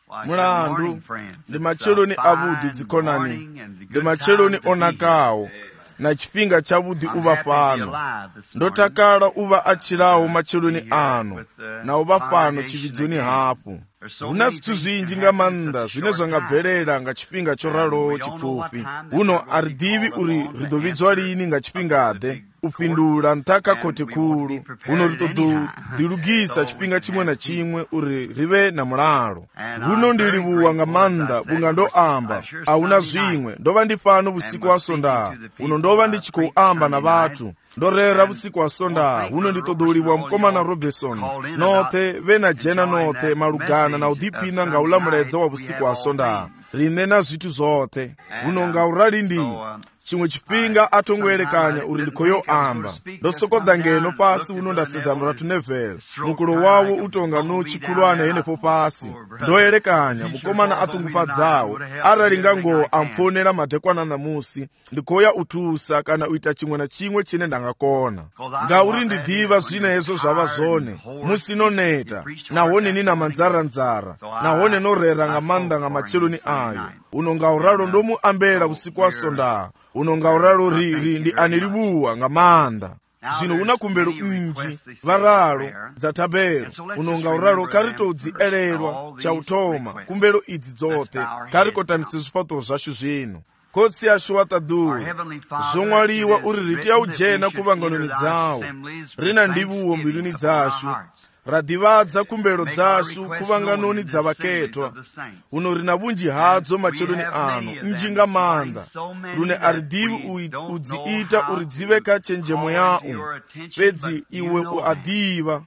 mulandu ndi macheloni avudi dzikonani, ndi macheloni onakawo na chifhinga chavudi uva fano. Ndotakala uva achilawo macheloni ano na uva fano chividzoni hapo. Huna zithu zinji nga manda zwine zwangabvelela nga chifhinga choralowo chipfupi. Uno aridivi uri ridovidzwa lini nga chifhingade upindula ntaka koti kulu. Uno ritodilugisa chifhinga chimwe na chimwe uri rive na mulalo. Uno ndilivuwa nga manda bunga ndoamba auna zwimwe ndova ndifano busiku wa sonda. Uno ndova ndichikuamba na vatu ndorera busiku wa sonda. Uno nditodoliwa mkomana Robertson note vena jena note malugana na udipina nga ulamuledza wa busiku wa sonda rine na zvitu zote. Uno nga urali ndi chimwe chipinga atongoerekanya uri ndikoyo amba ndosokoda ngeno pasi. Uno ndasedza muratu Neville mukulu wawo utonga no chikulwana yenepo pasi ndoerekanya mukomana atungufadzawo aralinga ngo amfonera madekwana na musi ndikoya utusa kana uita chimwe na chimwe chine ndangakona. Ngauri ndidiva zvinezo zvava zone musinoneta nahone nina manzaranzara nahone norera nga manda nga macheloni ayo. Uno nga uralo ndomuambela busiku wa sonda. Uno nga uralo riri ndi anilibuwa nga manda. Zvino una kumbelo inji varalo za tabelo. Uno nga uralo karitodzi elelwa cha utoma kumbelo idzi dzote karikotamisa zvipato zvashu zvino. Kotsi yashu wataduru zomwaliwa uri ritiya ujena kuvanganoni dzawo rina ndivuwo mbiluni dzashu radivadza kumbelo dzashu kuvanganoni dzavaketwa. Uno rina vunji hadzo macheloni ano mjinga manda rune aridivi udziita uridziveka chenjemo yao pedzi iwe uadiva.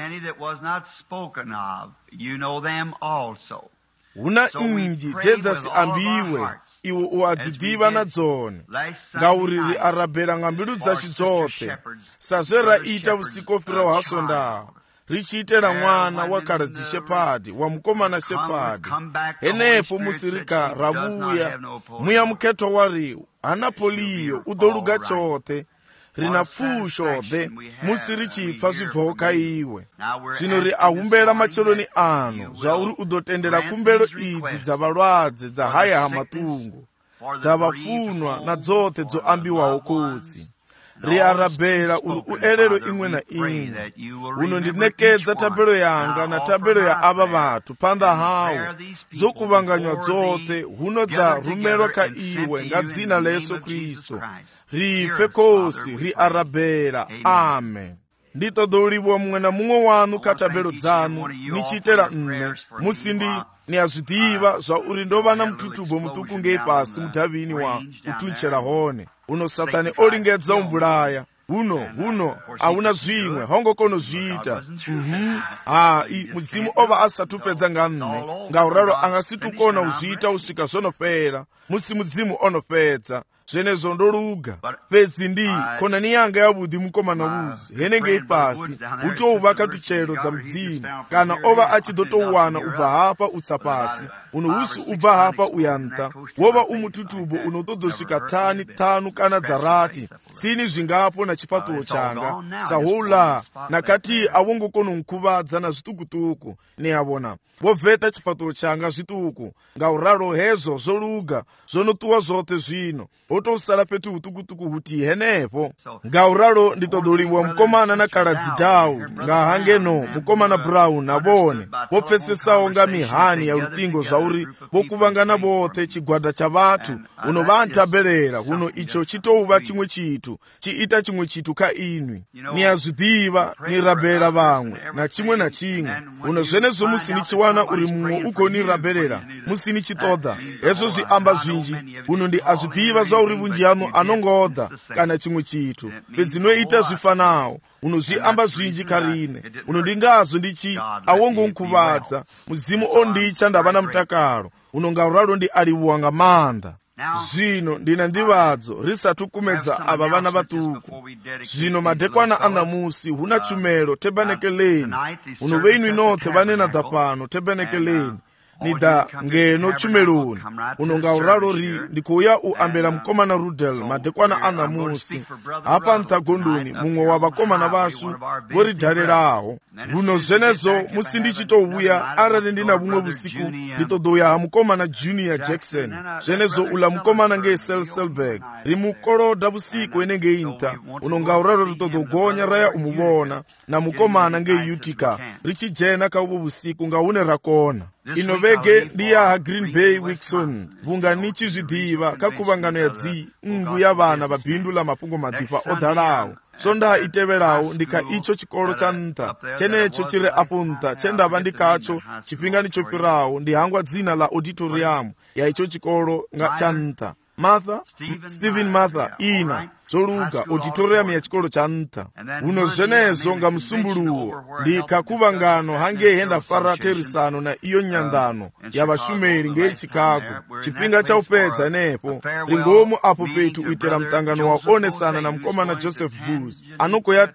Una inji dzedzasi ambiwe iwe uadzidiva na dzone ngauriri arabhela nga mbilu dzashi dzote sazve raita usikofira wahasonda richiitela mwana wakaladzi shepadi wa mukomana shepadi. Enepo musirika ravuya muya muketo wariwo anapoliyo udoluga chote rina pfushode musirichipfa zvibvoka iwe. Zvino ri ahumbela macheloni ano zvauri udotendera kumbelo idzi dzavalwadze dzahaya hamatungu dzavafunwa na dzote dzoambiwawo kutsi riarabhela uri uelelo imwe na imwe. Uno ndinekedza tabelo yanga na tabelo ya ava vatu panda hawo dzokuvanganywa dzote huno dzarumelwa ka iwe nga dzina la Yesu Kristo ripfe kosi riarabhela. Amen. Nditodoliwa mumwe na mumwe wanu ka tabelo dzanu nichitela nne musindi niazvidiva zvauri ndova na mututubo mutuku ngei pasi mudhavini wa utunchela hone. Uno Satani olingedza umbulaya. Uno auna zvimwe hongokono zviita. Mudzimu ova asatupedza nga nne ngauralo angasitukona uzviita usvika zvonofera musi mudzimu onofedza zvenezo ndoluga pedzi ndi konani yanga yavudi mukomana wuzi henenge ipasi utouvaka tuchelo dza mudzimu kana ova achidotouwana ubva hapa utsa pasi. Uno usi ubva hapa uyanta wova umututubo unotodosvika tanu kana dzarati sini zvingapo na chipatuwo changa sahoula nakati awongokono nkuvadza na zvitukutuku niyavona vovheta chipatuwo changa zvituku ngauralo hezvo zvoluga zvonotuwa zvote zvino otosala petu utukutuku huti henepo. Ngauralo nditodoliwa mukomana na kaladzi Dau ngahangeno mukomana Brown nabone vopfesesawo nga mihani ya lutingo zvauri vokuvangana vote chigwada cha vatu. Uno vantabelera uno icho chitouva chimwe chitu chiita chimwe chitu ka inwi niyazvidiva nirabhela vamwe na chimwe na chimwe. Uno zvenezo musinichiwana uri mumwe ugonirabhelera musinichitoda hezvo zviamba zvinji. Uno ndi azvidiva zvauri vunji yanu anongoda kana chimwe chitu pedzinoita zvifanawo. Uno zviamba zvinji karine. Uno ndingazo ndichi awongonkuvadza mudzimu ondicha ndava na mutakalo. Uno ngauralo ndi aliwa nga manda. Zvino ndina ndivadzo risatukumedza ava vana vatuku. Zvino madekwana anamusi huna chumelo tebanekeleni. Uno veinwi note vanenadza pano tebanekeleni ni da ngeno tchumeloni uno ngauralo ri ndikuya uambela mkomana Rudel madekwana a namusi apa ntagondoni mumwe wa vakomana vasu voridhalelaho luno zvenezo musi ndichitouya arali ndina vumwe vusiku nditodoya ha mukomana Junior Jackson zvenezo ula mukomana nge Selselberg rimukoloda vusiku enenge inta uno ngauralo ritodogonya raya umuvona na mukomana nge Utica richijena kauvo vusiku ngaune rakona ino vege ndiya ha Green Bay Wilson vunga nichizvidiva kakuvangano ya ngu ya vana vabindu la mapungo madipa odalawo sonda itevelawo ndika icho chikolo cha nta chenecho chiri apo nta chendava ndikacho chipingani chofirawo ndihangwa dzina la auditorium ya icho chikolo cha nta Stephen Martha ina zoluga auditorium ya chikolo cha nta uno zvenezo nga msumbuluwo ndikakuvangano hangehenda faraterisano na iyo nyandano ya vashumeri nge Chicago chipinga cha upedza nepo ringomu apo petu uitera mtangano wa onesana na mkomana Joseph Booth anoko ya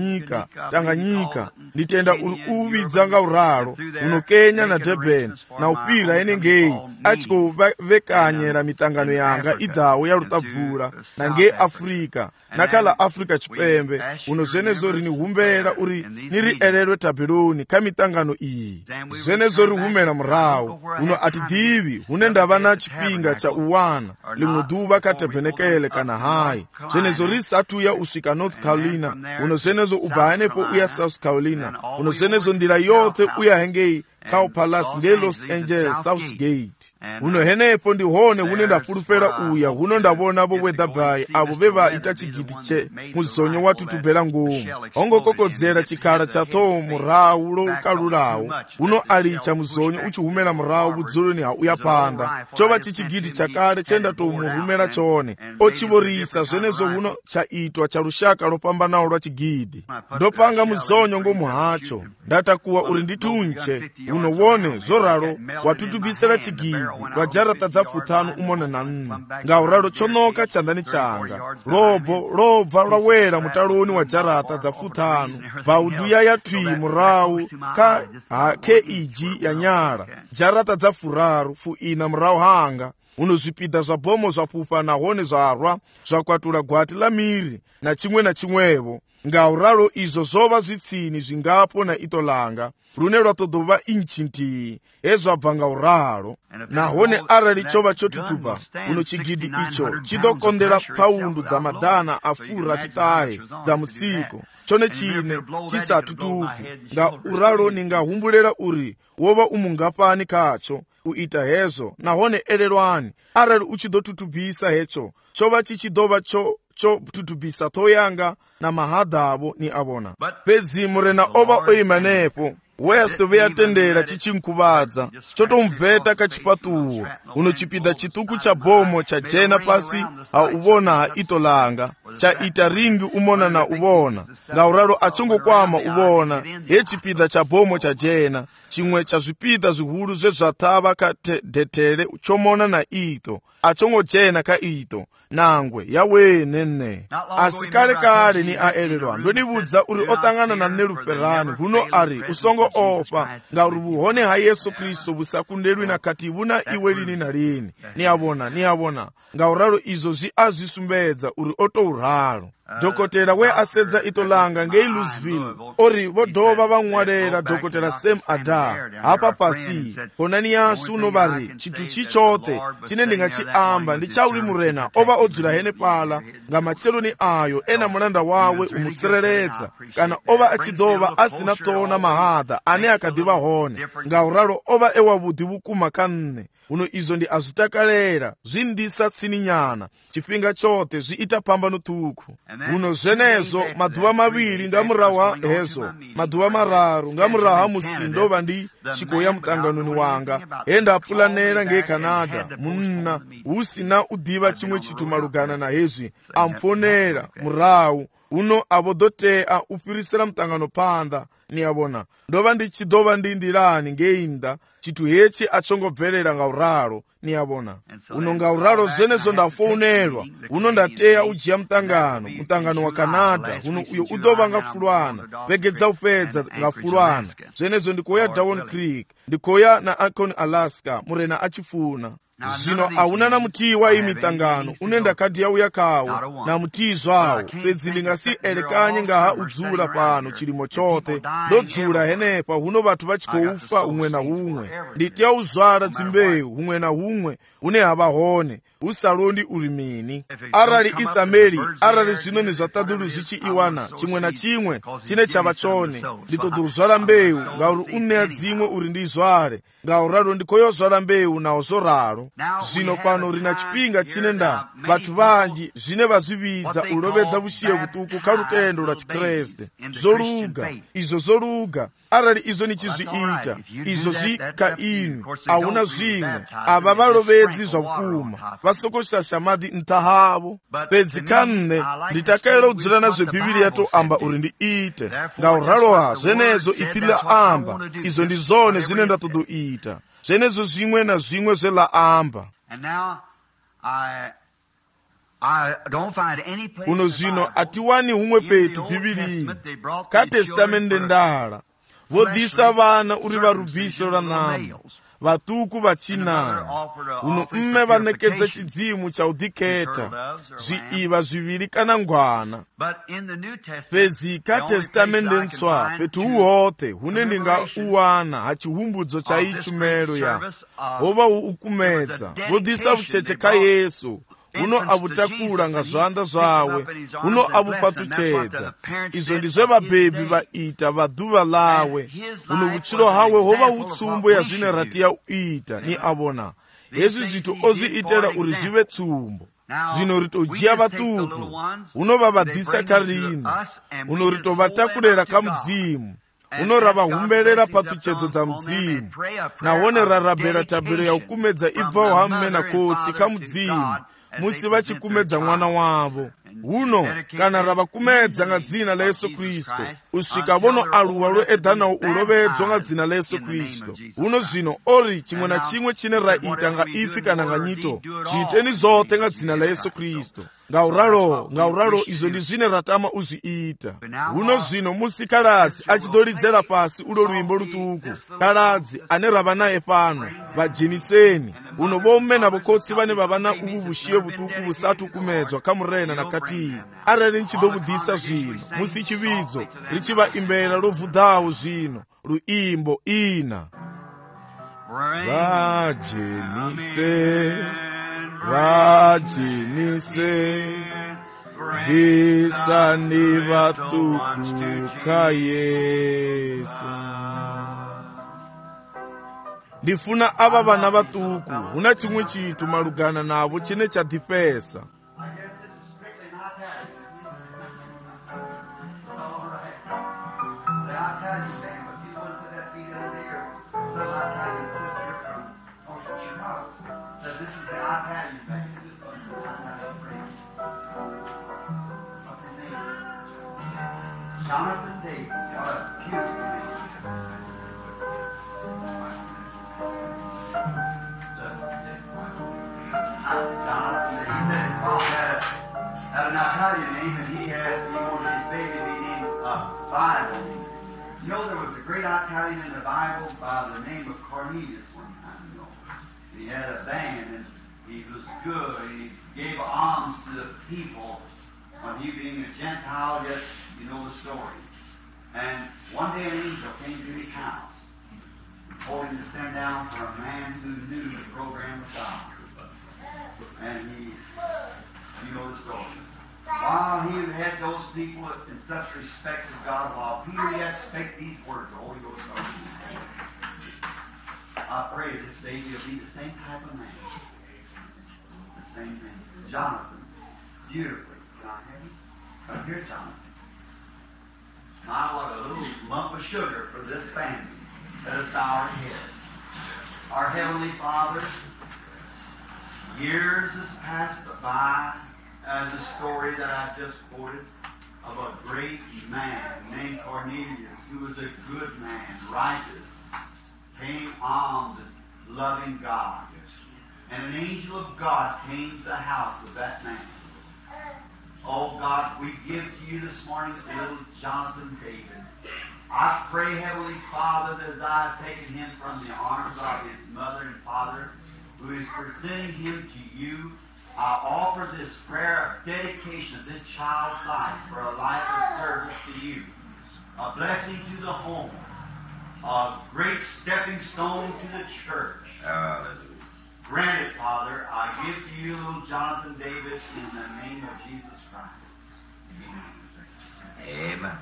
Tanganyika nditenda uvidza nga uralo uno Kenya na Durban na ufira enengei achiko vekanyera mitangano yanga idawo ya lutabvula na nge Afrika nakala Afrika chipembe uno zvenezo rinihumbera uri niri ererwe tabeloni kamitangano iyi zvenezo rihumera murawo uno atidivi hune ndava na chipinga cha uwana limwe duva katabenekele kana hai zvenezo risatuya usvika North Carolina uno zvenezo ubva hanepo uya South Carolina uno zvenezo ndira yote uya hengei Cow Palace nge Los Angeles Southgate uno henepo ndihone hune ndafulufera uya huno ndavona vo Weatherby avo veva ita chigidi che muzonyo watutubela ngomu ongokokodzera chikhala cha toho murawu lokalulawo uno alicha muzonyo uchihumela murawu budzuloni ha uya panda chova chichigidi chakale chenda tomuhumela chone ochivorisa zvenezo huno chaitwa cha lushaka lopambanawo lwa chigidi ndopanga muzonyo ngomuhacho ndatakuwa uri nditunche uno wone zoralo watutubisela chigidi lwa jarata dza futanu umona na nne ngauralo chonoka chandani changa lobva lwawela mutaloni wa jarata dza futanu bauduya ya twi murawu keiji ya nyala jarata dza furaru fuina murawu hanga uno zvipida zva bhomo zvapupa nahone zvarwa zvakwatula gwati la miri na chimwevo ngauralo izvo zova zvitsini zvingapo na ito langa rune rwatodova inchi ntii ezvabva ngauralo nahone arali chova chotutupa uno chigidi icho chidokondera paundu dza madhana afura titahe dza musiko chone chine chisatutupu ngauralo ningahumbulera uri wova umungapani kacho uita hezvo nahone erelwani arali uchidotutubisa hecho chova chichidova tutubisa toyanga na mahadhavo ni avona pedzimu rena ova oima nepo wese veyatendera chichinkuvadza chotomveta kachipatuwo uno chipida chituku cha bhomo cha jena pasi ha uvona ha ito langa cha ita ringi umona na uvona ngauralo achongokwama uvona he chipida cha bhomo cha jena chimwe cha zvipida zvihulu zvezvatava kadhetere chomona na ito achongojena ka ito nangwe yawenene asi kale ni aelelwa ndonivudza uri otangana na neluferani huno ari usongo ofa ngauri vuhone ha Yesu Kristo vusakundelwi na kati vuna iwe lini na lini niavona ngauralo izo azvisumbedza uri otouralo dhokotera we asedza ito langa ngei Louisville ori vodhova vamwalela dhokotera Sam Adar apa pasi ponani yasu uno vari chitu chichote chine ndingachiamba ndichauri murena ova odzula hene pala nga macheloni ayo ena mulanda wawe umutsereredza kana ova achidhova asina tona mahadha ane akadiva hone ngauralo ova ewavudhi vukuma kanne uno izo ndi azvitakalera zvindisa tsininyana chipinga chote zviita pambano tuku uno zvenezo madhuva maviri ngamurahu ha hezo madhuva mararu ngamurahu ha musindova ndi chikoya mutanganoni wanga enda apulanera ngeCanada munna usina udiva chimwe chitu malugana na hezvi amfonera murahu uno avo ḓo tea u fhirisela muṱangano phanḓa. Ni a vhona, ndo vha ndi tshi ḓo vha ndi nḓilani ngei nnḓa, tshithu hetshi a tsho ngo bvelela nga uralo. Ni a vhona, uno nga uralo zwenezwo nda founelwa, uno nda tea u dzhia muṱangano wa Canada, uno uyo u ḓo vha nga Fulwana, vhege dza u fhedza nga Fulwana. Zwenezwo ndi khou ya Devon Creek, ndi khou ya na Akon, Alaska, murena a tshi funa. Zwino a huna na muthihi wa iyi miṱangano une nda kha tea uya khawo na muthihi zwawo, fhedzi ndi nga si elekanye nga ha u dzula fhano tshilimo tshoṱhe ndo dzula henefha huno vhathu vha tshi khou fa huṅwe na huṅwe. Ndi tea u zwala dzimbeu huṅwe na huṅwe hune ha vha hone, hu sa londi uri mini. Arali Isameli, arali zwinoni zwa ṱaḓulu zwi tshi iwana tshiṅwe na tshiṅwe tshine tsha vha tshone, ndi ṱoḓa u zwala mbeu ngauri u ṋea dziṅwe uri ndi zwale. Ngauralo ndi khou yo zwala mbeu naho zwo ralo. Zwino fhano ri na tshifhinga tshine vhathu vanzhi zwine vha zwi vhidza u lovhedza vhushiye vhuṱuku kha lutendo lwa Tshikriste. Zwo luga, izwo zwo luga. Arali izwo ni tshi zwi ita, izwo zwi kha inu, a huna zwiṅwe. Ava vha lovhedzi zwa vhukuma, vha soko shasha maḓi nṱha havho. Fhedzi kha nṋe ndi takalela u dzula na zwe Bivhili ya tou amba uri ndi ite. Ngauraloha zwenezwo ipfi ḽa amba, izwo ndi zwone zwine nda ṱoḓa u ita, zwenezwo zwiṅwe na zwiṅwe zwe ḽa amba. Uno zwino a ti wani huṅwe fhethu Bivhilini, kha Testamente ndala vho ḓisa vhana uri vha rubise lwa ṋama, vhaṱuku vha tshinnani. Uno mme vha ṋekedza tshidzimu tsha u ḓikhetha, zwiiva zwivhili kana ngwana. Fhedzi kha Testamente ntswa fhethu hu hoṱhe hune ndi nga u wana ha tshihumbudzo tsha iyi tshumelo ya ho vha hu u kumedza. Vho ḓisa vhutshetshe kha Yesu, uno a vhutakula nga zwanḓa zwawe, uno a vhufhaṱutshedza. Izwo ndi zwe vhabebi vha ita vha ḓuvha ḽawe. Uno vhutshilo hawe ho vha hu tsumbo ya zwine ra tea u ita. Ni a vhona, hezwi zwithu o zwi itela uri zwi vhe tsumbo. Zwino ri tou dzhia vhaṱuku, uno vha vha ḓisa kha riṋe, uno ri tou vha takulela kha Mudzimu, uno ra vha humbelela phaṱhutshedzo dza Mudzimu, nahone ra rabela thabelo ya u kumedza i bvaho ha mme na khotsi kha Mudzimu musi vha tshi kumedza ṅwana wavho. Huno kana ra vha kumedza nga dzina ḽa Yesu Kristo u swika vho no aluwa lwo eḓanaho u lovhedzwa nga dzina ḽa Yesu Kristo. Huno zwino ori tshiṅwe na tshiṅwe tshine ra ita nga ipfi kana nga nyito, zwi iteni zwoṱhe nga dzina ḽa Yesu Kristo. Ngauralo izwo ndi zwine ra tama u zwi ita. Huno zwino musi khaladzi a tshi ḓo lidzela fhasi ulo luimbo luṱuku, khaladzi ane ra vha naye fhano, vha dzheniseni. Huno vho mme na vhokhotsi vhane vha vha na uvhu vhushiye vhuṱuku vhu sathu kumedzwa kha murena na khathihi. Arali ni tshi ḓo vhuḓisa zwino musi tshivhidzo ri tshi vha imbela lwo vuḓaho zwino luimbo ina, vha dzhenise, vha dzhenise, ḓisani vhaṱuku kha Yesu. Ndi funa ava vhana vhaṱuku, huna tshiṅwe tshithu malugana navho tshine tsha ḓifhesa. Jonathan Davis got a beautiful name. Jonathan Davis, his father had an Italian name, and he wanted his baby to be named Bible. You know, there was a great Italian in the Bible by the name of Cornelius one time, you know. He had a band, and he was good, and he gave alms to the people. When he being a Gentile, yet you know the story. And one day an angel came to his house and told him to send down for a man who knew the program of God. And you know the story. While he had those people in such respect of God, while Peter yet spake these words, the Holy Ghost spoke to him. I pray this day you'll be the same type of man. The same thing. Jonathan, beautifully. But here, Jonathan. I want a little lump of sugar for this family. Let us bow our heads. Our Heavenly Father, years has passed by as the story that I just quoted. of a great man named Cornelius, who was a good man, righteous, came on the loving God. And an angel of God came to the house of that man. Oh God, we give to you this morning little Jonathan David. I pray, Heavenly Father, that as I have taken him from the arms of his mother and father, who is presenting him to you, I offer this prayer of dedication of this child's life for a life of service to you, a blessing to the home, a great stepping stone to the church. Hallelujah. Grant it, Father. I give to you little Jonathan David in the name of Jesus Christ. Amen.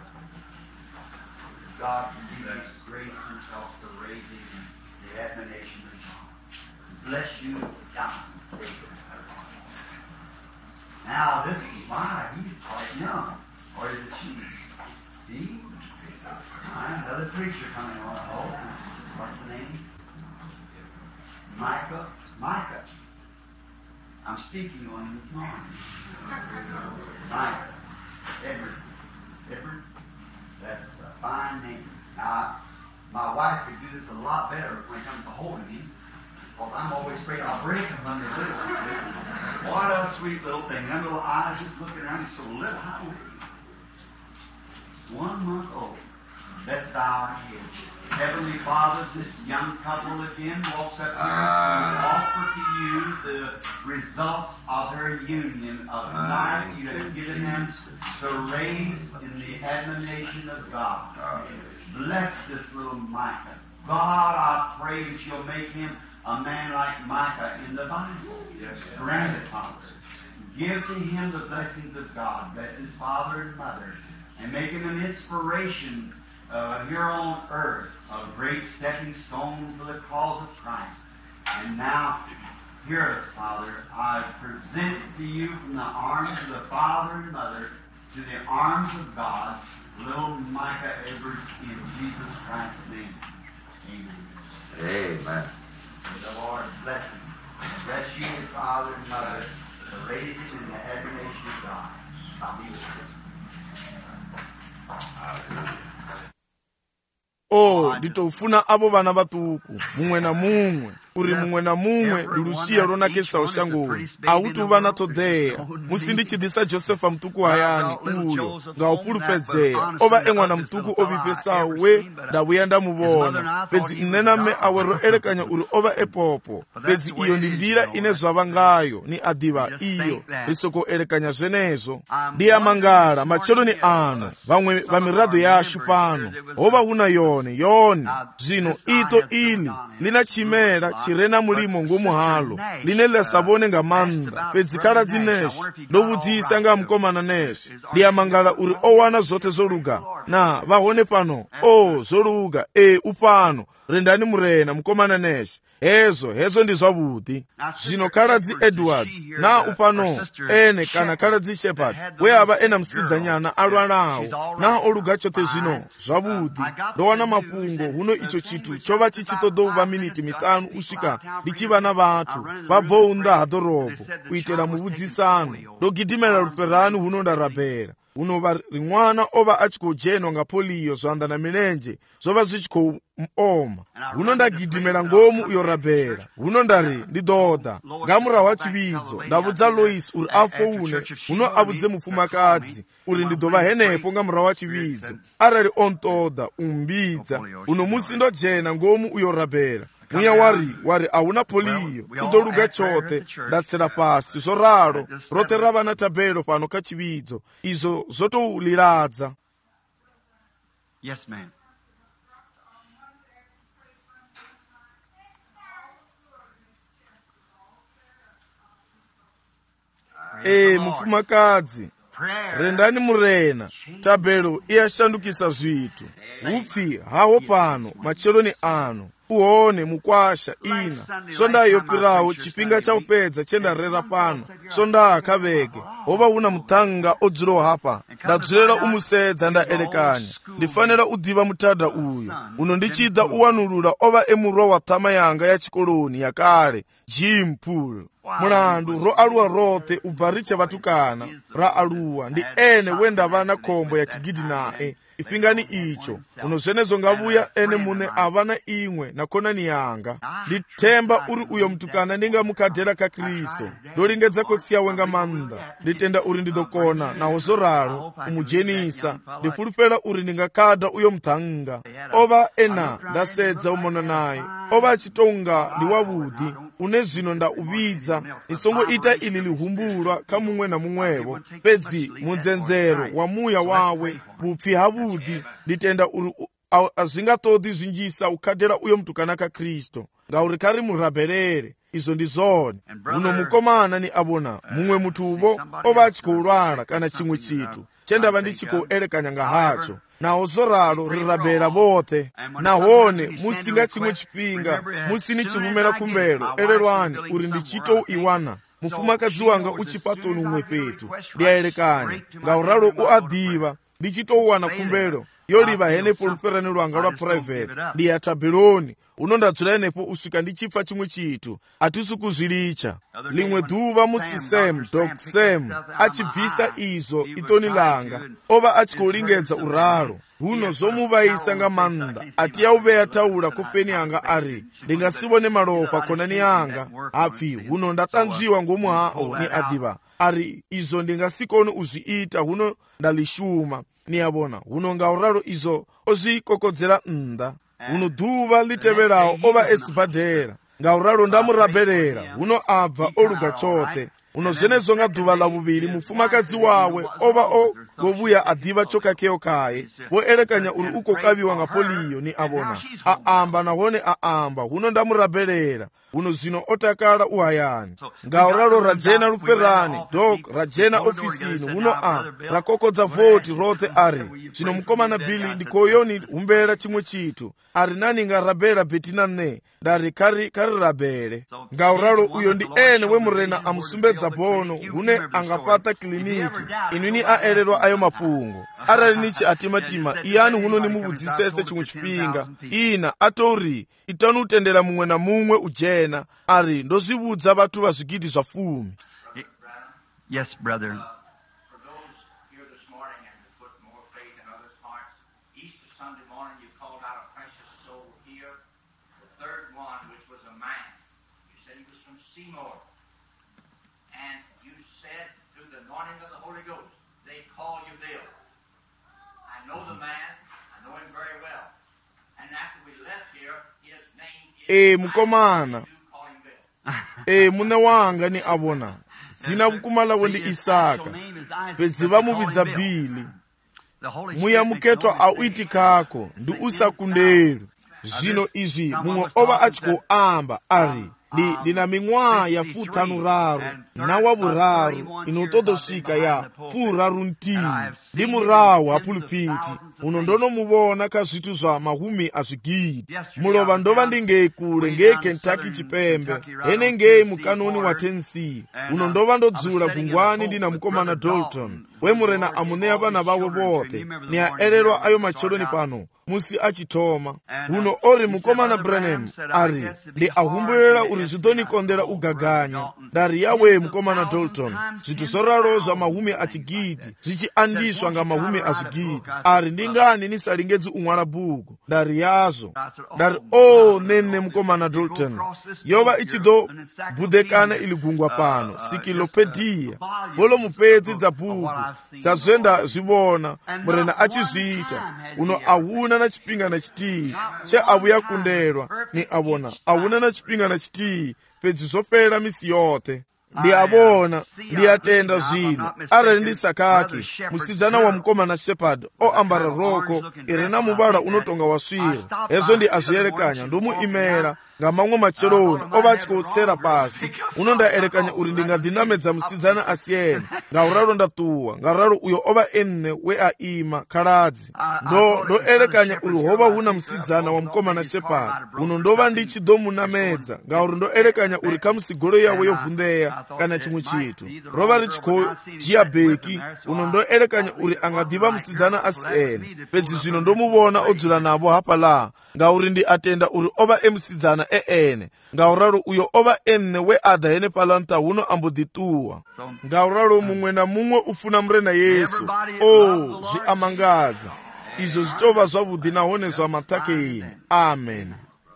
God continues to grace himself to raising the admonition of God. Bless you, Jonathan David. Now, this is why he's quite young. Or is it she? He? Another preacher coming on. Oh, what's the name? Micah. I'm speaking on him this morning. Micah. Edward. That's a fine name. Now, my wife could do this a lot better when it comes to holding him. Well, I'm always afraid I'll break him under the little. What a sweet little thing. Them little eyes just looking around. He's so little. How old is he? 1 month old. Let's bow our heads. Heavenly Father, this young couple again walks up here and offer to you the results of their union of life you have given them to raise in the admonition of God. Bless this little Micah. God, I pray that you'll make him a man like Micah in the Bible. Yes, grant it, Father. Give to him the blessings of God. Bless his father and mother. And make him an inspiration here on earth, a great stepping stone for the cause of Christ. And now, hear us, Father. I present to you from the arms of the father and mother to the arms of God, little Micah Edwards, in Jesus Christ's name. Amen. Amen. May the Lord bless him. Bless you, his father and mother, to raise him in the admonition of God. I'll be with you. Hallelujah. Oh, nditofuna abo vana vatuku mumwe na mumwe uri mumwe na mumwe lulusiya lonakesa ushangoni auti uvana todheya musindichidisa Josefa mtuku hayani uyo nga upulupedzeya ova eng'wana mtuku ovifesawu we ndavuya ndamuvona pedzi mnename awero elekanya uri ova epopo pedzi iyo ndi ndira ine zwava ngayo ni adiva iyo lisoko elekanya zvenezo ndiyamangala macheloni ano vamwe va mirado yashu pano ova huna yone zvino ito ili lina chimera chirena mulimo ngomuhalo line lasavone nga manda pedzikala dzineshi ndovudzisa nga mkomana neshi ndiyamangala uri owana zote zoluga na vahone pano zoluga upano rendani murena mkomana neshi hezo ndi zvavudi zvino kaladzi Edwards na upano ene kana kaladzi Shepherd we ava ena msidzanyana alwalawo na oluga chote zvino zvavudi ndowana mafungo huno icho chitu chova chichitodova miniti mitanu usvika ndichiva na vathu vabvounda hadhorobho kuitela muvudzisano ndogidimela luferani huno ndarabhera unova rimwana ova achikojenwa nga poliyo zwanda na milenje zvova zvichikooma huno ndagidimela ngomu uyo rabhera huno ndari ndidoda ngamura wa chividzo ndavudza Lois uri afoune huno avudze mufumakadzi uri ndidova henepo ngamura wa chividzo arali ontoda umbidza uno musi ndojena ngomu uyo rabhera mwiya wari auna poliyo udoluga chote ndatsera pasi zvoraro rote rava na tabelo pano kachividzo izo zotouliradza. Yes, ma'am. Mufumakadzi rendani murena tabelo iyashandukisa zvitu upfi hawo pano macheloni ano uone mukwasha ina sondayopirawo chipinga chaupedza chendarera pano sonda akavege hova una mutanga odziro hapa ndadzulela umusedza ndaelekanya ndifanira udiva mutada uyo uno ndichidza uwanulula ova emurwa wa thama yanga ya chikoloni yakale Jim Pool mulandu ro aluwa rothe ubva riche vatukana ra aluwa ndi ene wenda vana khombo ya chigidi nae ifingani icho uno zvenezo ngavuya ene mune avana imwe na khonani yanga ndithemba uri uyo mtukana ndingamukadhera ka Kristo ndolingedza kotsiya wenga manda nditenda uri ndidokona nawo zoralo umujenisa ndifulufela uri ndingakadha uyo mthanga ova ena ndasedza umona naye ova achitonga ndi wavudi une zvino ndauvidza isongo ita ili lihumbulwa kha mumwe na mumwevo pedzi munzenzero wa muya wawe bupfi havudi nditenda uri azvingatodi zvinjisa ukadhera uyo mtukana ka Kristo ngauri kari murabherere izo ndi zone uno mukomana ni abona mumwe mutuvo ova achikoulwala kana chimwe chitu chendava ndichikoelekanya nga hacho nawo zoralo rirabhera vothe nahone musinga chimwe chipinga musini chivumera kumbelo elelwani uri ndichito iwana mufumakazi wanga uchipatoni umwe fetu ndiaelekanya ngauralo uadiva ndichitouwana kumbelo yoliva henepo luferani lwanga lwa private ndiyatabeloni uno ndadzula enepo usika ndichipfa chimwe chitu atisi kuzvilicha limwe dhuva musisem Dr. Sam achibvisa izo itoni langa ova achikolingedza uralo huno zomuvayisa nga manda ati yauveya taula kofeni yanga ari ndingasivone malopa khonani yanga apfi huno ndatanzviwa ngomu hao ni adiva ari izo ndingasikoni uzviita huno ndalishuma niyabona huno ngauralo izo ozvikokodzera nda huno dhuva liteverawo ova esibhadhera ngauralo ndamurabherera huno abva oluga chote uno zvenezo nga dhuva lavuviri mufumakazi wawe ova govuya adiva chokakeyo kaye voelekanya uri uko kaviwa nga poliyo ni abona aamba nahone aamba huno ndamurabherera huno zvino otakala uhayani ngauralo rajena luferani dok rajena ofisini huno rakokodza voti rothe ari zvino mukomana Billy ndikoyoni humbera chimwe chitu ari nani ngarabhera betina ne ndari kari rabhere ngauralo uyo ndi ene wemurena amusumbedza bono hune angafata kliniki inini aelelwa ayo mapungo arali nichi atimatima iyani huno nimuvudzisese chimwe chipinga ina atori itanutendera mumwe na mumwe ujena ari ndozvivudza vatu vazvigidi zvafumi. Yes, brother. Mukomana mune wanga ni abona zina kukumalawo ndi Isaka pedzi vamuvidza Bili muya muketwa auitikako ndi usakundelu zvino izvi mumwe ova achikoamba ari ndina ming'wa ya 5 na wavuraru inotodosvika ya 4 ndi murawu apulpiti uno ndonomuvona ka zvitu zva mahumi azvigidi mulova ndova ndingekule ngei Kentucky chipembe ene ngei mukanoni wa Tennessee uno ndova ndodzula gungwani ndina mukomana Dalton wemurena amuneya vana vawe vothe ni aelelwa ayo macholoni pano musi achitoma uno ori mukomana Branham ari ndi ahumbulera uri zvidonikondera ugaganya ndari yawe mukomana Dalton zvitu zoralo zva mahumi achigidi zvichiandiswa nga mahumi azvigidi ari ndingani nisalingedzi umwala bhuku ndari yazvo ndari nene mukomana Dalton yova ichido budhekana ili gungwa pano Sikilopediya volume pedzi dza bhuku dzazvenda zvivona murena achizviita uno ahuna na chipinga na chitii che avuya kundelwa ni abona ahuna na chipinga na chitii pedzi zopera misi yothe ndiabona ndiyatenda zvino arali ndi Sakaki musidzana wa mukomana Shepherd oambara roko irina muvala unotonga waswira ezo ndi azviyerekanya ndomuimera nga mamwe macheloni ova achikotsera pasi uno ndaelekanya uri ndingadinamedza musidzana asiyene ngauralo ndatuwa ngauralo uyo ova ene we aima khaladzi ndoelekanya uri hova huna musidzana wa mukomana Shepherd uno ndova ndichidomunamedza ngauri ndoelekanya uri kamusigolo yawe yovundeya kana chimwe chithu rova ri tshi khou dzhia beki uno ndo elekanya uri anga ḓivha musidzana a si ene fhedzi zwino ndo muvhona o dzula navho hafhaḽa ngauri ndi atenda uri o vha e musidzana ene ngauralo uyo o vha e nṋe we a ḓa henefhaḽa nṱha huno a mbo ḓi ṱuwa ngauralo muṅwe na muṅwe u funa murena Yesu zwi a mangadza izwo zwi tou vha zwavhuḓi nahone zwa maṱhakheni amen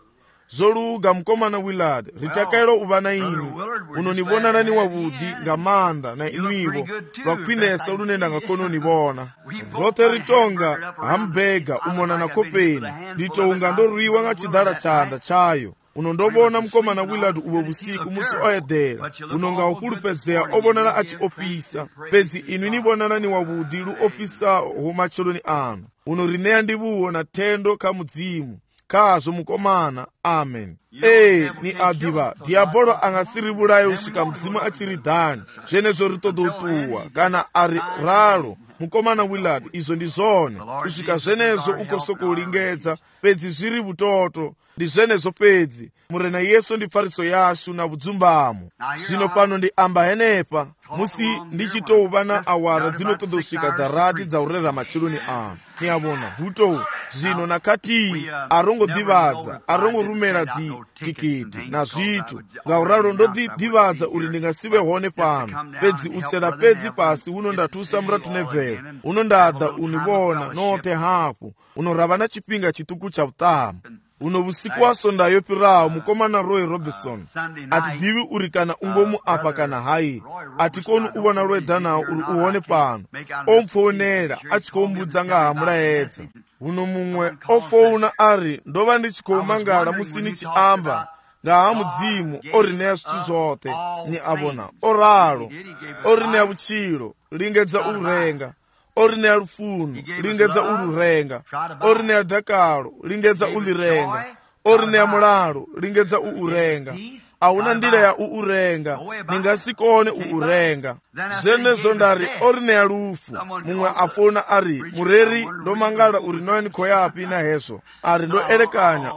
zwo luga mukomana Willard ri takalela u vha na inwi uno ni vhonana ni wavhuḓi nga maanḓa na inwivo lwa khwinesa lune nda nga kona u ni vhona roṱhe ri tonga hamburger u mona na khofheni ndi tou nga ndo rwiwa nga tshiḓala tshanḓa tshayo uno ndo vhona mukomana Willard uvho vhusiku musi o eḓela uno nga u fulufhedzea o vhonala a tshi ofhisa fhedzi inwi ni vhonala ni wavhuḓi lu ofisaho matsheloni ano uno ri ṋea ndivhuwo na thendo kha mudzimu khazwo mukomana amen ni a ḓivha diabolo a nga si ri vhulaye u swika mudzimu a tshi ri ḓani zwenezwo ri ṱoḓa u ṱuwa kana a ri ralo mukomana Willard izwo ndi zwone u swika zwenezwo u khou sokou lingedza fhedzi zwi ri vhutoto ndi zwenezwo fhedzi murena Yesu ndi pfariso yashu na vhudzumbamo zwino pano ndi amba henefha musi ndi tshi tou vha na awara dzino ṱoḓa u swika dza rathi dza u rera matsheloni ano ni a vhona hutou zwino na khathihi a rongo ḓivhadza a rongo rumela dzi tikiti na zwithu ngauralo ndo ḓivhadza uri ndi nga si vhe hone pano fhedzi u tsela fhedzi fhasi huno nda thusa murathu Neville uno nda ḓa u ni vhona noṱhe hafhu uno ravha na tshifhinga tshiṱuku tsha vhuṱambo uno vhusiku wa sonda yo fhiraho mukomana Roy Robertson a ti ḓivhi uri kana u ngomu afha kana hayi a ti koni u vhona lwo eḓanaho uri u hone pano o mpfounela a tshi khou mbudza nga ha mulaedza uno muṅwe o founa a ri ndo vha ndi tshi khou mangala musi ni tshi amba nga ha mudzimu o ri ṋea zwithu zwoṱhe ni a vhona o ralo o ri ṋea vhutshilo lingedza u renga o ri ṋea lufuno lingedza u lu renga o ri ṋea dakalo lingedza u ḽi renga o ri ṋea mulalo lingedza u renga a huna nḓila ya u renga ni nga si kone u renga zwenezwo nda ri o ri ṋea lufu muṅwe a founa a ri mureri ndo mangala uri no ni khou yafi na hezwo a ri ndo elekanya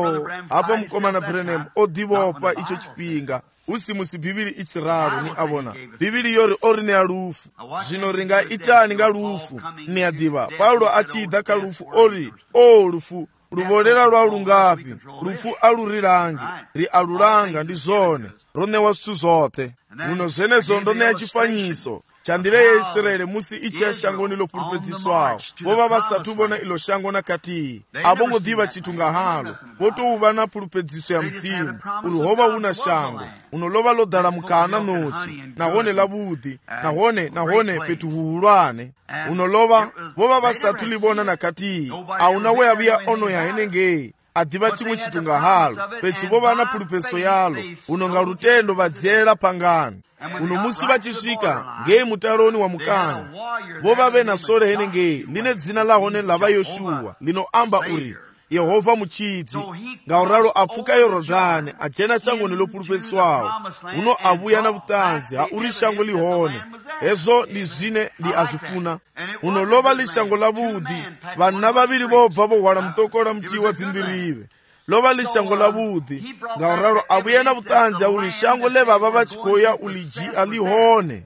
hafha mukomana Branham o ḓivhofha itsho tshifhinga husi musi bivhili i tshi ralo ni a vhona bivhili yo ri o ri ṋea lufu zwino ri nga itani nga lufu ni a ḓivha Paulo a tshi ḓa kha lufu o ri lufu luvolela lwa lungafhi lufu a lu ri langi ri a lulanga ndi zwone ro ṋewa zwithu zwoṱhe uno zwenezwo ndo ṋea tshifanyiso tsha nḓila ya Israele musi i tshi ya shangoni ḽo fulufhedziswaho vho vha vha sathu vhona iḽo shango na khathihi a vho ngo ḓivha tshithu nga halo vho tou vha na fulufhedziso ya mudzimu uri ho vha hu na shango uno ḽo vha ḽo ḓala mukhaha na notshi nahone ḽavhuḓi nahone fhethu huhulwane uno vho vha vha sathu ḽi vhona na khathihi a huna we a vhuya ono ya henengei a ḓivha tshiṅwe tshithu nga halo fhedzi vho vha na phulupheso yalo uno nga lutendo vha dziela phangani uno musi vha tshi swika ngei mutaloni wa mukana vho vha vhe na sole henengei line dzina ḽa hone ḽa vha Yoshuwa lino amba uri Yehova mutshidzi ngauralo a pfuka Yorodani a dzhena shangoni ḽo fulufhedziswaho uno a vhuya na vhuṱanzi ha uri shango ḽi hone hezwo ndi zwine ndi a zwifuna uno ḽo vha ḽi shango ḽavhuḓi vhanna vhavhili vho bva vho hwala mutokola muthihi wa dzinḓirivhe ḽo vha ḽi shango ḽavhuḓi ngauralo a vhuya na vhuṱanzi ha uri shango ḽe vha vha vha tshi khou ya u ḽi dzhia ḽi hone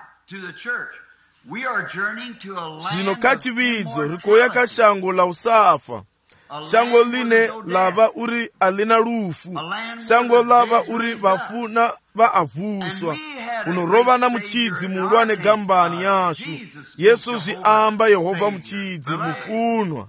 zwino kha tshivhidzo ri khou ya kha shango ḽa u safa shango line ḽa vha uri a ḽi na lufu shango ḽa vha uri vhafuna vha a vuswa uno ro vha na mutshidzi muhulwane gambani yashu Yesu zwi amba Yehova mutshidzi mufunwa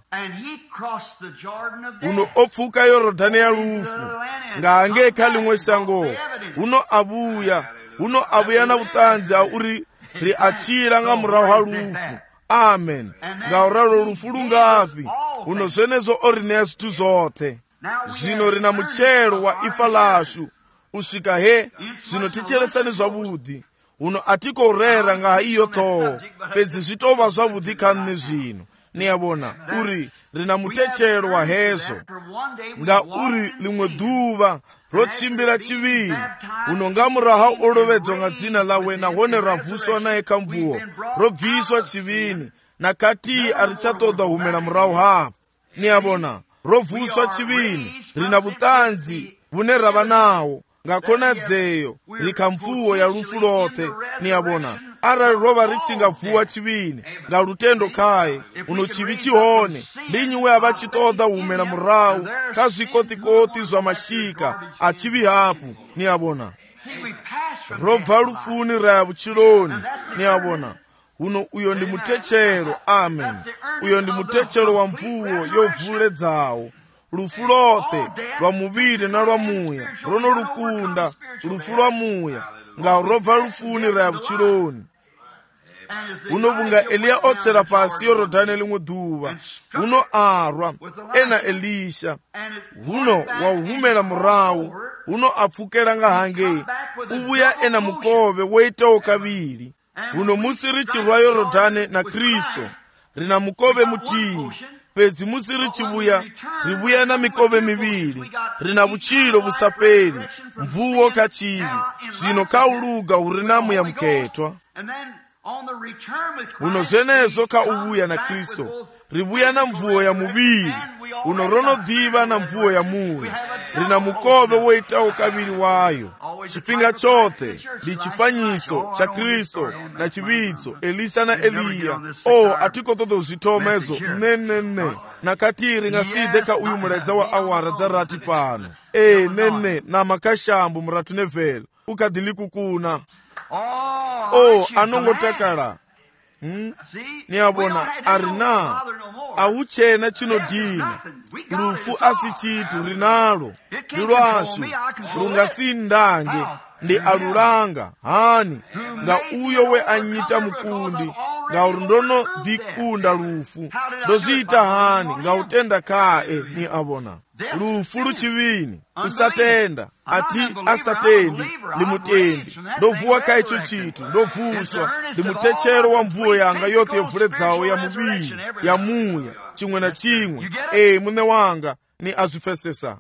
uno o pfuka Yorodani ya lufu nga hangei kha ḽiṅwe shango uno a vhuya na vhuṱanzi ha uri ri a tshila nga murahu ha lufu amen ngauralo lufu lungafhi uno zwenezwo o ri ṋea zwithu zwoṱhe zwino ri na mutshelo wa ifa ḽashu u swika he zwino thetshelesani zwavhuḓi uno a thi khou rera nga ha iyo ṱhoho fhedzi zwi tou vha zwavhuḓi kha nṋe zwino ni a vhona uri ri na mutetshelo wa hezwo nga uri ḽiṅwe ḓuvha ro tshimbila tshivhini uno nga murahu ha o lovhedzwa nga dzina ḽawe nahone ra vuswa naye kha mvuwo ro bviswa tshivhini na khathihi a ri tsha ṱoḓa humela murahu hafho ni a vhona ro vuswa tshivhini ri na vhuṱanzi vhune ra vha nawo ngakonadzeyo likamvuwo ya lufu lote niyabona arali rova richingavuwa chivini nga lutendo khaye uno chivi chihone ndinyiwe avachitoda umela murawu ka zwikotikoti zwa mashika achivi hapu niyabona robva lufuni raya vuchiloni niyabona uno uyo ndi mutechero. Amen. Uyo ndi mutechero wa mvuwo yovuledzawo lufu lote lwa muviri na lwa muya rono lukunda lufu lwa muya nga robva lufuni raya vuchiloni. Uno bunga Eliya otsela pasi Yorodani limwe duva uno arwa ena Elisha uno wauhumela murawu uno apfukela nga hange uvuya ena mukove weitawo kavili uno musi richirwa Yorodani na Kristo rina mukove mutii pedzi musi richivuya rivuya na mikove mivili rina vuchilo vusapeli mvuwo kachivi zvino kauluga urinamu ya mketwa uno zvenezo kauvuya na Kristo rivuya na mvuwo ya muvili uno rono diva na mvuwo ya muya rina mukove weitawo kavili wayo. Chipinga chote ndi chifanyiso cha Kristo na chividzo Elisa na Eliya atikotodo uzitomezo nene na katiri ngaside ka uyu muledza wa awara dza rati pano nene na makashambu muratu nevelo ukadiliku kuna anongotakala niyabona arina auchena chinodina lufu asichitu rinalo lilwasu lungasindange ndi alulanga hani nga uyo we anyita mukundi nga urundono dikunda lufu dozita hani nga utenda kae ni abona lufu luchivini usatenda ati asatendi limutendi ndovuwa kaicho chitu ndovuswa limutechero wa mvuwo yanga yote yovuledzawo ya muvili ya muya chimwe na chimwe mune wanga ni azufesesa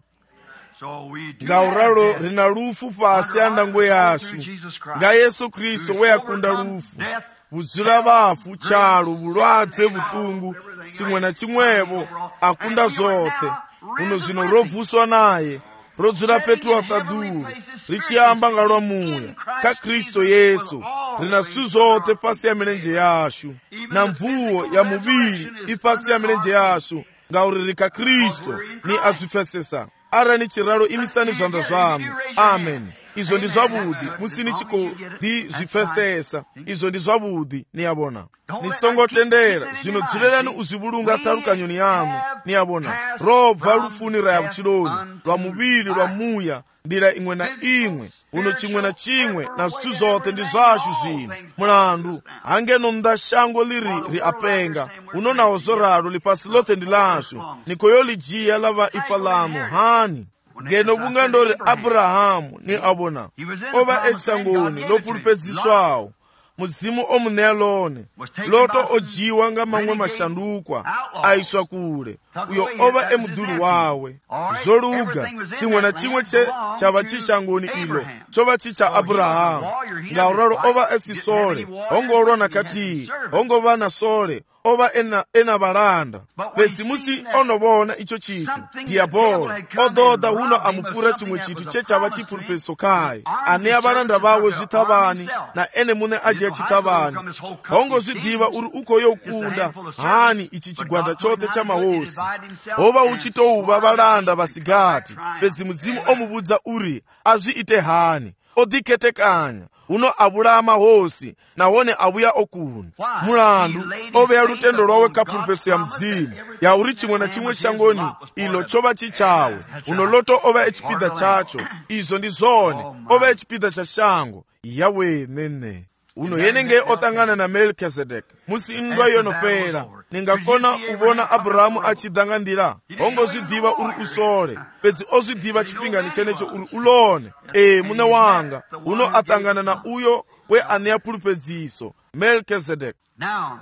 nga uralo rina lufu pasi andangwe yasu nga Yesu Kristo we akunda lufu vuzula vafu chalo vulwadze vutungu chimwe na chimwevo akunda zote uno zino rovuswa naye rodzula petu ataduru richiyamba nga lwa muya ka Kristo Yesu rina su zote pasi ya milenje yashu na mvuwo ya muvili ipasi ya milenje yashu nga uririka Kristo ni azufesesa ara ni chiralo inisani zwanda zvamu. Amen. Izo ndi zwabudi musini chiko di zwifesesa izo ndi zwabudi niyabona nisongotendera zvino dzulelani uzivulunga tarukanyoni yanu niyabona robva lufuni raya vuchiloni lwa muvili lwa muya ndila imwe na imwe uno chimwe na chimwe na zithu zote ndi zashu zvino mulandu hangeno mda shango liri apenga uno nawo zoralo lipasi lote ndi lashu nikoyo lijiya lava ifa lamo hani ngeno bunga ndori Abrahamu ni abona ova esangoni lopulupedziswawo muzimu omuneya lone loto ojiwa nga mamwe mashandukwa aiswa kule uyo ova emudulu wawe zoluga chimwe na chimwe chava chishangoni ilo chova chicha Abrahamu nga uralo ova esisole ongolwa na kati ongova na sole ova ena balanda pedzi musi onobona icho chitu diabolo ododa uno amupura chimwe chitu chechava chipulupediso kaye ane abalanda bawe zitavani na ene mune ajiya chitavani ongozvidiva uri ukoyo ukunda hani ichi chigwanda chote cha mahosi ova uchitouva balanda vasigati pedzi muzimu omubudza uri azviite hani odiketekanya uno abula mahosi nawone abuya okuni mulandu oveya lutendo lwawe kapulupediso ya mzimu ya uri chimwe na chimwe shangoni ilo chova chichawe uno loto ova echipida chacho izo ndi zone ova echipida cha shango yawe nene uno yenenge otangana na Melkizedek musi indwa yonopera ningakona ubona Abrahamu achidangandira ongozvidiva uri usole pedzi ozvidiva chipingani chenecho uri ulone mune wanga uno atangana na uyo we aneya pulupedziso Melkizedek. Now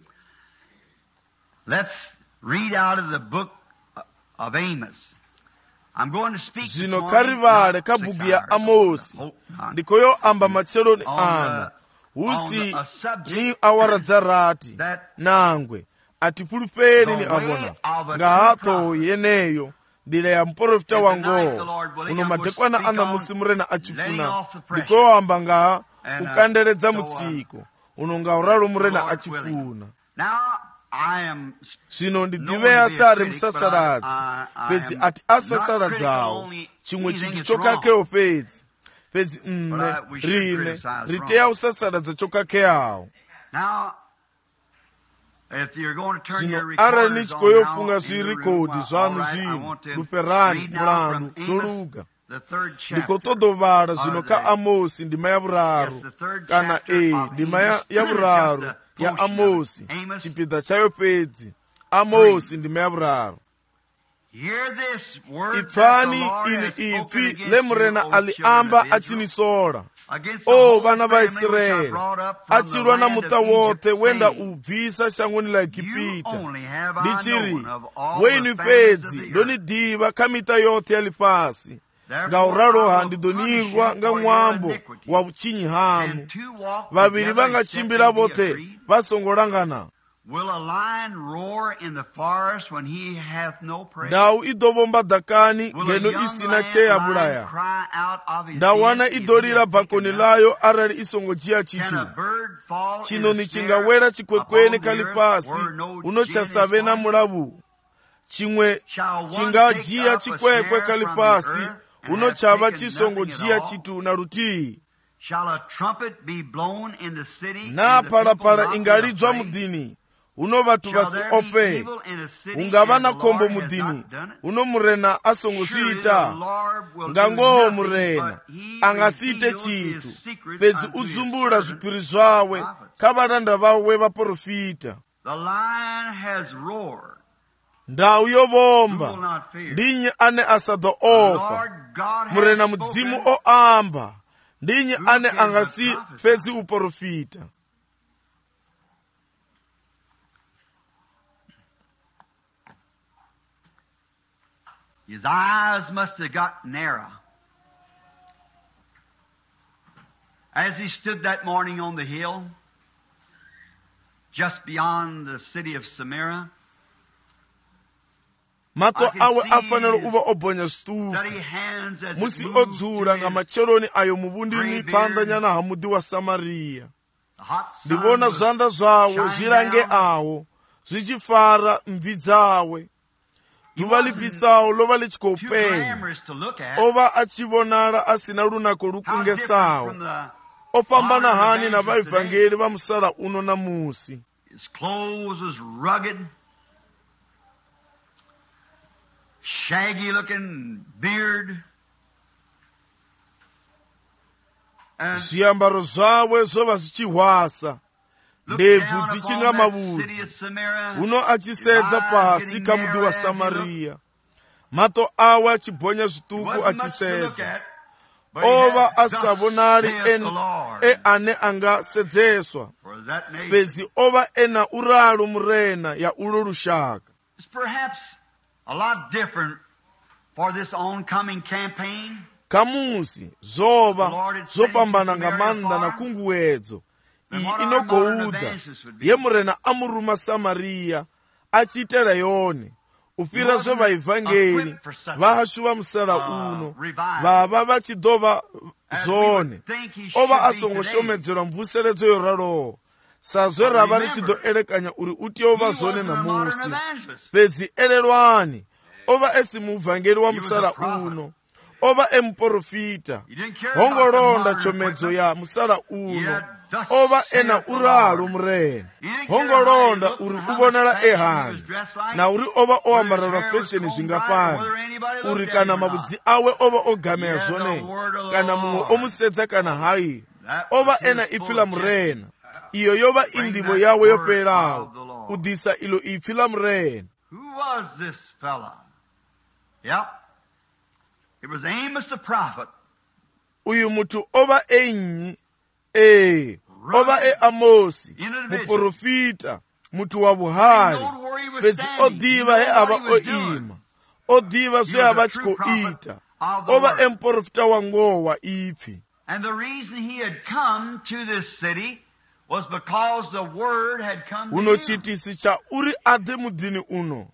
let's read out of the book of Amos. I'm going to speak zvino karivale kabhuku ya Amosi ndikoyo amba matseloni ano usi ni awara dzarati nangwe atipulupeni ni abona nga hato yeneyo nḓila ya muprofita wa ngoho. Uno madekwana a ṋamusi murena a tshi funa ndi khou amba nga u kandeledza mutsiko. Uno ngauralo murena a tshi funa. Zwino ndi ḓivhea sa ri musasaladzi, fhedzi a ti a sasaladzaho tshiṅwe tshithu tsho khakheaho fhedzi. Fhedzi nne rine ri tea u sasaladza tsho khakheaho. Zwino arali ni tshi khou yo funga zwirikodi zwaṋu zwino luferani mulandu zwo luga, ndi khou ṱoḓa u vhala zwino kha Amosi ndima ya vhuraru, kana ndima ya vhuraru ya Amosi tshipiḓa tshayo fhedzi. Amosi ndima ya vhuraru. Ipfani ili ipfi le murena ali amba a tshi ni sola, o vhana vha Israeli, a tshi lwa na muṱa woṱhe wenda u bvisa shangoni ḽa Egipita. Ndi tshi ri, weini fhedzi ndo ni ḓivha kha miṱa yoṱhe ya ḽifhasi. Ngauraloha ndi ḓo ni rwa nga ṅwambo wa vhutshinyi haṋu. Vhavhili vha nga tshimbila vhoṱhe vha songo langana. Ndau i ḓo vhomba ḓakani ngeno i sina tshe ya vhulaya. Ndawana i ḓo lila bakoni ḽayo arali i songo dzhia tshithu. Tshiṋoni tshi nga wela tshikwekweni kha ḽifhasi huno tsha sa vhe na mulavhu. Tshiṅwe tshi nga dzhia tshikwekwe kha ḽifhasi huno tsha vha tshi songo dzhia tshithu na luthihi. Na phalaphala i nga lidzwa muḓini huno vhathu vha si ofhe. Hu nga vha na khombo muḓini huno murena a songo zwi ita. Nga ngoho murena a nga si ite tshithu, fhedzi u dzumbula zwiphiri zwawe kha vhalanda vhawe vhaprofita. Ndau yo vhomba, ndi nnyi ane a sa ḓo ofha? Murena mudzimu o amba, ndi nnyi ane a nga si fhedzi u profita? His eyes must have got narrow as he stood that morning on the hill just beyond the city of Samaria. Mato awe afanela u vha o bonya zwiṱuku musi o dzula nga matsheloni ayo muvhundini phanḓa nyana ha muḓi wa Samariya. Ndi vhona zwanḓa zwawe zwi langeaho zwi tshi fara mvi dzawe. Ḓuvha ḽifhisaho ḽo vha ḽi tshi khou penya. O vha a tshi vhonala a sina lunako lu kungesaho. O fhambana hani na vhaivangeli vha musala uno namusi. His clothes was rugged, shaggy looking beard. Zwiambaro zwawe zwo vha zwi tshi hwasa, ndebvu dzi tshi nga mavhudzi. Huno a tshi sedza fhasi kha muḓi wa Samariya, mato awe a tshi bonya zwiṱuku a tshi sedza. O vha a sa vhonali ane a nga sedzeswa, fhedzi o vha na uralo murena ya ulo lushaka. A lot different for this oncoming campaign. Kamusi zova zwo fhambana nga maanḓa na khunguwedzo iyi ino khou ḓa ye murena a muruma Samariya a tshi itela yone u fhira zwe vaivangeli vha hashu vha musala uno vha vha tshi ḓo vha zwone. O vha a songo shomedzelwa mvuseledzo yo raloho sa zwe ra vha ri tshi ḓo elekanya uri u tea u vha zwone namusi. Fhedzi elelwani, o vha si muvangeli wa musala uno, o vha muprofita. Ho ngo londa tshomedzo ya musala uno, o vha na uralo murena. Ho ngo londa uri u vhonala hani na uri o vha o ambara lwa fesheni zwingafhani, uri kana mavhudzi awe o vha o gamea zwone, kana muṅwe o mu sedza kana hayi. O vha na ipfi ḽa murena. Iyo yo vha i nḓivho yawe yo fhelelaho, u ḓisa ilo ipfi ḽa murena. Who was this fella? Yep. It was Amos the prophet. Uyu muthu o vha nnyi? O vha Amosi, muprofita, muthu wa vhuhali. Fhedzi o ḓivha he a vha o ima, o ḓivha zwe a vha tshi khou ita. O vha muprofita wa ngoho wa ipfi. And the reason he had come to this city uno chitisi cha uri ade muḓini uno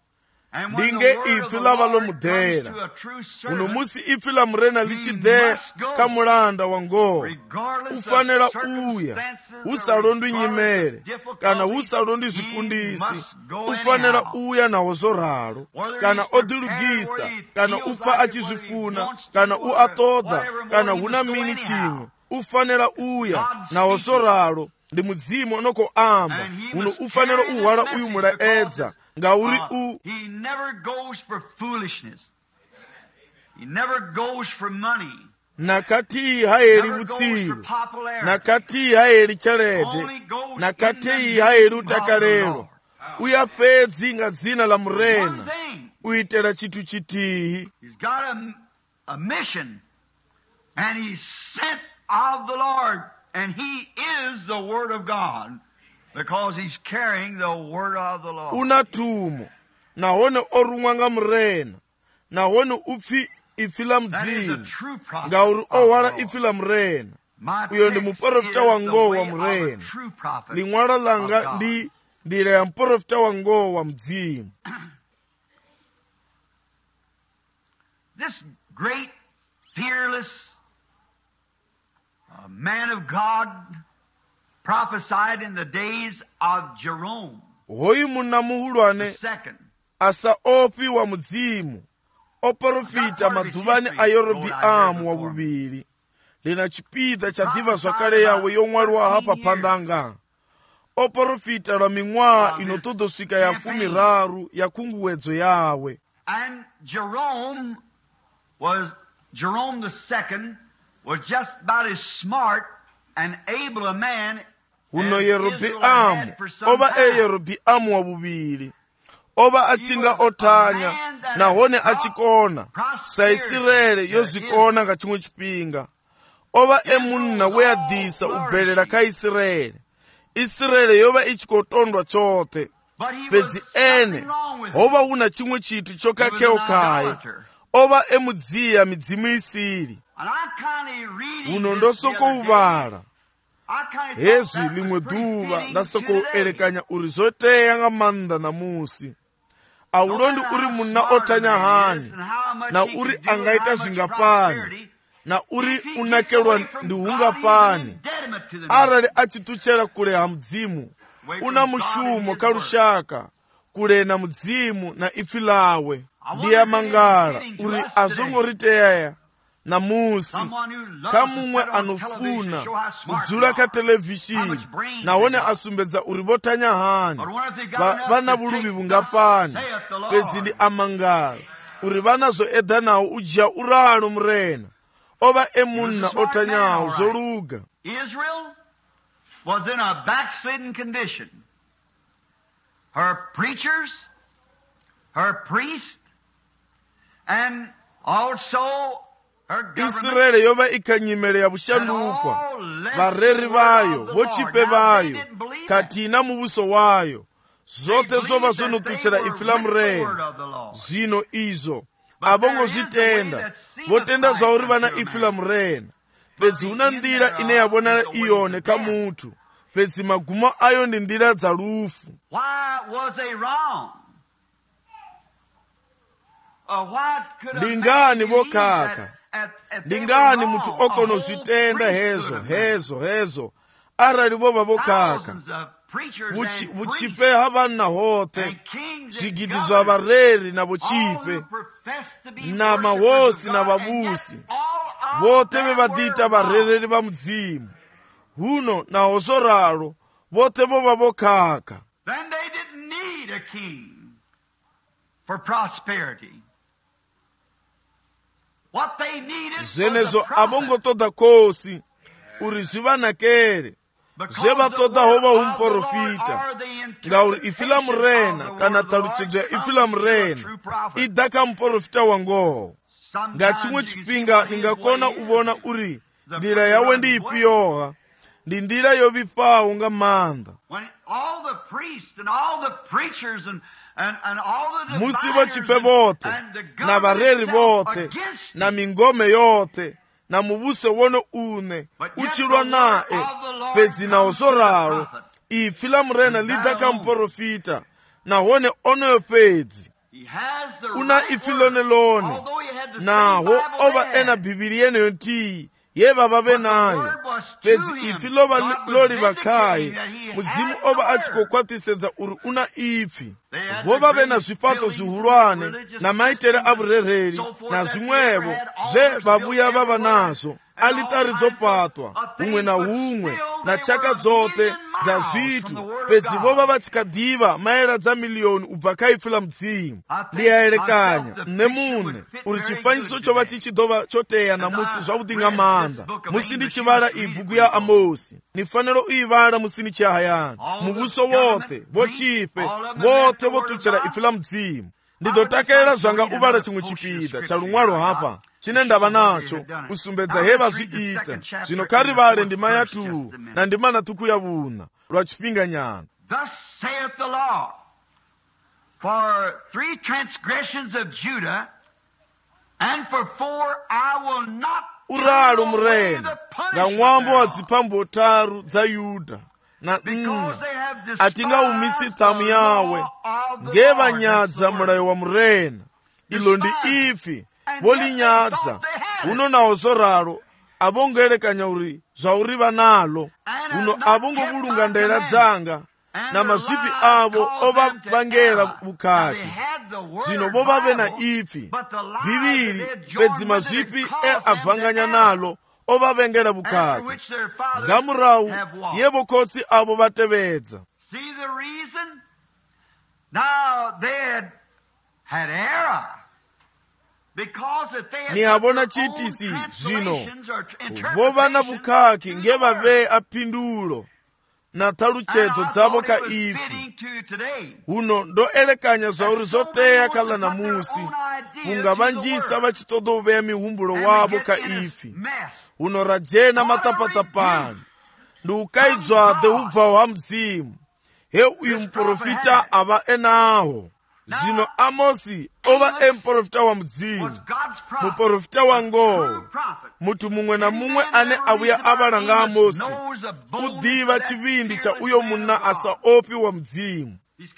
ndinge ipfi lava lomudera uno musi ipfi la murena lichidhe ka mulanda wa ngoho ufanela uya usalondwi nyimele kana usalondwi zvikundisi ufanela uya nawo zoralo kana odilugisa kana upfa achizvifuna kana uatoda kana huna mini chimwe ufanela uya nawo zoralo ndi mudzimu onoko amba uno ufanela uhwala uyu mulaedza ngauri he never goes for foolishness. He never goes for money. nakati hayeli utsiru nakati hayeli chalete nakati hayeli utakalelo uyafedzi nga dzina la murena uitela chitu chitihi. He's got a mission and he's sent of the Lord and he is the Word of God. Because he's carrying the word of the Lord. Unatumo nahone orumwa nga murena nahone upfi ifi la mdzimu ngauri owala ifi la murena uyo ndi muprofita wa ngoho wa murena linwala langa ndi ndila ya muprofita wa ngoho wa mdzimu. This great fearless man of God prophesied in the days of Jerome. Hoyi munna muhulwane asa opi wa mudzimu oprofita maduvani a Yerobiamu wa bubili lina chipita cha diva zwakale yawe yomwaliwa hapa pandanga oprofita lwa ming'wa inotodoswika ya 10 ya kunguwedzo yawe. And Jerome the second was just about as smart and able a man uno Yerobiamu oba Yerobiamu wa bubili oba achinga otanya nahone achikona saisirele yozikona nga chimwe chipinga oba emunna weyadisa ubvelela ka Israeli yoba ichikotondwa chote pezi ene oba una chimwe chitu chokakeokaye oba emudziya midzimu isiri uno ndosoko ubala Yesu limwe duva ndasoko elekanya uri zoteya nga manda na musi aulondi uri munna otanya hani na uri angaita zvingapani na uri unakelwa ndi ungapani arali achituchera kule ha mudzimu una mushumo kalushaka kule na mudzimu na ipfi lawe ndiya mangala uri azongoriteya na musi kamumwe anofuna kudzula ka televishini nawone asumbedza uri votanya hani vana vuluvi vungapani pezi ndi amangala uri vana zoedha nawo ujiya uralo murena ova emunna otanyawo zoluga. Israel was in a backslidden condition. Her preachers, her priests, and also Israeli yova ikanyimele ya bushandukwa vareri vayo vochipe vayo katina mubuso wayo zote zova zonotuchera ifi la murena zino izo abongo zitenda votenda zvauri vana ifi la murena pedzi una ndira ine yabonala iyone ka mutu pedzi magumo ayo ndi ndira dza lufu. Ndingani vokaka ndingani mutu okono zvitenda hezo arali vova vokaka vuchipe havanna hote zvigidi zva vareri na vuchipe na mahosi na vavusi vote vevadita varereri va mudzimu huno na hozoralo vote vova vokaka. Then they didn't need a king for prosperity. What they needed zenezo abongotoda kosi uri zivanakele zevatoda hova umprofita ngauri ifi la murena kana taluchedzo ya ifi la murena idaka mprofita wa ngoho nga chimwe chipinga ningakona uvona uri ndira yawe ndi ipi yoha ndi ndira yovifawo nga manda musi vachipe vote na vareri vote na mingome yote na mubuso wono une uchilwa nae pedzi na ozoralo ipfi la murena lidaka mprofita na hone onoyo pedzi una ifi lone naho ova ena bhibhiri yeneyo ntiyi yeva vave nayo fedzi ifi lova lori vakhaye mudzimu ova achikokwatisedza uri una ifi vovave na zvipato zvihulwane namaitere avurereri na zvimwevo zvevavuya vava nazvo, alitari dzofatwa humwe na humwe na chaka dzote dza zvitu pedzi vova vatsikadhiva maera dza miliyoni ubva kaifi la mudzimu. Ndiyaelekanya nemune uri chifanyiso chova chichidova choteya namusi zvavudi nga maanda musi ndichivala ibhuku ya Amosi. Nifanelo uyivala musi ndichihayana muvuso wote vochife vote votuchera ifi la mudzimu. Ndidotakelela zvanga uvala chimwe chipida cha lumwalo hapa chine ndava nacho kusumbedza heva zviita zvino kari vale ndima yatu na ndima na tuku ya vuna lwa chipinga nyana. Thus saith the Lord, for 3 transgressions of Judah, and for 4 I will not uralo murena nga mwambo wa zipambo 3 za Yuda na atingaumisi thamu yawe ngevanyadza mulayo wa murena. Ilo ndi ifi volinyadza uno nawo zoralo avongoelekanya uri zvauri vanalo uno avongovulunga ndela dzanga na mazvipi avo ovavangela vukati. Zvino vovave na ifi viviri pedzi mazvipi avhanganya nalo ovavengela vukati ngamurawu yevokotsi avo vatevedza. See the reason? Now they had error. Nihavona chitisi zvino vova na vukaki ngevave apindulo na taluchedzo dzavo ka ifi. Uno ndoelekanya zvauri zoteya kala namusi ungavanjisa vachitodoveya mihumbulo wavo ka ifi. Uno rajena matapatapani ndiukaidzwade ubvawo ha mudzimu he uyu muprofita ava enaho. Zvino Amosi ova emprofita wa mudzimu, muprofita wa ngoo. Mutu mumwe na mumwe ane avuya avala nga Amosi udiva chivindi cha uyo munna asaopi wa mudzimu.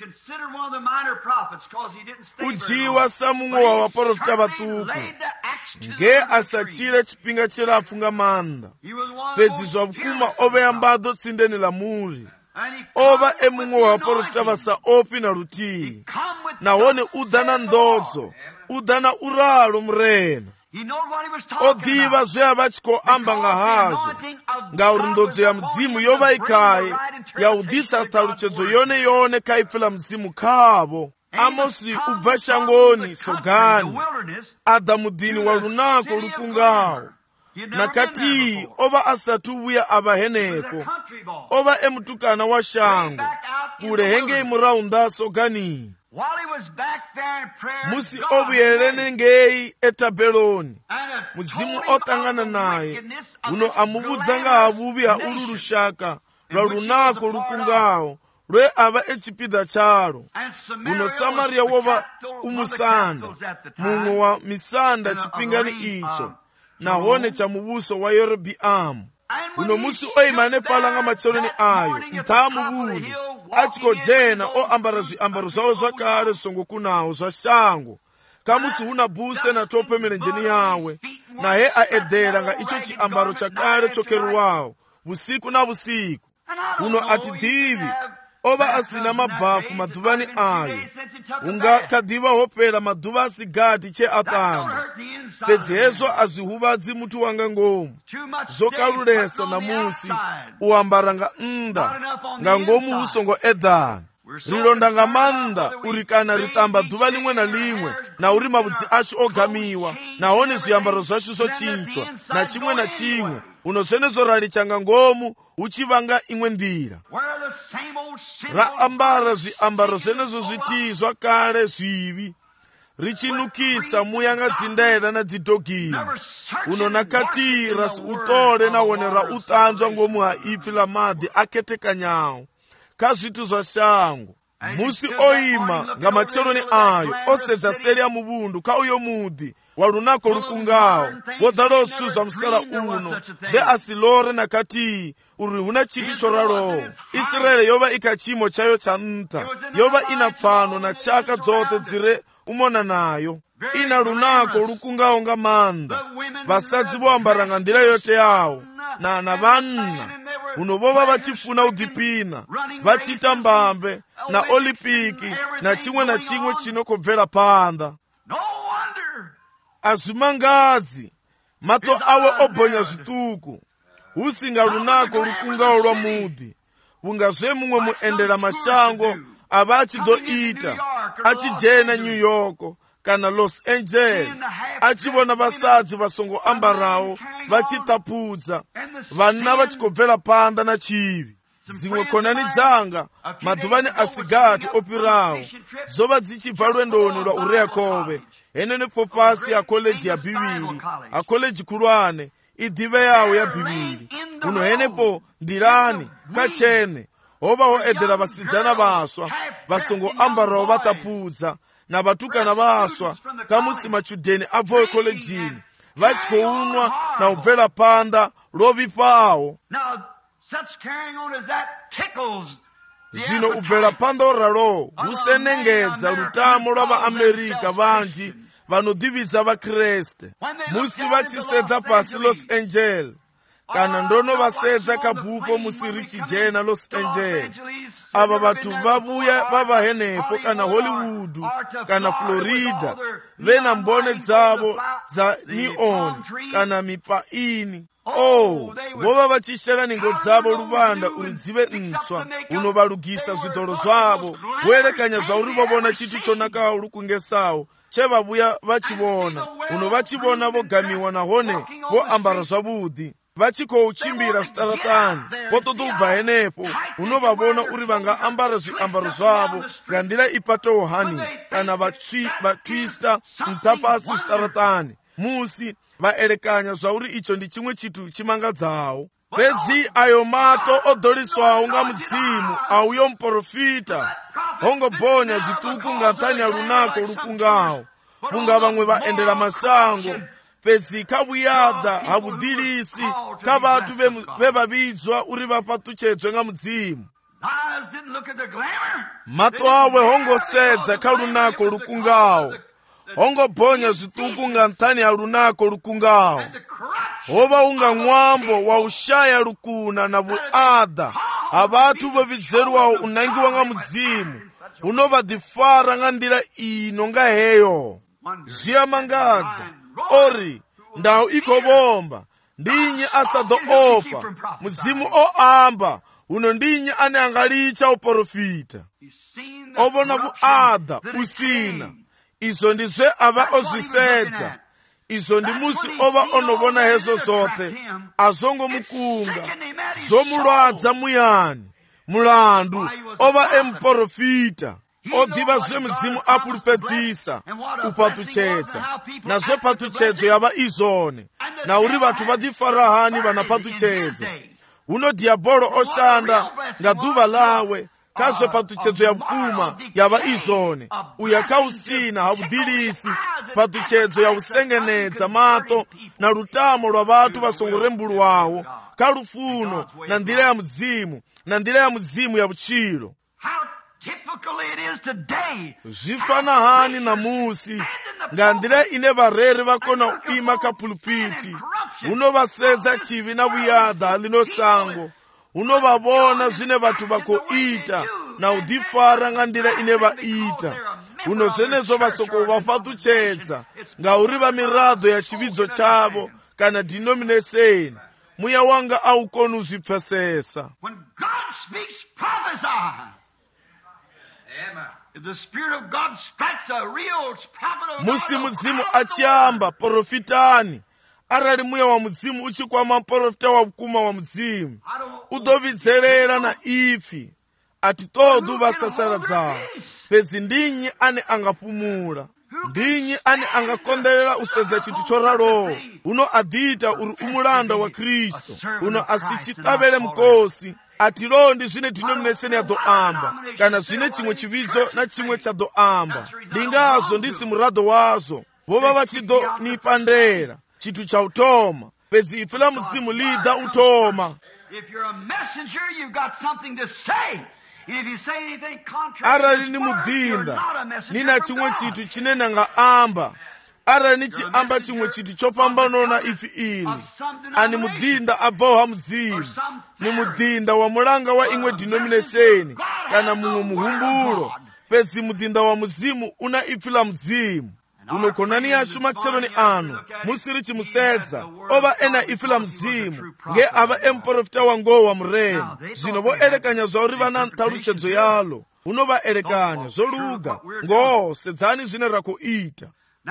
Ujiwa sa mumwe wa vaprofita vatuku nge asachile chipinga chilafu nga manda pedzi zvavukuma oveyambado tsindeni la muri. Ova emumwe wa vaprofita vasaopi na rutii nahone udana ndodzo udana uralo murena. Odiva zveava chikoamba nga hazvo ngauri ndodzo ya mudzimu yova ikaye yaudisa taluchedzo yone yone kaipfila mudzimu kavo. Amosi ubva shangoni sogani adha mudhini wa lunako lukungawo nakati ova asati uvuya ava heneko ova emutukana wa shango kule henge imuraunda sogani. Musi ovuyelene ngeyi etabeloni mudzimu otangana naye uno amuvudza nga havuvi ha ulu lushaka lwa lunako lukungawo lwe ava echipida chalo. Uno Samariya wova umusanda mumwe wa misanda chipingani icho nahone cha mubuso wa Yerobiamu. Uno musi oimane palanga macheloni ayo nthamu vunu achikojena oambara zviambaro zvawo zvakale songokunawo zva shango kamusi huna buse na tope mirenjeni yawe naye aedhera nga icho chiambaro chakale chokeruwawo vusiku na vusiku. Uno atidhivi ova asina mabhafu madhuvani ayo ungakadhiva hopera madhuva asigati che atanu pedzi hezvo azvihuvadzi mutu wanga ngomu zokalulesa namusi uambara nga nda nga ngomu usongo edhani rilonda nga manda uri kana ritamba dhuva limwe na limwe na uri mavudzi asho ogamiwa nahone zviambaro zvacho zvochinchwa na chimwe na chimwe uno zvenezvo ralichanga ngomu uchivanga imwe ndira raambara zviambaro zvenezvo zvitii zvakale zvivi richinukisa muyanga dzindaenda na dzidhogini uno nakati rasi utole nahone rautanzwa ngomu ha ipfi la madhi aketekanyawo kazvitu zva shango. Musi oima nga macheloni ayo osedza seli ya muvundu ka uyo mudhi wa lunako lukungawo wodhalo zvitu zva musala uno zve asilore nakati uri huna chiti choralowo. Israeli yova ikachimo chayo cha nta yova ina pfano na chaka dzote dzire umona nayo ina lunako lukungawo nga manda. Basadzi boambara nga ndila yote yawo na banna uno boba bachifuna udipina bachita mbambe na olipiki na chimwe chino kubvera panda. Azumangazi mato awe obonya zituku usinga lunako lukungawo lwa mudi ungazwe mumwe muendera mashango abachi do ita achijena New York kana Los Angeles achibona basadzi basongo ambarawo bachitapudza vanna vachikobvera panda na chivi. Zimwe konani dzanga madhuvani asigati opirawo zova dzichibva lwendoni lwa ureakove henene popasi a koleji ya biviri a koleji kulwane idive yawo ya biviri uno henepo ndirani kachene ovawo edera vasidzana vaswa vasongo ambarawo vatapudza na vatukana vaswa kamusi machudheni abvowe kolejini vachikounwa na ubvera panda lovipawo. Zvino ubvera panda oralo husenengedza lutamo lwa vaAmerika vanji vanodividza vakreste musi vachisedza pasi Los Angeles kana ndono vasedza kabhufo musi richijena Los Angeles. Ava vatu vavuya vava henepo kana Hollywood kana Florida vena mbone dzavo za neon kana mipaini. Vova vachishera ningo dzavo luvanda uri dzive ntswa unovalugisa zvidhoro zvavo werekanya zvauri vavona chitu chonakawo lukungesawo chevavuya vachivona uno vachivona vogamiwa nahone voambara zvavudi vachikouchimbira zvitaratani vototobva henepo unovavona uri vanga ambara zviambaro zvavo nga ndira ipatowo hani kana vatwista mtapasi zvitaratani musi vaerekanya zvauri icho ndi chimwe chitu chimangadzawo. Bezi ayo mato odoliswawo nga mudzimu auyo mporofita hongobonya zvituku nga ntani ya lunako lukungawo kunga vamwe vaendera masango pezi kabuyada habudilisi kavatu vevavidzwa uri vapatuchedzwe nga mudzimu. Mato awe hongosedza kalunako lukungawo hongobonya zvituku nga ntani ya lunako lukungawo hova unga mwambo wa ushaya lukuna na vuada avatu vovidzerwawo unangiwa nga mudzimu unovadifara nga ndira ino nga heyo. Ziyamangadza ori ndawo ikobomba ndinyi asado opa mudzimu oamba uno ndinyi ane angalicha uporofita ovona vuada usina. Izo ndizve ava ozvisedza izo ndi musi ova onovona hezo zote azongo mukunga zomulwadza muyani mulandu ova emporofita odiva zve mudzimu apulupedzisa upatuchedza na zve patuchedzo yava izone na uri vatu vadifarahani vana patuchedzo uno diabolo oshanda nga duva lawe kazwe patuchedzo ya bukuma yava izone uyakausina habudilisi patuchedzo ya usengenedza mato na lutamo lwa vatu vasongorembulwawo kalufuno na ndira ya mudzimu na ndira ya mudzimu ya buchilo. Zvifana hani na musi nga ndira ine vareri vakona uima kapulupiti unovasedza chivi na vuyada lino sango unovavona zvine vatu vakoita na udifara nga ndira ine vaita uno zvenezvo vasoko vafatuchedza nga uri va mirado ya chividzo chavo kana denomination muya wanga aukoni uzvipfesesa. Musi mudzimu achiamba porofitani arali muya wa mudzimu uchikwama porofita wa bukuma wa mudzimu udovidzerera na ifi ati todu vasasaradza pedzi ndinyi ane angapumula ndinyi ane angakonderera usedza chitu choralo uno adita uri umulanda wa Kristo uno asichitavele mkosi atilondi zvine denomination ya doamba kana zvine chimwe chividzo na chimwe cha doamba ndingazo ndisi murado wazo vova vachidonipandera chitu cha utoma pedzi ife la mudzimu lida utoma. If you're a messenger, you've got something to say. arali ni mudinda nina chimwe chinthu chimene anga arali ni chiamba chimwe chinthu chopambanona ifi ili ani mudinda abvawo ha mzimu ni mudinda wa mulanga wa imwe denomination kana mumwe muhumbulo pedzi mudinda wa muzimu una ifi la mzimu unokonani yashu matseroni anu musiri chimusedza ova ena ifi la mzimu nge ava emprofita wangowo wa mureni zvino voelekanya zvauri vana ntaluchedzo yalo unovaelekanya zvoluga ngo sedzani zvine rakuita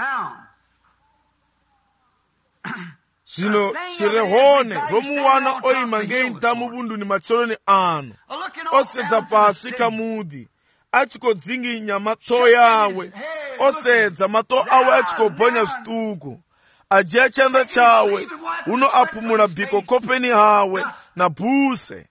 zvino chirehone romuwana oima ngeintamu vunduni matseroni anu osedza pasi kamudhi achikodzinginya mato yawe osedza mato awe achikobhonya zvituku ajiya chanda chawe uno apumula bhiko kopeni hawe na bhuse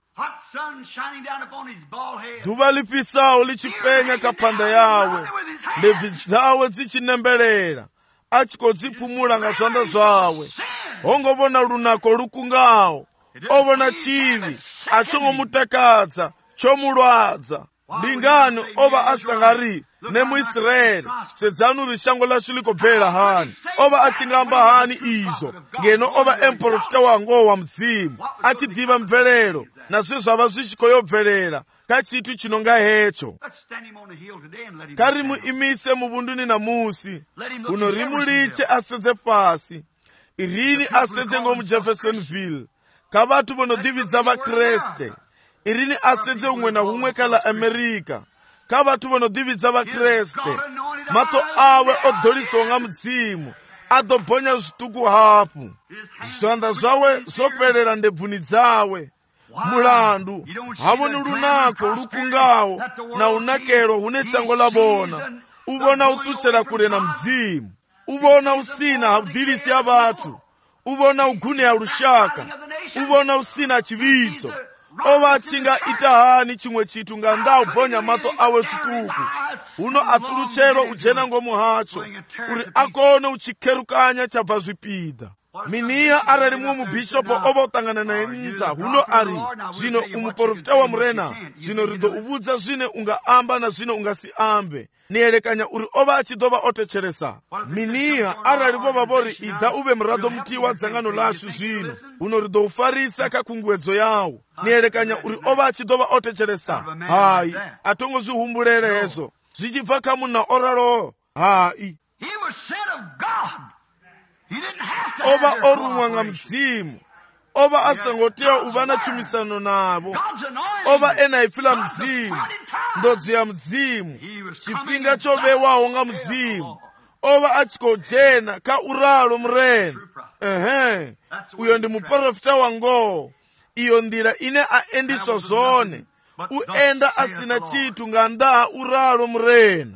dhuva lipisawo lichipenya kapanda yawe ndebvi dzawe dzichinemberera achikodzipumula nga zvanda zvawe hongovona lunako lukungawo ovona chivi achongomutakadza chomulwadza ndingani ova asangari nemuisraeri sedzanu rishango lashu likobvera hani ova achingamba hani izo ngeno ova emprofita wangowo wa mzimu achidiva mvelero nazvo zvava zvichikoyobverera kachithu chinonga hecho karimuimise muvunduni namusi uno rimuliche asedze pasi irini asedze ngomujeffersonville kavatu vonodividza vakreste irini asedze umwe na umwe kala amerika kavatu vonodividza vakreste mato ave odholiswa nga mudzimu adobhonya zvituku hafu zvanda zvawe zoperera ndebvuni dzawe mulandu havoni lunako lukungawo na unakero hune shango lavona uvona utuchera kule na mdzimu uvona usina habudilisi ya vatu uvona ugune ya lushaka uvona usina chividzo ova achinga itahani chimwe chithu nga ndaubhonya mato awe zvituku uno atuluchero ujena ngomu hacho uri akone uchikherukanya chabva zvipida miniya arali mumwe mubhishopo ova utangana naye nta huno ari zvino umuprofita wa murena zvino rido uvudza zvine ungaamba na zvine ungasiambe nielekanya uri ova achidova otecheresa miniya arali vova vori ida uve murado muti wa dzangano lashu zvino uno rido ufarisa kakungwedzo yawo nielekanya uri ova achidova otecheresa hai atongozvihumbulere hezvo zvichibva kamuna oralo hai ova orumwa nga mzimu ova asangotewa uva na chumisano navo ova ena ifila mzimu ndodzi ya mzimu chipinga chovewawo nga mzimu ova achikojena ka uralo mureni uyo ndi muprofita wangowo iyo ndira ine aendiswa zvone uenda asina chithu nga ndaa uralo murena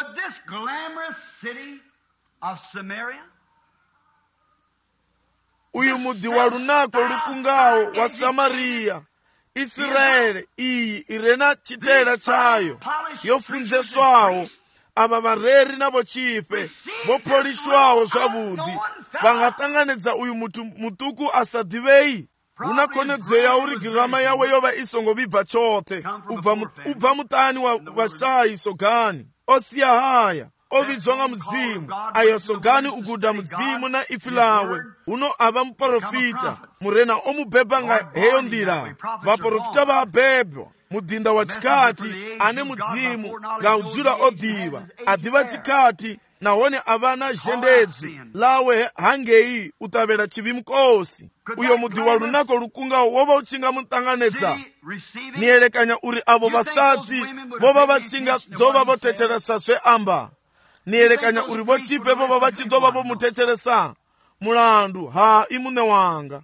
uyu mudzi wa lunako lukungawo wa samariya israeli iyi irena chitera chayo yofunzeswawo ava vareri navo chife vopolishwawo zvavudi vangatanganidza uyu mutuku asadivei unakonedzo yauri girama yawe yova isongovibva chote ubva mutani wa vashayi sogani osiya haya ovidzwa nga muzimu ayo sogani uguda muzimu na ifi lawe uno ava muprofita murena omubhebha nga heyo ndira vaprofita vabhebhwa mudinda wa chikati ane mudzimu nga udzula odiva adiva chikati nahone avana zhendedzi lawe hangeyi utavera chivi mukosi uyo mudzi wa lunako lukungawo wova uchinga mutanganedza nielekanya uri avo vasadzi vova vachinga dova votecheresa zveamba nielekanya uri vochipe vova vachidova vomutecheresa mulandu ha imune wanga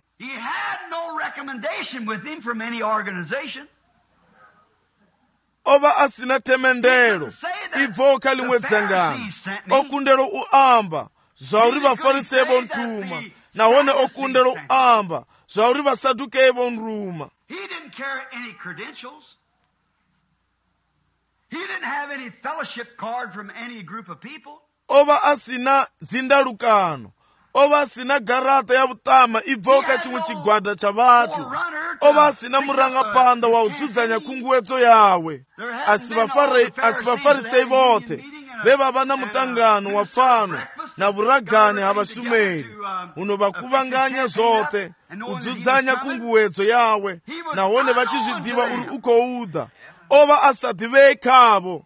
ova asina temendero ibvoka limwe dzangano okundero uamba zvauri vafarisei vontuma nahone okundero uamba zvauri vasadukei vonruma ova asina zindalukano ova asina garata ya vutama ibvawo ka chimwe chigwada cha vatu, ova asina murangapanda wa udzudzanya kunguwedzo yawe. Asi vafarisei vote vevava na mutangano wa pfano na vuragane ha vashumeri unovakuvanganya zvote udzudzanya kunguwedzo yawe, nahone vachizvidiva uri ukouda. Ova asadivei kavo,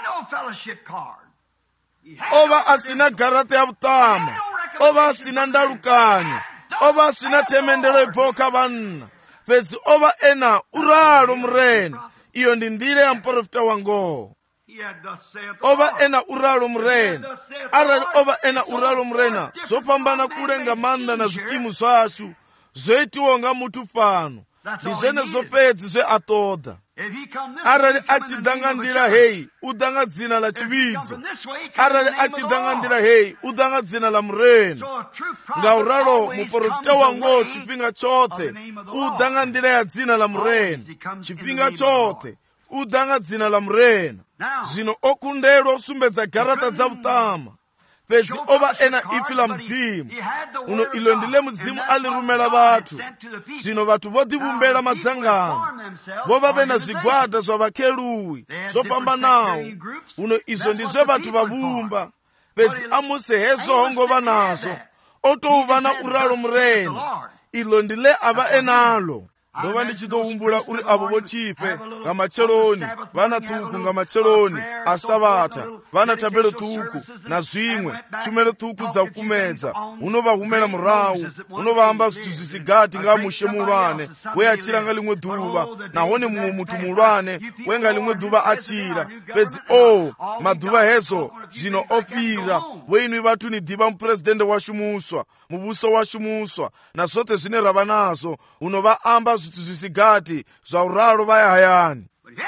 ova asina garata ya vutama, ova asina ndalukanyo, ova asina temendero ibvawo ka vanna, fedzi ova ena uralo murena. Iyo ndi ndile ya mprofita wangoho. Ova ena uralo murena. Arali ova ena uralo murena, zopambana kulenga manda na zwikimu zwashu zvoitiwo nga mutu pano. Ndi zvene zopedzi zve atoda. Arali achidanga ndira hei, udanga dzina la chividzo. Arali achidanga ndira hei, udanga dzina la murena. Ngauralo muprofita wangoho chipinga chote udanga ndira ya dzina la murena. Chipinga chote udanga dzina la murena. Zvino okundelwa usumbedza garata dza vutama, fedzi ova ena ipfi la mzimu. Uno ilo ndile muzimu alirumela vatu. Zvino vatu vodivumbela madzangano, vova vena zvigwada zva vakeruwi zvopambanawo. Uno izvo ndizvo vatu vavumba, fedzi amuse hezvo hongova nazvo otouva na uralo murena. Ilo ndile ava enalo. Ndova ndichitohumbula uri avo vochife nga macheloni, vana tuku nga macheloni asavata, vana tabelo tuku na zvimwe tshumelo tuku dza kumedza. Unovahumela murawu, unovahamba zvithu zvisigati nga mushe mulwane we achira nga limwe duva, nahone mumwe mutu mulwane we nga limwe duva achira. Pedzi maduva hezo zvino ofira weinu vatu ni diva mupresidente washu muswa, mubuso washu muswa na zvote zvine rava nazvo. Unova amba zvithu zvisigati zva uralo vaya hayani.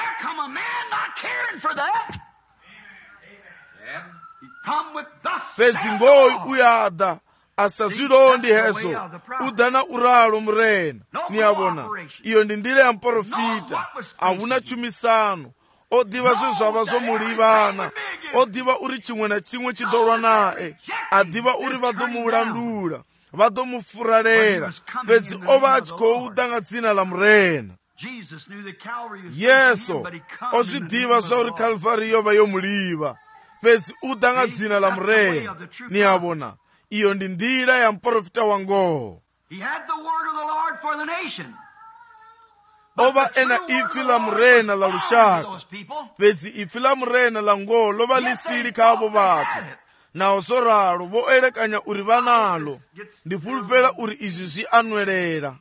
Fedzi ngoyi uyada asazvirondi hezo udana uralo murena. Niyavona iyo ndi ndile ya mprofita, ahuna chumisano. Odiva zve zvava zvomulivana, odiva uri chimwe na chimwe chidolwa naye, adiva uri vadomuulandula, vadomufuralera. Fedzi ova achikoudanga dzina la murena. Yesu ozvidiva zvauri Kalvari yova yomuliva, fedzi udanga dzina la murena. Niyavona iyo ndi ndila ya mprofita wangoho. Ova ena ipfi la murena la lushaka, fedzi ipfi la murena la ngoho lova lisili kavo vatu. Nawo zoralo voelekanya uri vanalo. Ndifulufela uri izvi zvianwelera.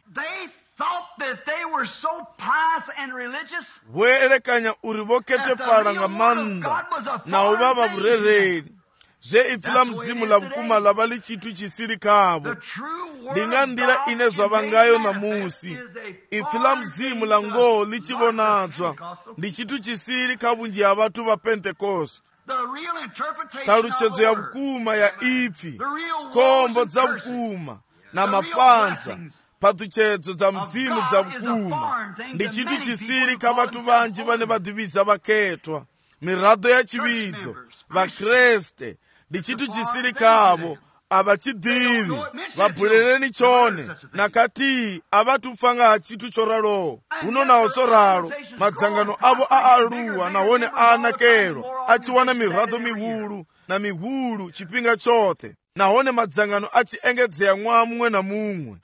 Voelekanya uri voketepala nga manda nawo vava vurereri. Zve ipfi la mzimu la vukuma lava li chithu chisili kavo. Ndinga ndila ine zvava ngayo namusi. Ipfi la mzimu la ngoho lichivonadzwa ndi chithu chisili kavunji ya vatu va Pentecost. Taluchedzo ya vukuma ya ipfi, kombo dza vukuma na mapanza, patuchedzo dza mzimu dza vukuma ndi chithu chisili ka vatu vanji vane vadividza vaketwa. Mirado ya chividzo, vakreste, ndi chithu chisili kavo. Avachidivi vabhuleleni chone nakati avatupfanga ha chithu choralo. Uno nawo soralo madzangano avo aaluwa nahone aanakelo achiwana mirado mihulu na mihulu chipinga chote, nahone madzangano achiengedzeya mwa mumwe na mumwe.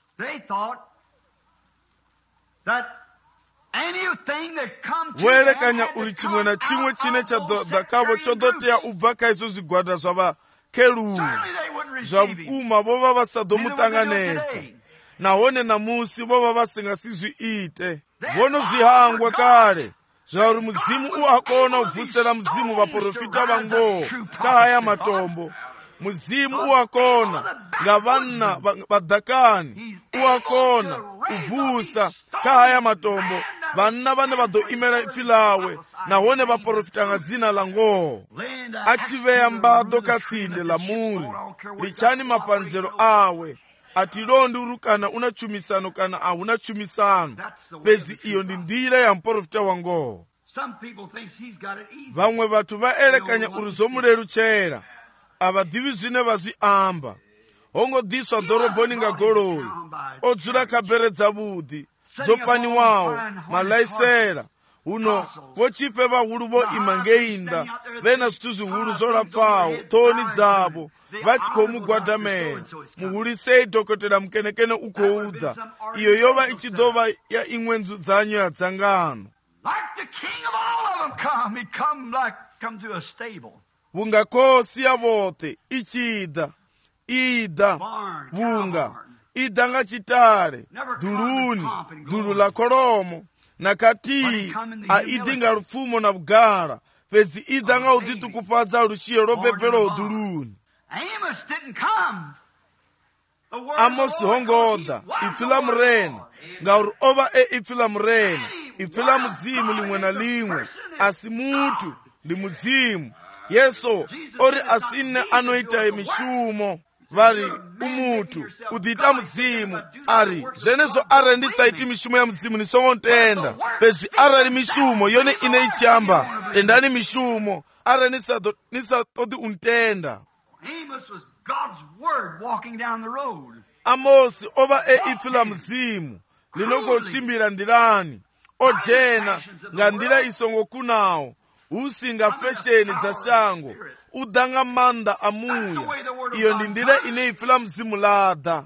Welekanya uri chimwe na chimwe chine chadakavo chodoteya ubva kaizo zvigwada zvava keruwi zva vukuma vova vasadomutanganedza, nahone namusi vova vasingasizviite. Vono zvihangwa kare zvauri muzimu uakona ubvusela muzimu vaprofita vangoho kahaya matombo. Muzimu uakona nga vanna vadakani, uakona ubvusa kahaya matombo vanna vane vadoimela ipfi lawe, nahone vaprofita nga dzina la ngoho. Achiveya mbado katsinde la muri lichani mapanzelo awe, atilondi uri kana una chumisano kana ahuna chumisano. Fedzi iyo ndi ndila ya mprofita wangoho. Vamwe vatu vaelekanya uri zomuleluchera, avadivi zvine vazviamba. ongodiswa ḓoroboni nga goloi, odzula kha bere dzavhuḓi dzo paniwaho malaisela. Uno vhochipe vhahulu vho ima ngei nnḓa, vhe na zwithu zwihulu zwo lapfaho ṱhohoni dzavho, vha tshi khou mugwadamela. Muhulisei dokotela mukenekene u khou ḓa. Iyo yo vha i tshi ḓo vha ya iṅwe nzudzanyo ya dzangano. Vhunga khosi ya vhoṱhe i tshi ḓa, i ḓa vhunga i ḓa nga tshitale, ḓuluni, ḓulu ḽa kholomo, na khathihi a i ḓi nga lupfumo na vhugala, fhedzi i ḓa nga u ḓiṱukufhadza lushie lwo bebelaho ḓuluni. Amosi ho ngo ḓa ipfi ḽa murena, ngauri o vha ipfi ḽa murena, ipfi ḽa mudzimu liṅwe na liṅwe, a si muthu, ndi mudzimu. Yesu o ri a si nne a no ita mishumo, vha ri u muthu, u ḓiita mudzimu. A ri zwenezwo arali ndi sa iti mishumo ya mudzimu ni songo ntenda, fhedzi arali mishumo yone ine i tshi amba tendani mishumo, arali ni sa ṱoḓi u ntenda. Amosi o vha ipfi ḽa mudzimu ḽino khou tshimbila nḓilani, o dzhena nga nḓila i songo kunaho, hu si nga fesheni dza shango, u ḓa nga maanḓa a muya. Iyo ndi nḓila ine ipfi ḽa mudzimu ḽa ḓa.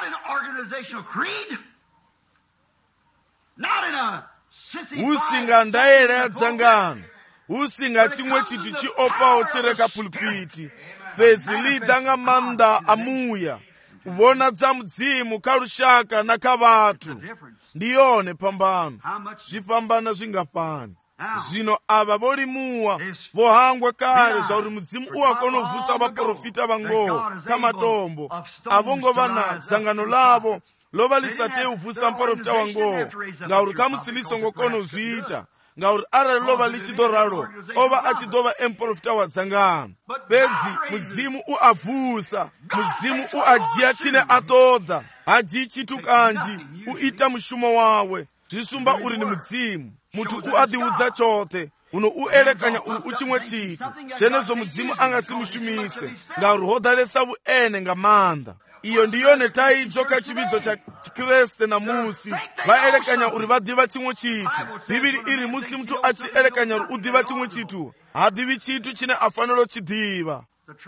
Hu si nga ndaela ya dzangano, hu si nga tshiṅwe tshithu tshi opaho tshi re kha pulpiti, fhedzi ḽi ḓa nga maanḓa a muya, u vhona dza mudzimu kha lushaka na kha vhathu. Ndi yone phambano. Zwifhambana zwingafhani. Zwino ava vho limuwa, vho hangwa kale zwa uri mudzimu u a kona u vusa vhaprofita vha ngoho kha matombo. A vho ngo vha na dzangano ḽavho ḽo vha ḽi sa tei u vusa muprofita wa ngoho, ngauri kha musi ḽi songo kona u zwi ita, ngauri arali ḽo vha ḽi tshi ḓo ralo, o vha a tshi ḓo vha muprofita wa dzangano. Fhedzi mudzimu u a vusa, mudzimu u a dzhia tshine a ṱoḓa, ha dzhii tshithu kanzhi, u ita mushumo wawe. Zwi sumba uri ni mudzimu. Muthu u a ḓiwudza tshoṱhe, uno u elekanya uri u tshiṅwe tshithu, zwenezwo mudzimu a nga si mushumise, ngauri ho ḓalesa vhuene nga maanḓa. Iyo ndi yone thaidzo kha tshivhidzo tsha Tshikriste namusi. Vha elekanya uri vha ḓivha tshiṅwe tshithu. Bivhili iri musi muthu a tshi elekanya uri u ḓivha tshiṅwe tshithu, ha ḓivhi tshithu tshine a fanela u tshi ḓivha.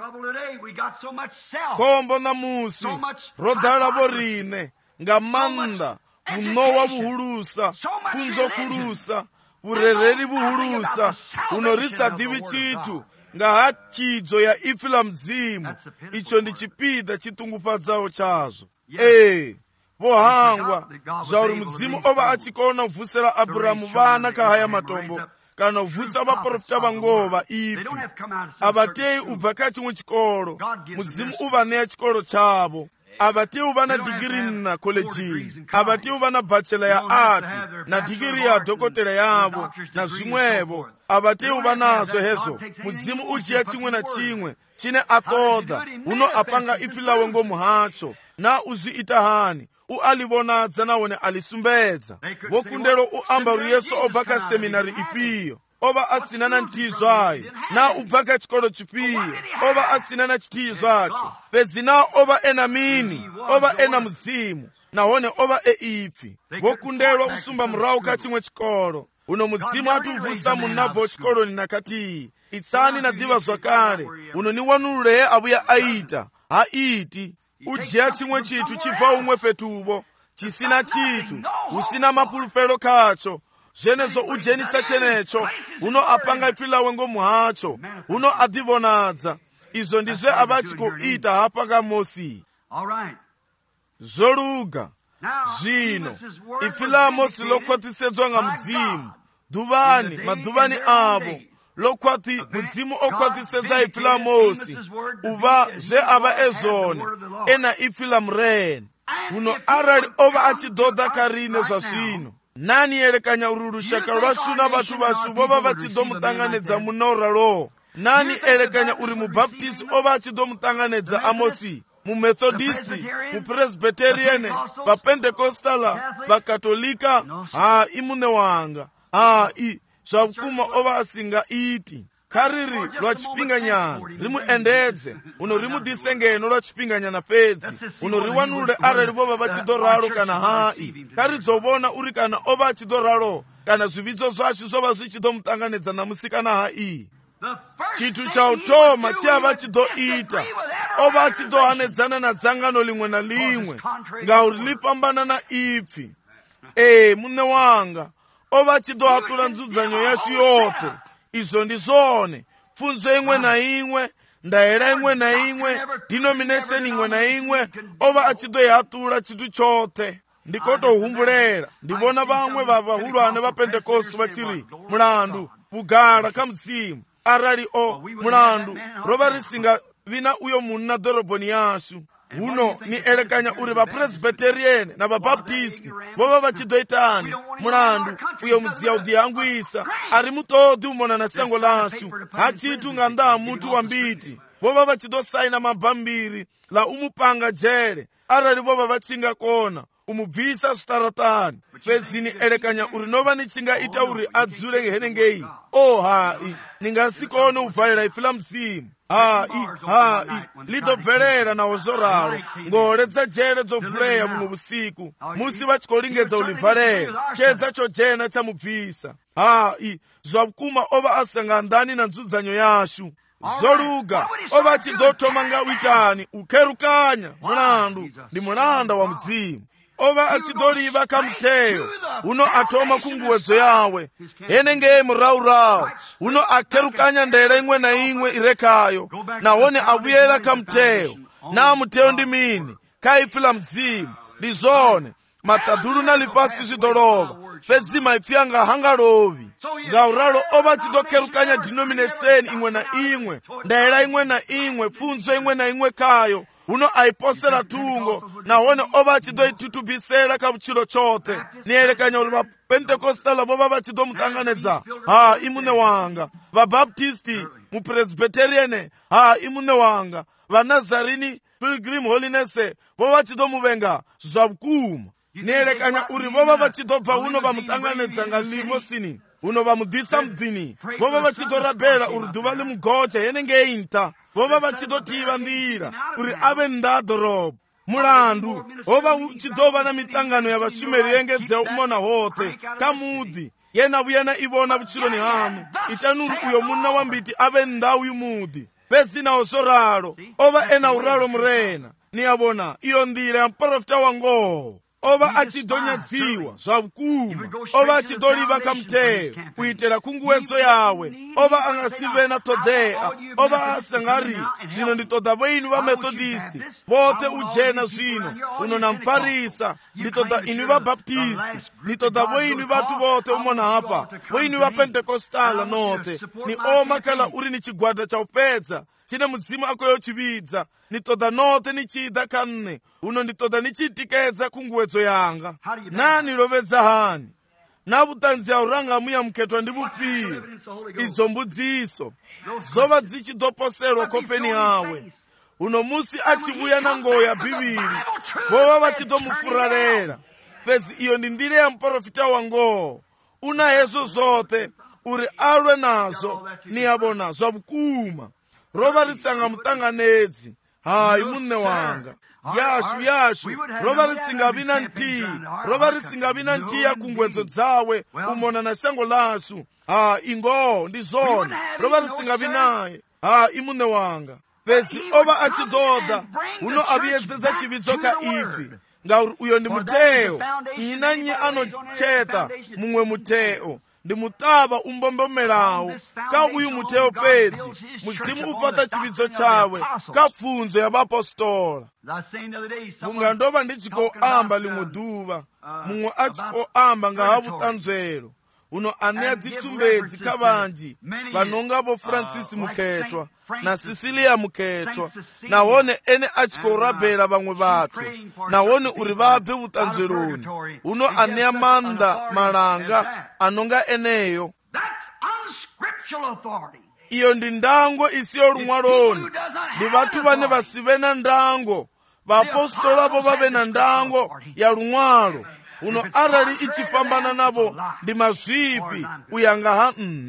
Khombo namusi ro ḓala vho riṋe nga maanḓa, vhunowa vhuhulusa, pfunzo khulusa, vhurereli vhuhulusa, uno ri sa ḓivhi tshithu nga ha tshidzo ya ipfi ḽa mudzimu. Icho ndi tshipiḓa tshitungufhadzaho tshazwo. Vho hangwa zwa uri mudzimu o vha a tshi kona u vusela Aburahamu vhana kha haya matombo, kana u vusa vhaprofita vha ngoho vha ipfi. A vha tei u bva kha tshiṅwe tshikolo, mudzimu u vha ṋea tshikolo tshavho. A vha tei u vha na digiri nna khoḽedzhini, a vha tei u vha na bachela ya ati na digiri ya dokotela yavho na zwiṅwevho. A vha tei u vha nazwo hezwo. Mudzimu u dzhia tshiṅwe na tshiṅwe tshine a ṱoḓa, huno a panga ipfi ḽawe ngomu hatsho. Na u zwi ita hani? U a ḽi vhonadza nahone a ḽi sumbedza. Vho kundelwa u amba uri Yesu o bva kha seminari ifhio, o vha a sina na nthihi zwayo, na u bva kha tshikolo tshifhio, o vha a sina na tshithihi zwatsho. Fhedzi na o vha na mini, o vha na mudzimu, nahone o vha ipfi. Vho kundelwa u sumba murahu kha tshiṅwe tshikolo. Uno mudzimu a tu vusa munabvo tshikoloni na khathihi. Itsani na ḓivha zwakale, uno ni wanulule he a vhuya a ita, ha iti. U dzhia tshiṅwe tshithu tshi bva huṅwe fhethuvo, tshi sina tshithu, hu sina mafulufhelo khatsho, zwenezwo u dzhenisa tshenetsho, huno a panga ipfi ḽawe ngomu hatsho, huno a ḓivhonadza. Izwo ndi zwe a vha tshi khou ita hafha nga Mosi. Zwo luga. Zwino ipfi ḽa Mosi ḽo khwaṱhisedzwa nga mudzimu ḓuvhani, maḓuvhani avho. Mudzimu o khwaṱhisedza ipfi ḽa Mosi u vha zwe a vha zwone, na ipfi ḽa murena. Huno arali o vha a tshi ḓo ḓa kha riṋe zwa zwino, nani elekanya uri lushaka lwashu na vhathu vashu vho vha vha tshi ḓo muṱanganedza munna o raloho? Nani elekanya uri mubaptisi o vha a tshi ḓo muṱanganedza Amosi? Mumethodisti, mupresbiteriane, vapendekostala, vakatolika? Hai muṋe wanga, hai, zwa vhukuma o vha a si nga iti. khariri lwa tshifhinganyana ri mu endedze uno ri mu ḓise ngeno lwa tshifhinganyana fhedzi uno ri wanule arali vho vha vha tshi ḓo ralo kana hai. Kha ri dzo vhona uri kana o vha a tshi ḓo ralo kana zwivhidzo zwashu zwo vha zwi tshi ḓo muṱanganedza namusi kana hai. Tshithu tsha u thoma tshi a vha tshi ḓo ita o vha a tshi ḓo hanedzana na dzangano liṅwe na liṅwe ngauri ḽi fhambana na ipfi. Muṋe wanga o vha a tshi ḓo haṱula nzudzanyo yashu yoṱhe. Izwo ndi zwone, pfunzo iṅwe na iṅwe, ndaela iṅwe na iṅwe, denomination iṅwe na iṅwe, o vha a tshi ḓo i haṱula tshithu tshoṱhe. Ndi khou tou humbulela ndi vhona vhaṅwe vha vhahulwane vha Pentekoste vha tshi ri mulandu vhugala kha mudzimu. Arali mulandu ro vha ri singa vhi na uyo munna ḓoroboni yashu. Huno ni elekanya uri vapresbiterian na vabaptisti vho vha vha tshi ḓo itani? Mulandu uyo mudzi ya u ḓihangwisa a ri mu ṱoḓi u mona na shango ḽashu ha tshithu nga nnḓa ha muthu wa mbiti. Vho vha vha tshi ḓo saina mabambiri ḽa u mu panga dzhele arali vho vha vha tshi nga kona u mu bvisa zwiṱaraṱani. Fhedzi ni elekanya uri no vha ni tshi nga ita uri a dzule henengei? Hai, ni nga si kone u valela ipfi ḽa mudzimu. Hai, ḽi ḓo bvelela naho zwo ralo. Ngole dza dzhele dzo vulea vhuṅwe vhusiku musi vha tshi khou lingedza u ḽi valela. Tshedza tsho dzhena tsha mu bvisa. Hai, zwa vhukuma o vha a sa nga nnḓani na nzudzanyo yashu. Zwo luga o vha a tshi ḓo thoma nga u itani? U kherukanya. Mulandu ndi mulanda wa mudzimu. O vha a tshi ḓo livha kha mutheo. Huno a thoma khunguwedzo yawe henengei murauraho. Huno a kherukanya ndaela iṅwe na iṅwe i re khayo nahone a vhuyela kha mutheo. Na mutheo ndi mini? Kha ipfi ḽa mudzimu. Ndi zwone maṱaḓulu na ḽifhasi zwi ḓo lovha fhedzi maipfi anga ha nga lovi. Ngauralo o vha a tshi ḓo kherukanya denomination iṅwe na iṅwe, ndaela iṅwe na iṅwe, pfunzo iṅwe na iṅwe khayo. Huno a i posela thungo nahone o vha a tshi ḓo i thutubisela kha vhutshilo tshoṱhe. Ni elekanya uri vapentekostala vho vha vha tshi ḓo muṱanganedza? Hai, muṋe wanga. Vabaptisti, mupresbiterian, hai, muṋe wanga. Vanazarini, Pilgrim Holiness vho vha tshi ḓo muvhenga zwa vhukuma. Ni elekanya uri vho vha vha tshi ḓo bva huno vha muṱanganedza nga limosini, huno vha mu ḓisa muḓini. Vho vha vha tshi ḓo rabela uri ḓuvha ḽi mugotshe henengei nṱha. Vho vha vha tshi ḓo thivha nḓila uri a vhe nnḓa ha ḓorobo. Mulandu ho vha hu tshi ḓo vha na miṱangano ya vhashumeli yo engedzeaho u mona hoṱhe kha muḓi ye na vhuya na i vhona vhutshiloni haṋu. Itani uri uyo munna wa mbiti a vhe nnḓa uyu muḓi. Fhedzi naho zwo ralo o vha e na uralo murena. Ni a vhona iyo nḓila ya muprofita wa ngoho. O vha a tshi ḓo nyadziwa zwa vhukuma. O vha a tshi ḓo livha kha mutheo u itela khunguwedzo yawe. O vha a nga si vhe na ṱhoḓea. O vha a sa nga ri zwino ndi ṱoḓa vho inwi vha Methodisti vhoṱhe u dzhena zwino uno na mpfarisa. Ndi ṱoḓa inwi vha Baptisti. Ni ṱoḓa vho inwi vhathu vhoṱhe u mona hafha. Vho inwi vha Pentekostala noṱhe. Ni oma kha ḽa uri ni tshigwada tsha u fhedza tshine mudzimu a khou yo tshi vhidza. Ni ṱoḓa noṱhe ni tshi ḓa kha nṋe. Huno ndi ṱoḓa ni tshi tikedza khunguwedzo yanga. Na ni lovhedza hani? Na vhuṱanzi ha u ranga muya mukhethwa ndi vhufhio? Idzo mbudziso dzo vha dzi tshi ḓo poselwa khofheni hawe. Huno musi a tshi vhuya na ngoho ya Bivhili vho vha vha tshi ḓo mu furalela. Fhedzi iyo ndi nḓila ya muprofita wa ngoho. Una hezwo zwoṱhe uri a lwe nazwo. Ni a vhona zwa vhukuma. Ro vha ri sa nga muṱanganedzi. Hai, muṋe wanga. Yashu ro vha ri si nga vhi na nthihi. Ro vha ri si nga vhi na nthihi ya khunguwedzo dzawe u mona na shango ḽashu. Hai, ngoho ndi zwone. Ro vha ri si nga vhi naye. Hai, muṋe wanga. Fhedzi o vha a tshi ḓo ḓa huno a vhuyedzedza tshivhidzo kha ipfi. Ngauri uyo ndi mutheo. Nnyi na nnyi ano tsheta muṅwe mutheo ndi muṱavha u mbombomelaho kha uyu mutheo fhedzi. Mudzimu u fhaṱa tshivhidzo tshawe kha pfunzo ya vhapostola. Vhunga ndo vha ndi tshi khou amba ḽiṅwe ḓuvha muṅwe a tshi khou amba nga ha vhuṱanzwelo uno a ṋea dzitsumbedzi kha vhanzhi vha nonga vho Francis Mukhethwa na Cecilia Mukhethwa, nahone ene a tshi khou rabela vhaṅwe vhathu nahone uri vha bve vhuṱanzweloni. Uno a ṋea maanḓa malanga a nonga eneyo. Iyo ndi ndango isiyo luṅwaloni. Ndi vhathu vhane vha si vhe na ndango. Vhapostola vho vha vhe na ndango ya luṅwalo. Uno arali i tshi fhambana navho ndi mazwifhi u ya nga ha nṋe.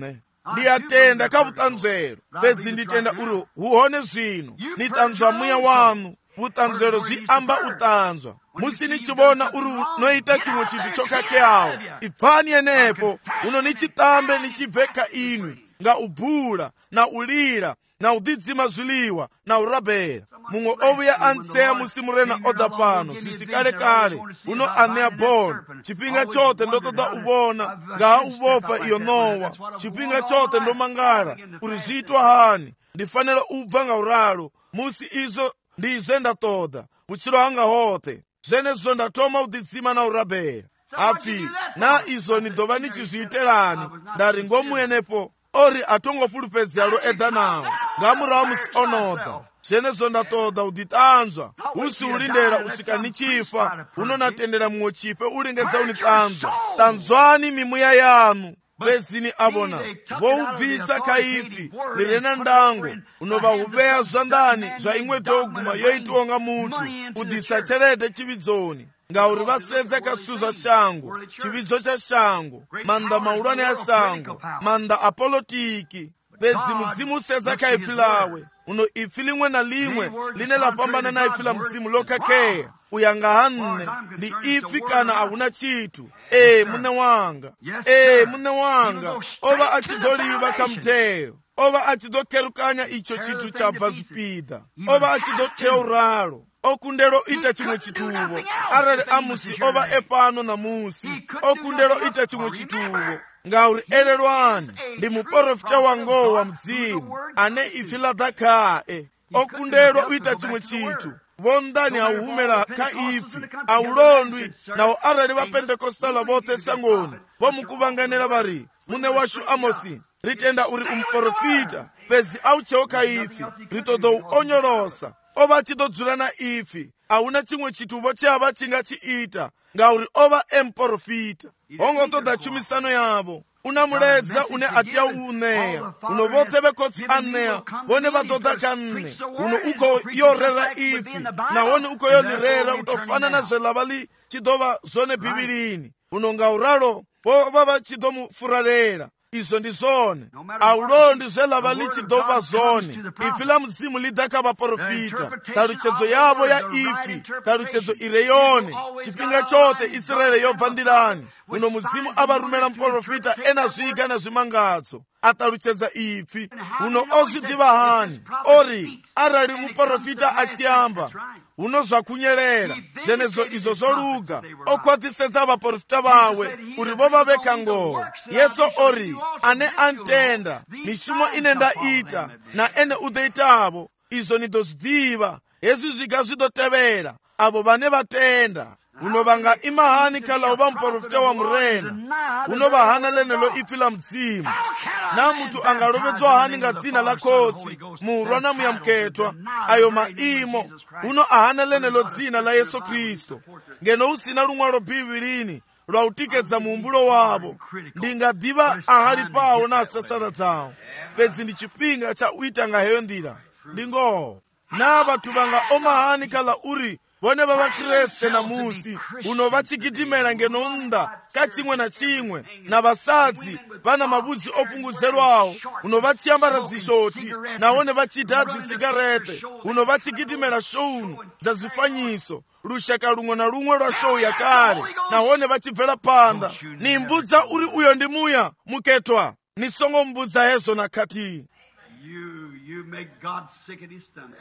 ndiyatenda kha vutanzero fhedzi nditenda uri huhone zwino ni ṱanzwa muya wanu. Vutanzero zwi amba u ṱanzwa. Musi ni tshi vhona uri no ita tshiṅwe tshithu tsho khakheaho, ibvani henefho uno ni tshi ṱambe ni tshi bve kha inwi nga u bula na u lila na u ḓidzima zwiḽiwa na u rabela. Muṅwe o vhuya a ntsea musi murena o ḓa fhano zwi si kalekale, uno a ṋea bono. Tshifhinga tshoṱhe ndo ṱoḓa u vhona nga ha u vhofha iyo nowa. Tshifhinga tshoṱhe ndo mangala uri zwi itwa hani. Ndi fanela u bva nga u ralo musi izwo ndi zwe nda ṱoḓa vhutshilo hanga hoṱhe. Zwenezwo nda thoma u ḓidzima na u rabela. Hapfi na izwo ni ḓo vha ni tshi zwi itelani? Nda ri ngomu henefho ori a thongo fhulufhedzea lwo eḓanaho nga murahu musi o no ḓa. Zwenezwo nda ṱoḓa u ḓiṱanzwa hu si u lindela u swika ni tshifa huno na tendela muṅwe tshife u lingedza u ni ṱanzwa. Ṱanzwani mimuya yanu. Fhedzi ni a vhona vho u bvisa kha ifi ḽi re na ndango uno vha hu vhea zwanḓani zwa iṅwe dogma yo itiwaho nga muthu u ḓisa tshelede tshivhidzoni, ngauri vha sedza kha zwithu zwa shango, tshivhidzo tsha shango, maanḓa mahulwane a shango, maanḓa a polotiki. Fhedzi mudzimu u sedza kha ipfi ḽawe. Uno ipfi liṅwe na liṅwe line ḽa fhambana na ipfi ḽa mudzimu ḽo khakhea. U ya nga ha nṋe ndi ipfi kana a huna tshithu. Muṋe wanga, muṋe wanga o vha a tshi ḓo livha kha mutheo. O vha a tshi ḓo kherukanya itsho tshithu tsha bva zwipiḓa. O vha a tshi ḓo tea u ralo. O kundelwa u ita tshiṅwe tshituvho. Arali a musi o vha e fhano ṋamusi, o kundelwa u ita tshiṅwe tshituvho. Ngauri elelwani ndi muprofita wa ngoho wa mudzimu ane ipfi ḽa ḓa khae. O kundelwa u ita tshiṅwe tshithu. Vho nnḓani ha u humela kha ipfi a u londwi. Naho arali vha Pentekostala vhoṱhe shangoni vho mu kuvhanganela vha ri, muṋe washu Amosi, ri tenda uri u muprofita, fhedzi a u tsheho kha ipfi, ri ṱoḓa u onyolosa. O vha tshi ḓo dzula na ipfi. A hu na tshiṅwe tshithu vho tshe vha tshi nga tshi ita, ngauri o vha e muprofita. Ho ngo ṱoḓa tshumisano yavho. Una muledza une a tea u ṋea. Uno vhoṱhe vhe khotsi a ṋea vhone vha ṱoḓa kha nṋe. Uno u khou yo rera ipfi nahone u khou yo ḽi rera u tou fana na zwe ḽa vha ḽi tshi ḓo vha zwone Bivhilini. Uno nga u ralo vho vha vha tshi ḓo mu furalela. Izwo ndi zwone. A u londi zwe ḽa vha ḽi tshi ḓo vha zwone. Ipfi ḽa mudzimu ḽi ḓa kha vhaprofita. Ṱhalutshedzo yavho ya ipfi, ṱhalutshedzo i re yone. Tshifhinga tshoṱhe Israele yo bva nḓilani. Uno mudzimu a vha rumela muprofita na zwiga na zwimangadzo a ṱalutshedza ipfi. Uno o zwi ḓivha hani ori arali muprofita a tshi amba huno zwa khunyelela, zwenezwo izwo zwo luga. O khwaṱhisedza vhaprofita vawe uri vho vha vhe kha ngoho. Yesu ori ane a ntenda mishumo ine nda ita na ene u ḓo itavho, izwo ni ḓo zwi ḓivha. Hezwi zwiga zwi ḓo tevhela avo vhane vha tenda. Uno vha nga ima hani kha ḽa u vha muprofita wa murena? Uno vha hana ḽenelo ipfi ḽa mudzimu. Na muthu a nga lovhedzwa hani nga dzina ḽa khotsi, murwa na muyamukhethwa, ayo maimo? Uno a hana ḽenelo dzina ḽa Yesu Kristo. Ngeno hu sina luṅwalo Bivhilini lwa u tikedza muhumbulo wavho. Ndi nga ḓivha a halifhaho na a sasaladzaho. Fhedzi ndi tshifhinga tsha u ita nga heyo nḓila. Ndi ngoho. Na vhathu vha nga oma hani kha ḽa uri vhone vha Vakriste namusi uno vha tshi gidimela ngeno nnḓa kha tshiṅwe na tshiṅwe, na vhasadzi vha na mavhudzi o fhungudzelwaho, uno vha tshi ambara dzishoti nahone vha tshi daha dzisigarete, uno vha tshi gidimela shounu dza zwifanyiso, lushaka luṅwe na luṅwe lwa shou ya kale, nahone vha tshi bvela phanḓa. Ni mbudza uri uyo ndi muya mukhethwa? Ni songo mbudza hezwo na khathihi. You make God sick at his stomach.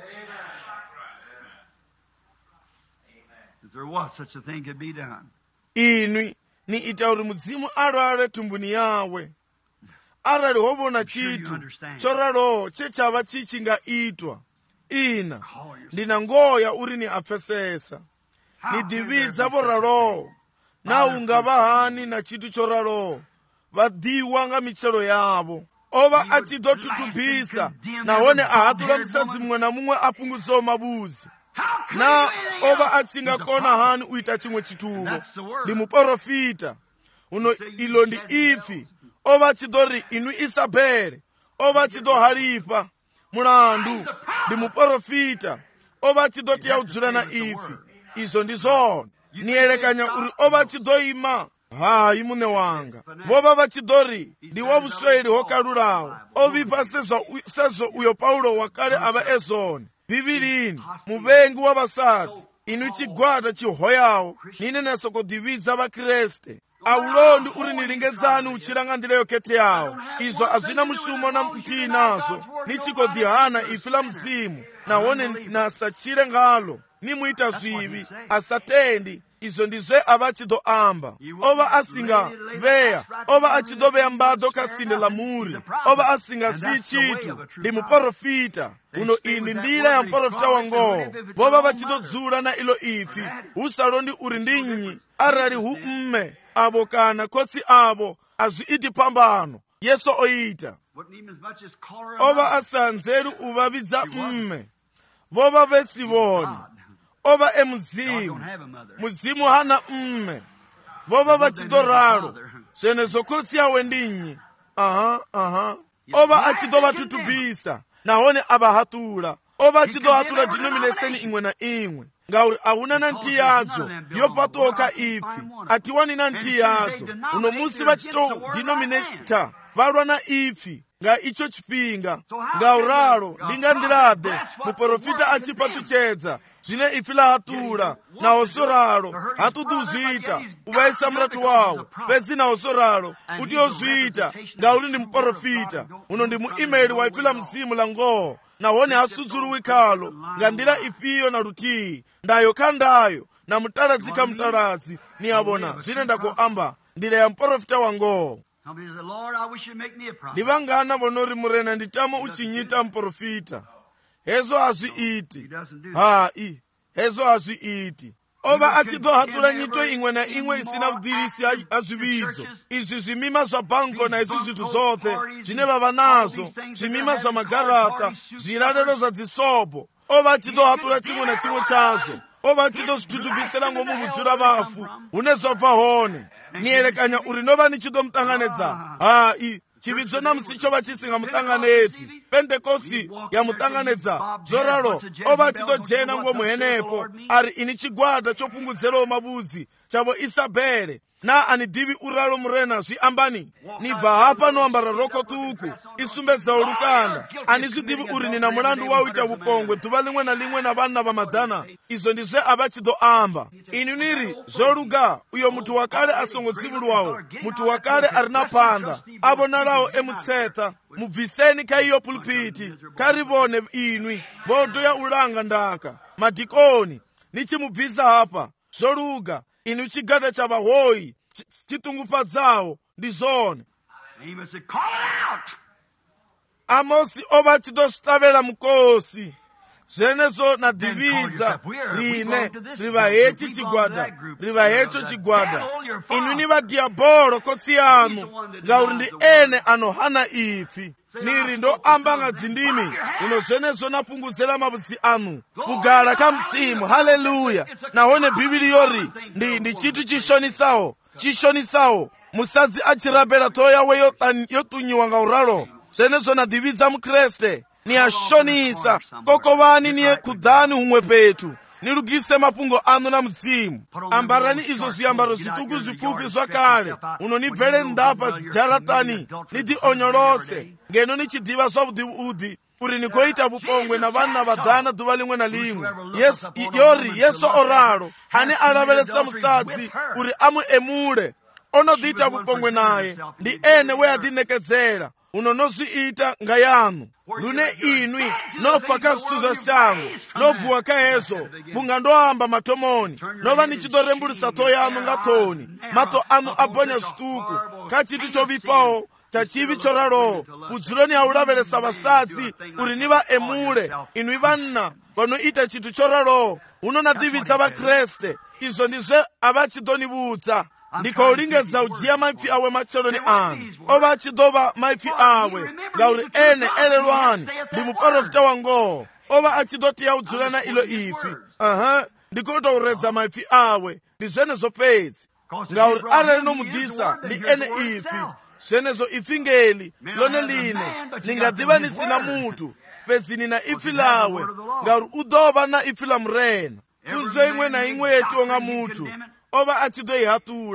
If there was such a thing could be done. Inwi ni ita uri mudzimu alwale thumbuni yawe. Arali ho vhona chithu tsho raloho tshe tshavha tshi tshi nga itwa, ina ndina ngoho ya uri ni a pfesesa. Ni ḓivhidza vho raloho. Na u nga vha hani na tshithu tsho raloho? Vha ḓiwa nga mitshelo yavho. O vha a tshi ḓo thuthubisa nahone a haṱula musadzi muṅwe na muṅwe a fhungudzaho mavhudzi. Na o vha a tshi nga kona hani u ita tshiṅwe tshithuvo? Ndi muprofita. Uno ilo ndi ipfi. O vha a tshi ḓo ri inwi Isabele. O vha a tshi ḓo halifa mulandu. Ndi muprofita. O vha a tshi ḓo tea u dzula na ipfi. Izwo ndi zwone. Ni elekanya uri o vha a tshi ḓo ima hayi mune wanga vova va tshi ḓo ri ndi wa vusweli ho kalulaho o vhifha sezwo uyo paulo wa kale a vha ezone bivhilini muvengi wa vhasadzi inu tshigwada tshihoyaho nine na soko ḓivhidza vakreste aulondi uri ni lingedzani u tshila nga nḓila yo khetheaho izwo a zwi na mushumo na muthihi nazwo ni tshi khou ḓihana ipfi ḽa mudzimu nahone na sa tshile ngalo ni mu ita zwivhi a sa tendi izwo ndi zwe a vha tshi ḓo amba o vha a singa vhea o vha a tshi ḓo vhea mbaḓo kha tsinde ḽa muri o vha a singa si tshithu ndi muprofita uno iyi ndi nḓila ya muprofita wa ngoho vho vha vha tshi ḓo dzula na iḽo ipfi hu sa londi uri ndi nnyi arali hu mme avo kana khotsi avo a zwi iti phambano yesu o ita o vha a sa anzeli u vha vhidza mme vho vha vhe si vhone o vha e mudzimu hana mme vho vha vha tshi ḓo ralo zwenezwo khotsi yawe ndi nnyi o vha a tshi ḓo vha thutubisa nahone a vha haṱula o vha a tshi ḓo haṱula denomination iṅwe na iṅwe ngauri a huna na nthihi yadzo yo fhaṱuho kha ipfi a thi wani na nthihi yadzo uno musi vha tshi tou denominata vha lwa na ipfi nga itsho tshifhinga ngauralo ndi nga nḓilaḓe muprofita a tshi fhaṱutshedza zwine ipfi ḽa haṱula naho zwo ralo ha ṱoḓi u zwi ita u vhaisa murathu wawe fhedzi naho zwo ralo u tea u zwi ita ngauri ndi muprofita uno ndi muimeli wa ipfi ḽa mudzimu ḽa ngoho nahone ha sudzuluwi khalo nga nḓila ifhio na luthihi ndayo kha ndayo na mutaladzi kha mutaladzi ni a vhona zwine nda khou amba nḓila ya muprofita wa ngoho ndi vhangana vhono ri murena ndi tama u tshi nyita muprofita hezwo a zwi iti hai hezwo a zwi iti o vha a tshi ḓo haṱula nyito iṅwe na iṅwe i si na vhuḓilisi ha zwivhidzo izwi zwimima zwa banko na izwi zwithu zwoṱhe zwine vha vha nazwo zwimima zwa magaraṱa zwilalelo zwa dzisobo o vha a tshi ḓo haṱula tshiṅwe na tshiṅwe tshazwo o vha a tshi ḓo zwithudubisela ngomu vhudzula vhafu hune zwa bva hone ni elekanya uri no vha ni tshi ḓo muṱanganedza hai tshivhidzo na musi tsho vha tshi singa muṱanganedzi pentekosti ya muṱanganedza zwo ralo o vha a tshi ḓo dzhena ngomu henefho a ri ini tshigwada tsho fhungudzelaho mavhudzi tshavho isabele na ani ḓivhi u ralo murena zwi ambani ni bva hafha no ambara rokho ṱuku i sumbedzaho lukanda ani zwi ḓivhi uri ni na mulandu wa u ita vhupongwe ḓuvha ḽiṅwe na ḽiṅwe na vhanna vha madana izwo ndi zwe a vha tshi ḓo amba ini ni ri zwo luga uyo muthu wa kale a songo tsivhuluwaho muthu wa kale a re na phanḓa a vhonalaho e mutsetha mubviseni kha iyo pulpiti kha ri vhone inwi bodo ya u langa ndaka madikoni ni tshi mubvisa hafha zwo luga ini tshigada tsha vhahoyi tshitungufhadzaho ndi zwone amosi o vha tshi ḓo swiṱavhela mukosi zwenezwo na ḓivhidza rine ri vha hetshi tshigwada ri vha hetsho tshigwada inwi ni vha diabolo khotsi yanu ngauri ndi ene ano hana ipfi niri ndo amba nga dzindimi uno zwenezwo na fhungudzela mavhudzi anu kugala kha mudzimu haleluya nahone bivhili yori ndi tshithu tshishonisaho musadzi a tshi rabela ṱhoho yawe yo ṱunyiwa nga uralo zwenezwo na ḓivhidza mukreste ni a shonisa kokovani niye khuḓani huṅwe fhethu ni lugise mafhungo anu na mudzimu ambarani izwo zwiambaro zwiṱuku zwipfufhi zwa kale uno ni bvele nnḓafha dzidzharaṱani ni ḓi onyolose ngeno ni tshi ḓivha zwavhuḓivhuḓi uri ni khou ita vhupongwe na vhanna vhaḓana ḓuvha ḽiṅwe na ḽiṅwe yori yesu o ralo ane a lavhelesa musadzi uri a mu emule o no ḓi ita vhupongwe naye ndi ene we a ḓiṋekedzela uno no zwi ita nga yanu lune inwi no fa kha zwithu zwa shango no vuwa kha hezwo vhunga ndo amba mathomoni no vha ni tshi ḓo rembulisa ṱhoho yanu nga ṱhoni maṱo anu a bonya zwiṱuku kha tshithu tsho vhifhaho tsha tshivhi tsho raloho vhudzuloni ha u lavhelesa vhasadzi uri ni vha emule inwi vhanna vha no ita tshithu tsho raloho huno na ḓivhidza vhakreste izwo ndi zwe a vha tshi ḓo ni vhudza ndi khou lingedza u dzhia maipfi awe matseloni anu o vha a tshi ḓo vha maipfi awe ngauri ene elelwani ndi muprofita wa ngoho o vha a tshi ḓo tea u dzula na iḽo ipfi ndi khou tou redza maipfi awe ndi zwenezwo fhedzi ngauri arali no mu ḓisa ndi ene ipfi zwenezwo ipfi ngeli ḽone ḽine ni nga ḓivha ni si na muthu fhedzi ni na ipfi ḽawe ngauri u ḓo vha na ipfi ḽa murena pfunzo iṅwe na iṅwe yo itiwa nga muthu o vha a tshi ḓo i haṱula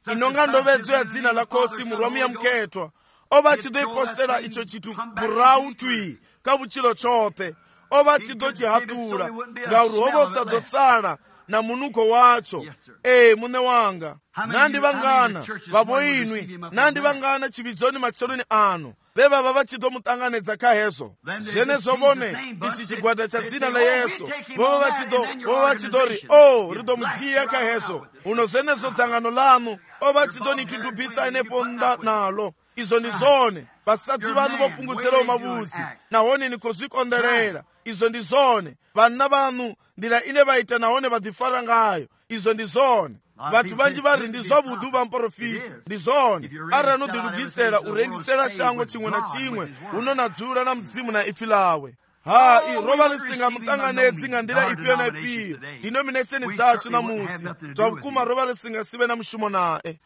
inonga ndovedzo ya dzina la khosi murwami ya mkhethwa ova tshi ḓo iposela icho tshithu murahu twi kha vhutshilo tshoṱhe. Ova tshi ḓo tshi haṱula ngauri ho vha sa ḓo sala na munukho watsho. Muṋe wanga, nandi vhangana vhavo inwi, nandi vhangana tshivhidzoni matsheloni ano vhe vha vha vha tshi ḓo mu ṱanganedza kha hezwo zwenezwo vhone ichi tshigwada tsha dzina la Yesu vho vha tshi ḓo ri ri ḓo mu dzhia kha hezwo. Uno zwenezwo dzangano lanu o vha tshi ḓo ni thutubisa henefho nnḓa nalo. Izo ndi zwone vhasadzi vhanu vho fhungudzelaho mavhudzi nahone ni khou zwi konḓelela. Izo ndi zwone vhanna vhanu nḓila ine vha ita nahone vha ḓifara ngayo. Izo ndi zwone. Vhathu vhanzhi vha ri ndi zwavhuḓi u vha mporofita. Ndi zwone arali no ḓilugisela u rengisela shango tshiṅwe na tshiṅwe huno na dzula na mudzimu na ipfi lawe. Hai, ro vha ri si nga muṱanganedzi nga nḓila ifhio na ifhio denomination dzashu namusi zwa vhukuma ro vha ri si nga si vhe na mushumo nae.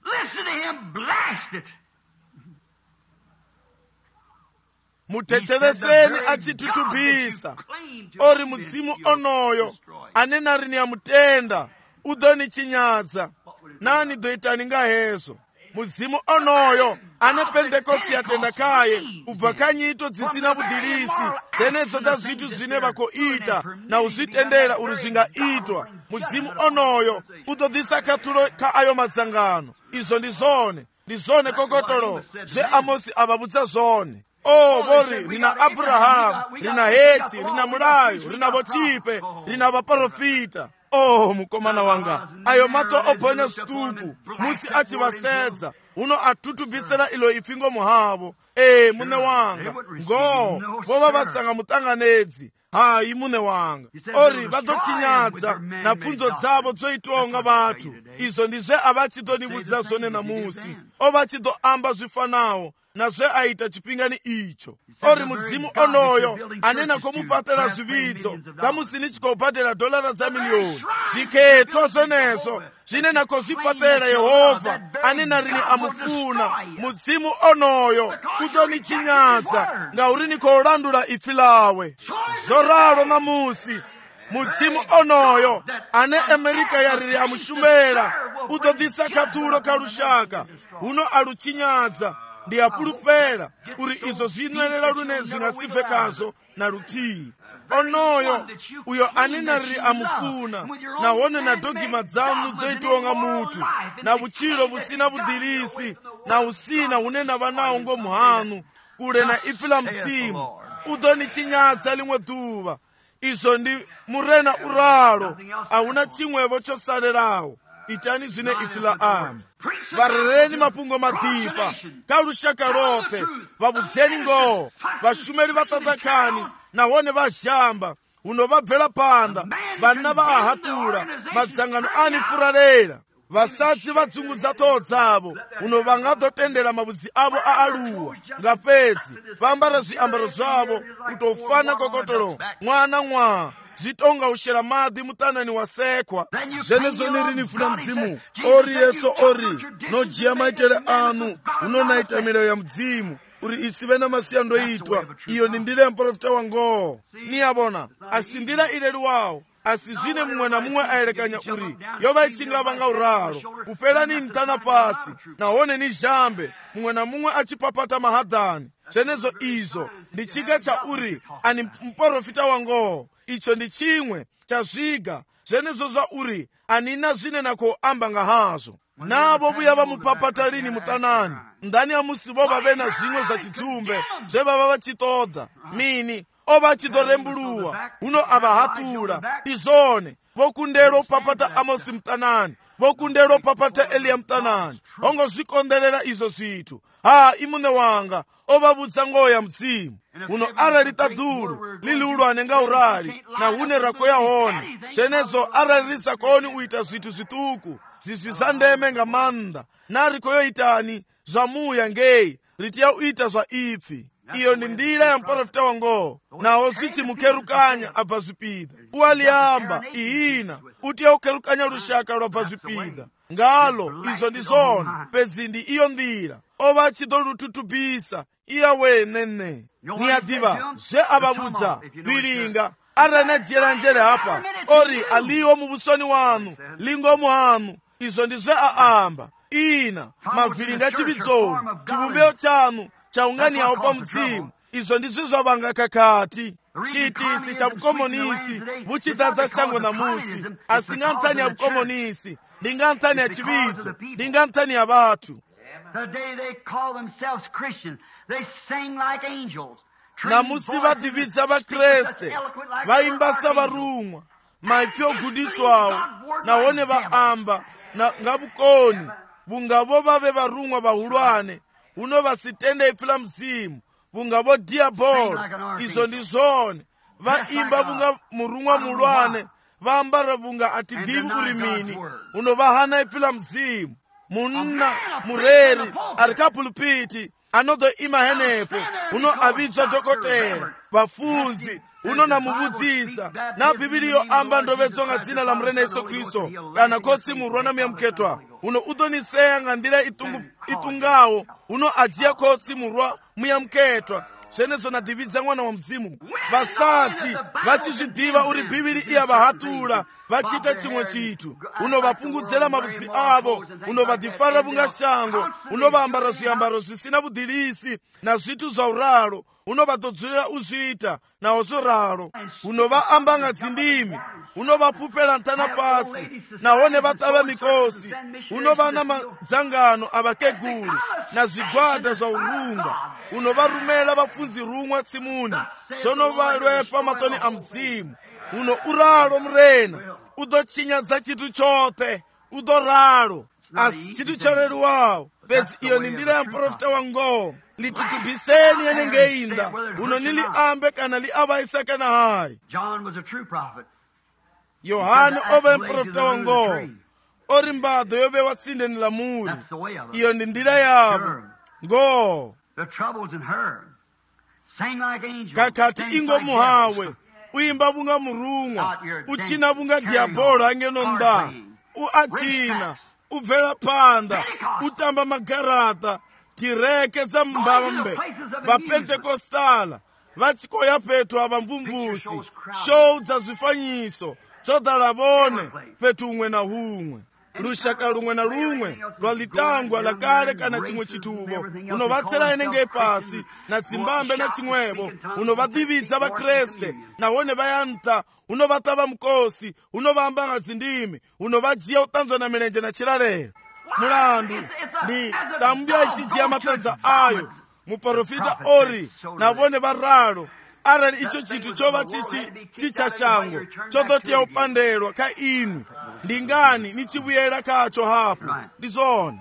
Muthetsheleseni a tshi thutubisa ori mudzimu onoyo ane na ri ni ya mutenda u ḓo ni tshinyadza. Nani ḓo itani nga hezwo? Mudzimu onoyo ane Pentekosti ya tenda khaye u bva kha nyito dzi si na vhuḓilisi dzenedzo dza zwithu zwine vha khou ita na u zwi tendela uri zwi nga itwa. Mudzimu onoyo u ḓo ḓisa khathulo kha ayo madzangano. Izo ndi zwone, ndi zwone kokotolo zwe Amosi a vha vhudza zwone. Vhori ri na Abrahamu, ri na Hetsi, ri na mulayo, ri na vhotshipe, ri na vaprofita. Mukomana wanga, ayo mato o bonya zwiṱuku musi a tshi vha sedza huno a thutubisela ilo ipfi ngomu havho. Muṋe wanga, ngoho vho vha vha sa nga muṱanganedzi. Hai, muṋe wanga, ori vha ḓo tshinyadza na pfunzo dzavho dzo itwaho nga vhathu. Izo ndi zwe a vha tshi ḓo ni vhudza zwone namusi. O vha tshi ḓo amba zwi fanaho na zwe a ita tshifhingani icho. Ori mudzimu onoyo ane na khou mu fhaṱela zwivhidzo nga musi ni tshi khou badela dolara dza miliyoni, zwikhetho zwenezwo zwine na khou zwi fhaṱela Yehova ane na ri ni a mufuna, mudzimu onoyo u ḓo ni tshinyadza ngauri ni khou landula ipfi lawe. Zwo ralo namusi mudzimu onoyo ane Amerika ya ri a mushumela u ḓo ḓisa khathulo kha lushaka huno a lu tshinyadza. Ndi a fhulufhela uri izwo zwi nwelela lune zwi nga si bve khazwo na luthihi. Onoyo uyo ane na ri a mufuna nahone na dogima dzanu dzo itiwa nga muthu na vhutshilo vhu si na vhuḓilisi na usina hune na vha nawo ngomu hanu kule na ipfi la mudzimu u ḓo ni tshinyadza ḽiṅwe ḓuvha. Izo ndi murena uralo, a huna tshiṅwevho tsho salelaho. Itani zwine ipfi la amba. Vharereni mafhungo maḓipa kha lushaka lwoṱhe, vhavhudzeni ngoho, vhashumeli vha ṱaḓakhani nahone vha zhamba. Huno vha bvela phanḓa, vhanna vha a haṱula, madzangano a ni furalela. Vhasadzi vha dzungudza ṱhoho dzavho, huno vha nga ḓo tendela mavhudzi avho a aluwa. Nga fhedzi vha ambara zwiambaro zwavho u tou fana kokotolo ṅwana zwi tonga u shela maḓi muṱanani wa sekhwa. Zwenezwo ni ri ni funa mudzimu, ori Yesu ori no dzhia maitele anu huno na ita milayo ya mudzimu uri isi vhe na masiandoitwa. Iyo ni nḓila ya mporofita wa ngoho. Ni ya vhona, a si nḓila i leluwaho, a si zwine muṅwe na muṅwe a elekanya uri yo vha i tshi nga vha nga uralo. U felani nṱha na fhasi nahone ni zhambe, muṅwe na muṅwe a tshi papata mahaḓani. Zwenezwo izo ndi tshiga tsha uri ani mporofita wa ngoho. Icho ndi chimwe cha zwiga zwenezwo zwa uri anina zwine na khou amba nga hazwo. Navho vhuya vha mupapata lini muṱanani ndani ha musi vho vha vhe na zwiṅwe zwa tshidzumbe zwe vha vha vha tshi ṱoḓa mini? O vha tshi ḓo rembuluwa, huno a vha haṱula. Ndi zwone vho kundelwa u papata Amosi muṱanani, vho kundelwa u papata Eliya muṱanani. Ho ngo zwi konḓelela izwo zwithu. Hai, muṋe wanga, o vha vhudza ngoho ya mudzimu. Huno arali ṱaḓulu ḽi ḽihulwane nga urali na hune ra khou ya hone, zwenezwo arali ri sa koni u ita zwithu zwiṱuku zwi zwa ndeme nga maanḓa, na ri khou yo itani zwa muya ngei, ri tea u ita zwa ipfi. Iyo ndi nḓila ya mporofita wa ngoho, naho zwi tshi mu kherukanya a bva zwipiḓa. U a ḽi amba ihina, u tea u kherukanya lushaka lwa bva zwipiḓa ngalo. Izo ndi zwone, fhedzi ndi iyo nḓila o vha tshi ḓo lu thutubisa iyawe nene. Ni a ḓivha zwe a vha vhudza Bilinga arali na dzhiela nzhele hapa ori aliho muvhusoni wanu, lingomu hanu. Izo ndi zwe a amba. ina mavili nga chipitsolo chivumbeo chanu chaunganiawo pa mzimu. Izo ndizo zvavanga kakati chitisi cha vukomonisi vuchidadza shango namusi, asi nga nthani ya vukomonisi ndi nga nthani ya chividzo ndi nga nthani ya vathu. Namusi vadividza vakreste vaimbasa varumwa maipfi ogudiswawo nawone vaamba nga vukoni vungavo vave varumwa vahulwane uno vasitende ipfi la mzimu vungavo diabolo. Izo ndi zone vaimba vunga murumwa mulwane vaambara vunga atidivi urimini uno vahana ipfi la mzimu. Munna mureri ari ka pulpiti anodo ima henepo uno avidzwa dhokotera vafunzi uno namuvudzisa na bhibhiliyo amba ndovedzonga dzina la murena Yesu Kristo kana kotsimurwa na muyamuketwa uno udoniseya nga ndira itungawo uno ajiya kotsimurwa muyamuketwa. Zvenezo nadividza mwana wa mzimu. Vasadzi vachizvidiva uri bhibhili iya vahatula vachita chimwe chitu uno vapungudzera mavudzi avo uno vadifarira vunga shango uno vaambara zviambaro zvisina vudhilisi na zvitu zvauralo uno vatodzurira uzvita nawo zvoralo uno vaamba nga dzindimi uno vapupera ntana pasi nahone vatava mikosi uno vana madzangano avakegulu na zvigwada zvaurunga uno varumela vafunzi rumwa tsimuni zvono valwepa matoni a mzimu uno uralo murena udochinyadza chitu chote udoralo asi chitu choleluwawo bedzi iyo ni ndira ya mprofita wangoho lititubhiseni yenengeinda uno nili ambe kana li avaisa kana hayi. Yohane ove mprofita wangoho ori mbado yove watsindeni la muri iyo ni ndira yavo ngoho kakati ingo muhawe uimba vunga murumwa uchina vunga diabolo angeno nda uachina ubvela panda utamba magarata tireke dza mbambe vapentekostala vachikoya petu ava mvumvusi show dza zvifanyiso dzodala vone petu umwe na humwe lushaka lumwe na lumwe lwalitangwa lakale kana chimwe chituvo unovatsera enenge pasi na dzimbambe na chimwevo unovadividza vakreste nahone vayanta unovatava mukosi unovaamba nga dzindimi unovajiya utanzwa na milenje na chilalero. Mulandu ndi sambya ichijiya matanza ayo muprofita ori navone varalo arali icho chitu chova chichashango chototiya upandelwa ka inu ndingani nichivuyera kacho hapo ndizona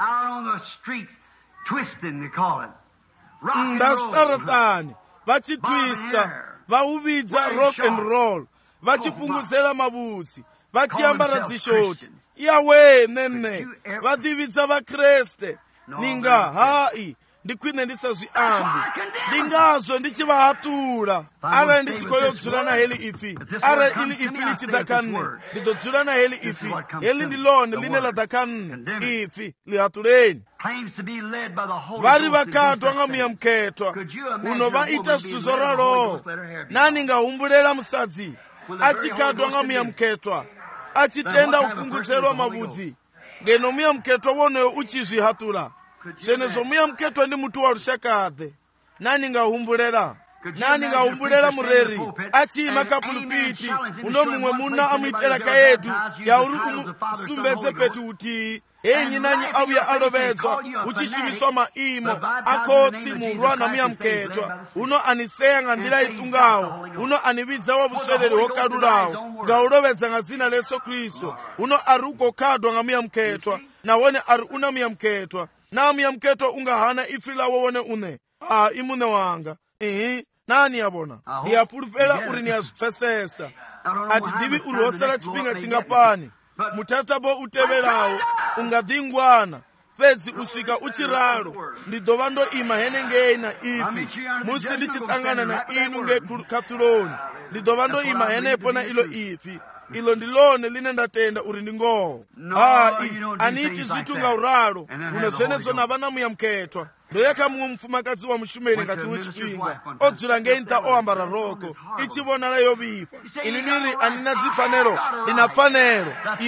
ndasitaratani vachitwista vauvidza rock and roll vachipungudzera mavutsi vachiambara dzishoti yawe nene vadividza vakreste ninga hai ndikwine ndisazviambi ndingazo ndichivahatula arali ndichikoyodzula na heli ifi arali ili ifi lichidakanne ndidodzula na heli ifi heli ndilone line ladakanne ifi lihatuleni. Vari vakatwa nga muyamuketwa uno vaita zvithu zoralo nani ngahumbulela musadzi achikatwa nga muyamuketwa achitenda upungudzerwa mavudzi ngeno muyamuketwa woneyo uchizvihatula zvenezo muyamuketwa ndi mutu wa rushakadhe nani ngahumbulela mureri achima kapulupiti uno mumwe muna amuitela kayedu yauri umusumbedze petu uti enyi nanyi auya alovedzwa uchishimiswa maimo akotsi murwa na muyamuketwa uno aniseya nga ndira itungawo uno anividza wa vusweleli wokalulawo ngaulovedza nga dzina la Yesu Kristo uno ari ukokadwa nga muyamuketwa nawone ari una muyamuketwa na muyamuketwa ungahana ifi lawo wone une imune wanga nani yabona ndiyapulupela uri niyazvipfesesa atidivi uri hosera chipinga chingapani mutatabo utevelawo ungadhingwana pedzi usvika uchiralo ndidova ndoima henengei na ifi musi ndichitangana na inu ngekatuloni ndidova ndoima henepo na ilo ifi ilo ndilone line ndatenda uri ndingoho hai aniti zvitu ngauralo uno zvenezo navana muyamuketwa ndoyekha mumwe mfumakazi wa mushumeri ngati uchipinga odzula ngenta oambara roko ichivonala yobifa inu niri anina dzifanelo linapfanelo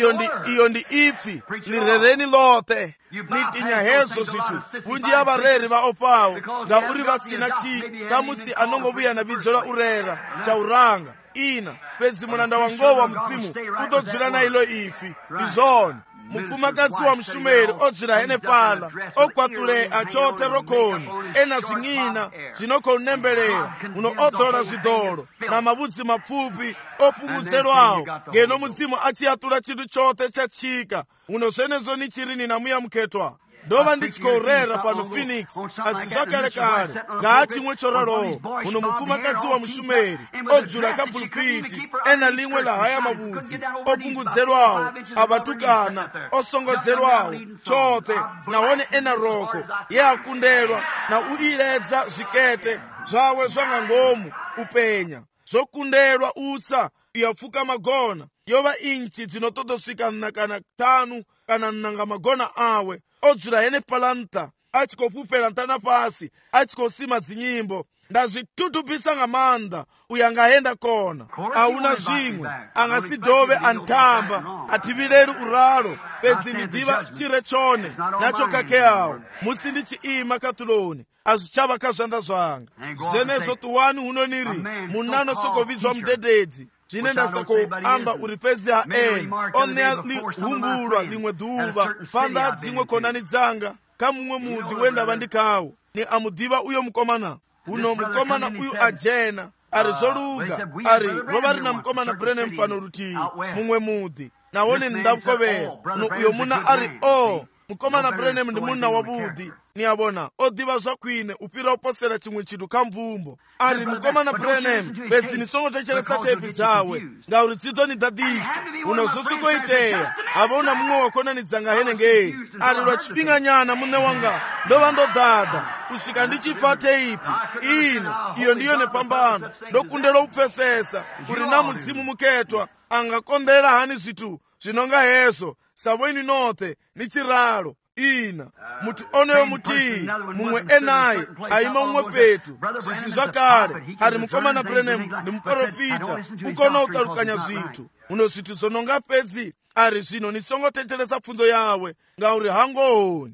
iyo ndi ipfi lirereni lote nitinya hezo zithu kunji ya vareri va ofawo nga uri vasina kamusi anongovuya na bidzo la urera cha uranga ina pedzi mulanda wangowa mzimu kutodzula na ilo ipfi izoni mufumakazi wa mshumeri odzula hene pala okwatule achote rokoni ena zing'ina zinokonembelera uno odola zidolo na mabudzi mapfupi opunguzerwawo ngeno muzimu achiyatula chinthu chote chachika uno zenezo ni chirini na muya mkhetwa ndova ndichikorera pano Phoenix asizakalekale nga chimwe choralowo uno mufumakazi wa mshumeri odzula kapulpiti ena limwe la haya mabudzi opunguzerwawo abatukana osongodzerwawo chote nawone ena roko ye akundelwa na uiledza zikete zwawe zwangangomu upenya zokundelwa usa yafuka magona yova inchi dzinotodosika nnakana 5 kana nnanga magona awe odzula hene palanta achikopupela ntana pasi achikosima dzinyimbo ndazvitutupisa ng'amanda uyu angahenda kona auna zvimwe angasidove antamba ativireri uralo pedzi ndidiva chire chone nacho kake awo musi ndichiima katuloni azvichava kazvanda zvanga zvenezo tuwani hunoniri munano sokovidzwa mudededzi zvine ndasakoamba uri pedzi haeni oneya lihumbulwa limwe dhuva panda dzimwe konani dzanga kamumwe mudhi wendava ndikawo ni amudiva uyo mukomana uno mukomana uyu ajena ari zoluga ari rova rina mukomana Branham pano rutivi mumwe mudhi nawone ndavukovera uno uyo muna ari mukomana Branham ndi munna wabudhi niyabona odiva zvakwine upira uposera chimwe chinthu kamvumbo ari mukomana Branham bedzi nisongotecheresa tepi dzawe ngauri dzidzo ni dadisi uno zosikoiteya avaona mumwe wakonani dzanga henengei ari lwachipinganyana mune wanga ndova ndodhadha kusvika ndichipfa teipi ina iyo ndiyo nepambano ndokundela upfesesa uri na mudzimu muketwa angakondera hani zvithu zvinonga hezo savoini note ni chiralo ina muti oneyo mutii mumwe enayi aima umwe petu zisi zvakare ari mukomana Branham ndi muprofita ukona utarukanya zvithu uno zvithu zononga pedzi ari zvino nisongoteteresa pfunzo yawe ngauri hangooni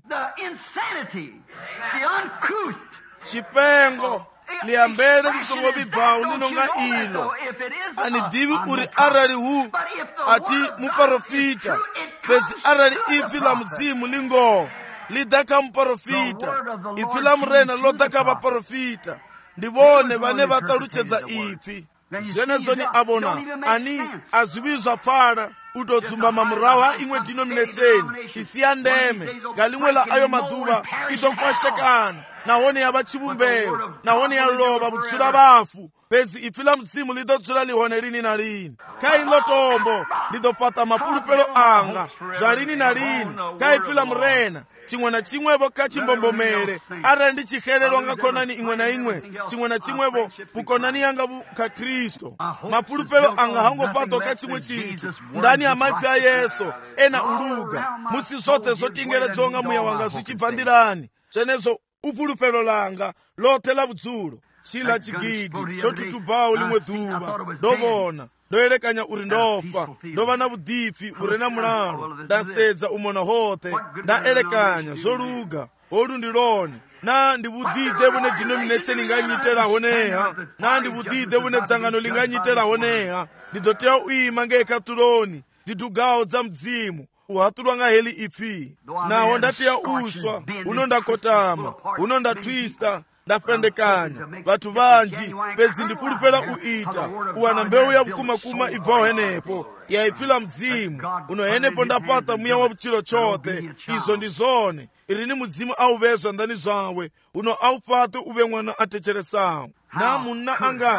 chipengo liambele lisongobibvawu linonga ilo anidivi uri arali hu ati muprofita pedzi arali ipfi la mudzimu lingo lidaka muprofita ipfi la murena lodaka vaprofita ndivone vane vataluchedza ipfi zvenezo ni avona ani azvivi zvapfala utodzumba murahu ha imwe denomination isiya ndeme ngalimwe la ayo madhuva itokwashekana nawone yava chivumbeyo nawone yalova vutsula vafu pedzi ipfi la mudzimu lidodzula lihone lini na lini kai lotombo lidopata mapulupelo anga zva lini na lini kai ipfi la murena chimwe na chimwevo kachimbombomere arali ndichihelelwa ngakonani imwe na imwe chimwe na chimwevo pukonani yanga ka Kristo mapulupelo anga hangopatwa ka chimwe chinthu ndani ya maipfi a Yesu ena uluga musi zote zotingeredzonga muya wanga zvichibvandirani zvenezo upulupelo langa lote la vudzulo chila chigidi chotutubawo limwe dhuva ndovona ndoyerekanya uri ndofa ndova na vudifi uri na mulalo ndasedza umona hote ndaelekanya zoluga olu ndilone na ndivudide vune denomination inganyitela honeha na ndivudide vune dzangano linganyitela honeha ndidoteya uima ngekatuloni zidugawo dza mdzimu uhatulwa nga heli ipfi naho ndateya uswa uno ndakotama uno ndatwista ndafendekanya vathu vanji pedzi ndipulupela uita uwana mbewu ya vukumakuma ibvawo henepo yaipfila mdzimu uno henepo ndapata muya wa vuchilo chote izo ndi zone iri ni mudzimu auvezwa ndani zvawe uno aupate uve mwana atecheresawo na munna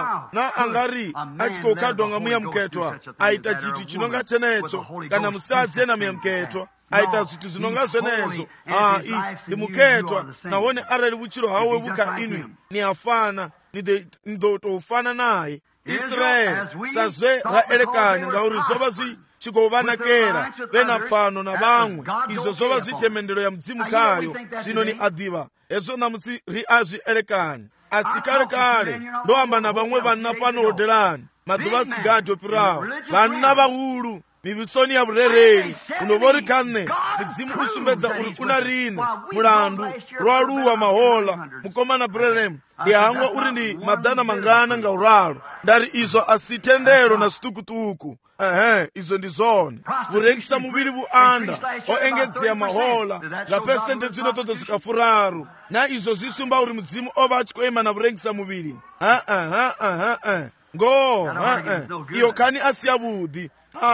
angari achikokhadwa nga muya mketwa aita chinthu chinonga chenecho kana musadzi ena muya mketwa aita zvithu zvinonga zvenezo ndi muketwa nawone arali vuchilo hawe vuka inwi ni afana ndotofana naye Israeli sazve raelekanya ngauri zova chikuvanakera pena pfano na vamwe izo zova zitemendero ya mzimu kayo zvino ni adiva ezo namusi ri azvielekanya asi kale ndoamba na vamwe vanna panohoderani maduva asigati opirawo vanna vahulu mivisoni ya vurereri unovorikane muzimu usumbedza uri kuna rine mulandu rwaluwa mahola mukomana Branham ndihangwa uri ndi madana mangana nga uralo ndari izo asitendero na situkutuku izo ndi zone vurengisa muviri vuanda oengedzea mahola nga pesente dzinototo zikafuraru na izo zisumba uri mudzimu ova achikoema na vurengisa muviri iyo kani asiya vudi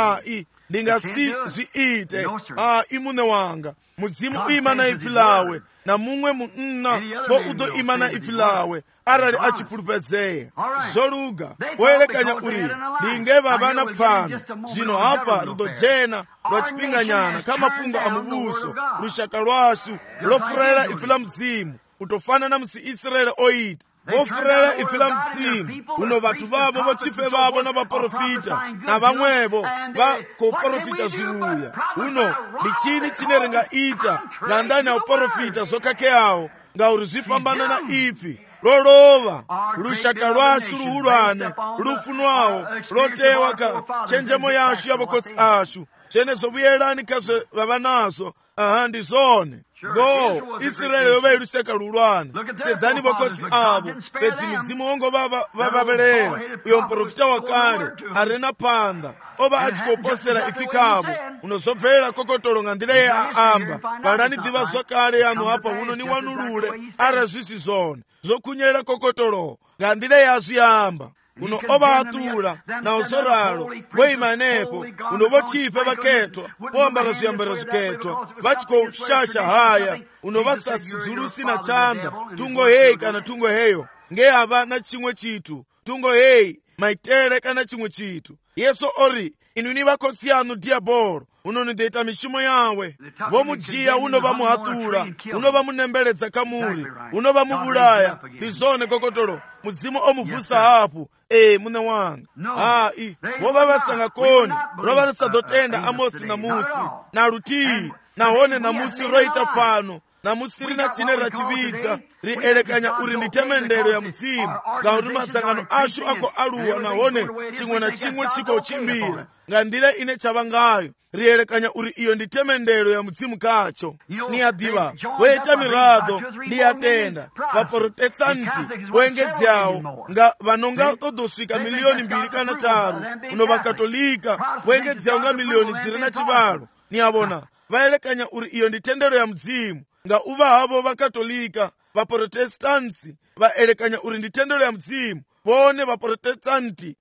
ndingasi zviite imune wanga mudzimu uima na ivi lawe na mumwe munna vo udo ima na ivi lawe arali achipulupedzeya zoluga woelekanya uri ndinge vavana pfano zvino hapa ridojena lwa chipinganyana kamapunga a mubuso lushaka lwasu lofurela ivi la mudzimu utofanana musi Israeli oita vofurela ivi la mudzimu uno vatu vavo vochipe vavo na vaprofita na vamwevo vakoprofita zviuya uno ndi chini chine ringaita nga ndani auprofita zokakeyawo ngauri zvipambana na ifi lolova lushaka lwasu luhulwane lufunwawo lotewa ka chenjemo yasu yavokotsi ashu chene zovuyelani kazve vava nazo ndi zone Israeli yova iluseka lulwane sedzani vokotsi avo pedzi mizimu ongo vavavelela uyo mprofita wakale arena panda ova achikoposera ifikavo unozobvera kokotolo nga ndira ye aamba valani diva zwakale yanu apa uno ni wanulule ara zvisi zone zokunyera kokotolo nga ndira yazvi yaamba uno ova atula na uzoralo weimanepo uno vochipe vaketwa voambara zviambaro zviketwa vachikoshasha haya uno vasasidzulusi na chanda tungo heyi kana tungo heyo ngehava na chimwe chitu tungo heyi maitere kana chimwe chitu yesu ori inu ni vakotsi yanu diabolo uno nideita mishumo yawe vomujiya uno vamuhatula uno vamunembeledza kamuri uno vamuvulaya ndizone kokotolo mudzimu omubvusa hafu mune wanga vova vasangakoni rova risadotenda Amosi na musi na lutii nahone na musi roita pfano na musi rina chine rachividza rielekanya uri ndi temendero ya mudzimu ngauri madzangano ashu ako aluwa nahone chimwe na chimwe chikochimbira nga ndira ine chava ngayo rielekanya uri iyo ndi temendero ya mudzimu kacho ni adiva woita mirado ndi yatenda vaprotestanti voengedzawo nga vanonga todosvika miliyoni 2 kana 3 uno vakatolika voengedzawo nga miliyoni dziri na chivalo ni avona vaelekanya uri iyo ndi tendero ya mudzimu nga uva havo vakatolika vaprotestanti vaelekanya uri ndi tendero ya mudzimu vone vaprotestanti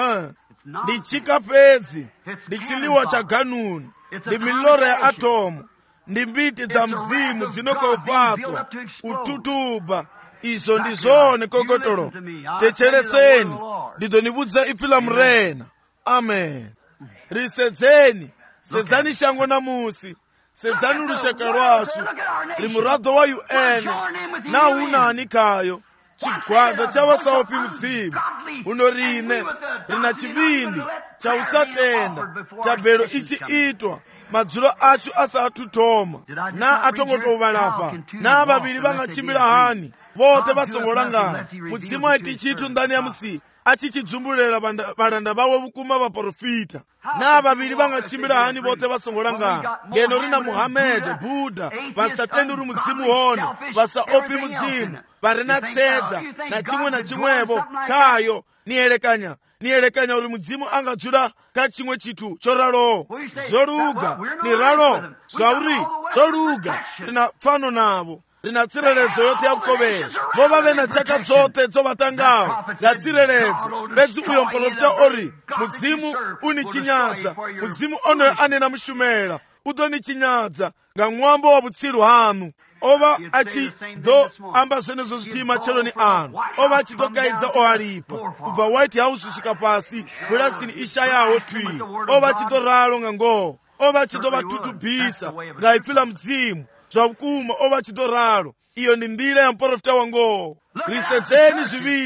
ndi chikapedzi ndi chiliwa cha ganuni ndi milora ya atomu ndi mbiti dza mzimu dzinokovatwa ututuba izo ndi zone kokotolo techereseni ndidonibudza ifi la mrena amen risedzeni sedzani shango na musi sedzani lushaka lwasu limurado wa UN na unani kayo chigwada cha vasaopi mudzimu uno rine rina chivindi cha usatenda cha bhero ichi itwa madzulo achu asatutoma na atongotovalapa na vaviri vangachimbira hani vote vasongolangana mudzimu aiti chitu ndani ya musi achichidzumbulera varanda vavo vukuma vaprofita na vaviri vangachimbira hani vote vasongolangana ngeno rina Muhamedi Buddha vasatendi uri mudzimu hone vasaopi mudzimu varina tsedza na chimwe na chimwevo kayo nielekanya uri mudzimu angadzura ka chimwe chitu choralowo zoluga ni ralo zvauri zoluga rina pfano navo rina tsireredzo yote yakukovera vovave na chaka dzote dzovatangawo nga tsireredzo bedzi uyo mprofita ori mudzimu unichinyadza mudzimu onoyo anena mushumera udonichinyadza nga mwambo wa vutsilu hanu ova achidoamba zvenezo zvitima chero ni anu ova achidokaidza ohalipa kubva White House kusvika pasi bulasini ishayawo 2 ova achidoralo nga ngoho ova achidovatutubhisa nga ifila mudzimu zvavukuma ova achidoralo iyo ndi ndira ya mprofita wangoho risedzeni zvividzo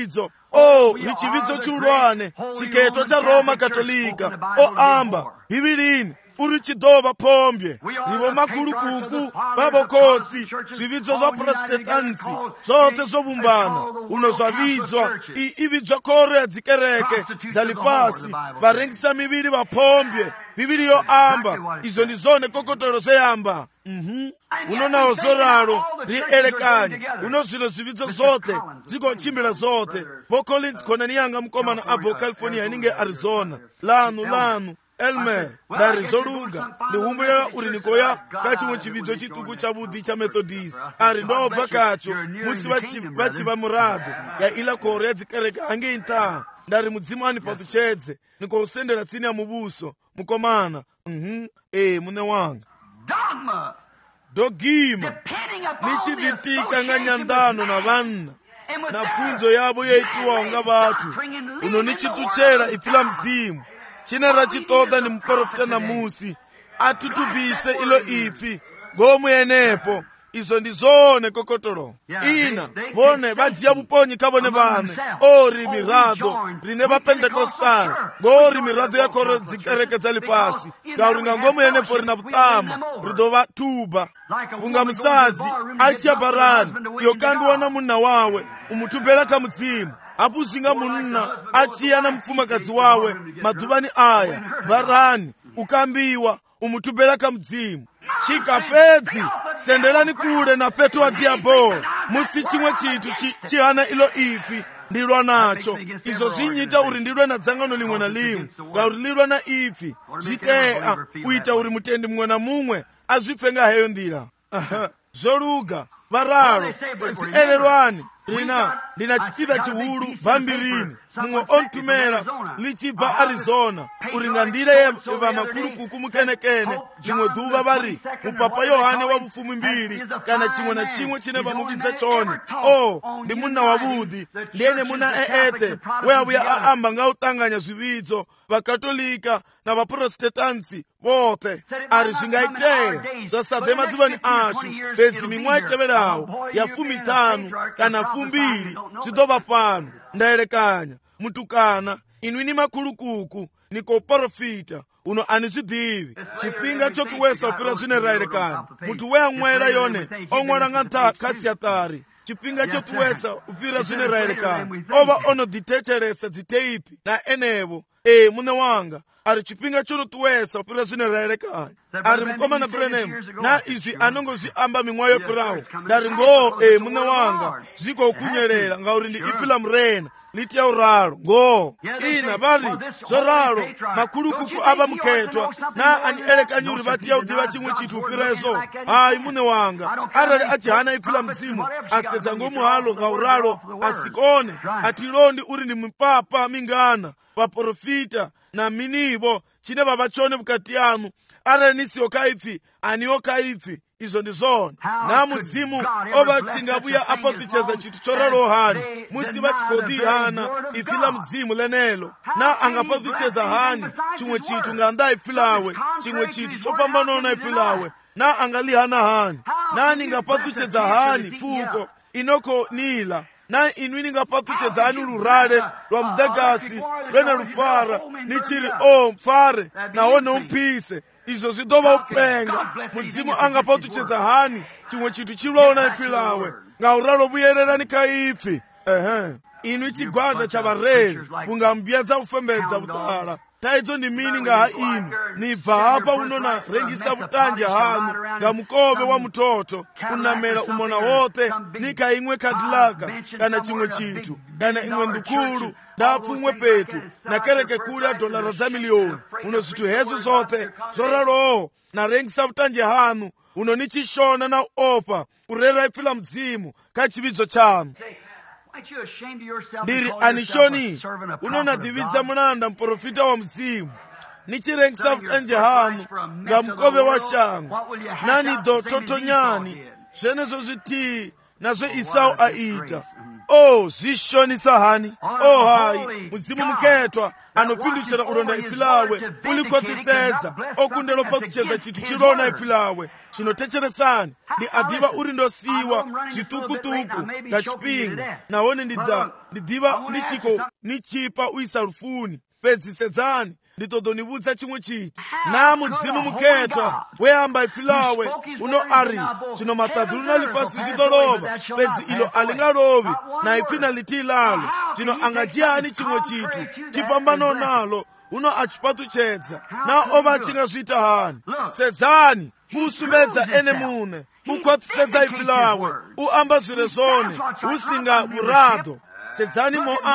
ndi chividzo chulwane chiketo cha Roma Katolika amba Bibilini uri chidova pombye rivo makulukuku babokosi zvividzo zva protestanti zote zobumbana uno zvavidzwa ividzwa koro ya dzikereke dzali pasi varengisa miviri vapombye Bibili yo amba izo ndizone kokotoro zeyamba unonawo zoralo rielekanya uno zvino zvividzo zote dzikochimbira zote Bo Collins konani yanga mukomana abvo California inenge Arizona lanu Elmer dari zoluga ndihumbulela uri nikoya kachimwe chividzo chituku chavudhi cha Methodist ari ndobva kacho musi vachiva murado ya ila koro ya dzikereke ange intaa ndari mudzimu anipatuchedze nikousendera tsini ya mubuso mukomana mune wanga dogima nichiditika nga nyandano na vanna na pfunzo yavo yaitiwawo nga vatu uno nichituchera ipfila mdzimu china rachitoda ni muprofita na musi atutubise ilo ipfi ngomu yenepo izo ndizone kokotoro ina bone bajiya buponyi kabone bane ori mirado rine Pentecostal ngori mirado ya koro dzikereke dzali pasi ngauringa ngomu yenepo rina butama ridova tuba unga musadzi achiya barani yokandiwana munna wawe umutubela ka mudzimu apuzinga munna achiya na mfumakadzi wawe madhuvani aya barani ukambiwa umutubela ka mudzimu chikapedzi senderani kule na peto wa diabolo musi chimwe chitu chihana ilo ipfi ndilwa nacho izo zinyita uri ndilwe na dzangano limwe na limwe ngauri lilwa na ipfi ziteya uita uri mutendi mumwe na mumwe azvipfe nga heyo ndira zoluga varalo zielelwani ndina chipida chihulu bambirini mumwe ontumera lichibva Arizona uringa ndira yeva makulukuku mukenekene limwe dhuva vari mupapa Yohane wa bufumi mbili kana chimwe na chimwe chine vamubidza chone ndi munna wavudhi ndiyene muna eete weavuya aamba nga utanganya zvividzo vakatolika na vaprotestanti vote ari zvingaiteya zvasadhe madhuvani ashu bezi mimwe aiteverawo ya 15 kana 2 zvidova pano ndaelekanya mutukana inwini makulukuku nikoprofita uno anizvidhivi chipinga chokuwesa upira zvine raelekana mutu weamwera yone omwera nga nta kasiyatari chipinga chotuwesa upira zvine raelekana ova onodhitecheresa dziteipi na enevo mune wanga ari chipinga chotuwesa upira zvine raelekana ari mukomana Branham na izvi anongozviamba mimwayo pirawo ndari mune wanga zvikokunyelela ngauri ndi ipfila murena litiya uralo ina vari zoralo makulukuku ava muketwa na anielekanyuri vatiya udhiva chimwe chitu upirezo hayi mune wanga arali achihana ipfila mzimu asedza ngomuhalo ngauralo asikone atilondi uri ni mipapa mingana vaprofita na minivo chine vavachone vukati yanu arali nisiyo kaipfi aniyo kaipfi izo ndizona na mudzimu ovatsingavuya apatuchedza chitu choralohani musi vachikodihana ipfila mudzimu lenelo na angapatuchedza hani chimwe chitu nganda ipfilawe chimwe chitu chopambanona ipfilawe na angalihana hani nani ngapatuchedza hani pfuko inoko nila na inwini ngapatuchedza hani lurale lwa mudagasi lwene lufara nichiri mpfare naone umpise izo zidova upenga mudzimu angapatuchedza hani chimwe chitu chilona ipfilawe ngauralo vuyererani kaipfi inwi chigwada cha vareri kungambyedza ufembedza vutala taidzo ndi mini ngaha inu nibva hapa unona rengisa vutanja hanu nga mukove wa mutoto unamela umona wote nika imwe kadilaka kana chimwe chitu kana imwe ndukulu ndapfumwe petu na kereke kuli ya dolara za miliyoni uno zitu hezo zote zoralowo na rengisa vutanja hanu uno nichishona na opa urera ipfila mdzimu kachividzo chanu ndiri anishoni unonadhividza munanda muprofita wa mdzimu nichirengisa vutanje hanu nga mukove wa shangu nani do totonyani zvenezo zvitii nazvo Esau aita Oh, zishonisa hani. Oh, hai, muzimu mukhetwa anopindutira ulonda ifi lawe ulikhothisedza okundelo pakuchedza chinthu chilona ifi lawe chinotecheresani ndi adiva uri ndosiwa chitukutuku nga chipinga nawone ndidiva ni chipa uisa lufuni pedzisedzani nditodonivudza chimwe chinthu na mudzimu mukhetwa weyamba ifi lawe uno ari chino matadulu nalipasi zitolova pedzi ilo alingalovi na ifi naliti lalo chino angajiyani chimwe chinthu chipambano nalo uno achipatuchedza na ova chingazvita hani sedzani kusumbedza ene mune ukhwatisedza ifi lawe uamba zvire zvone usinga burado sedzani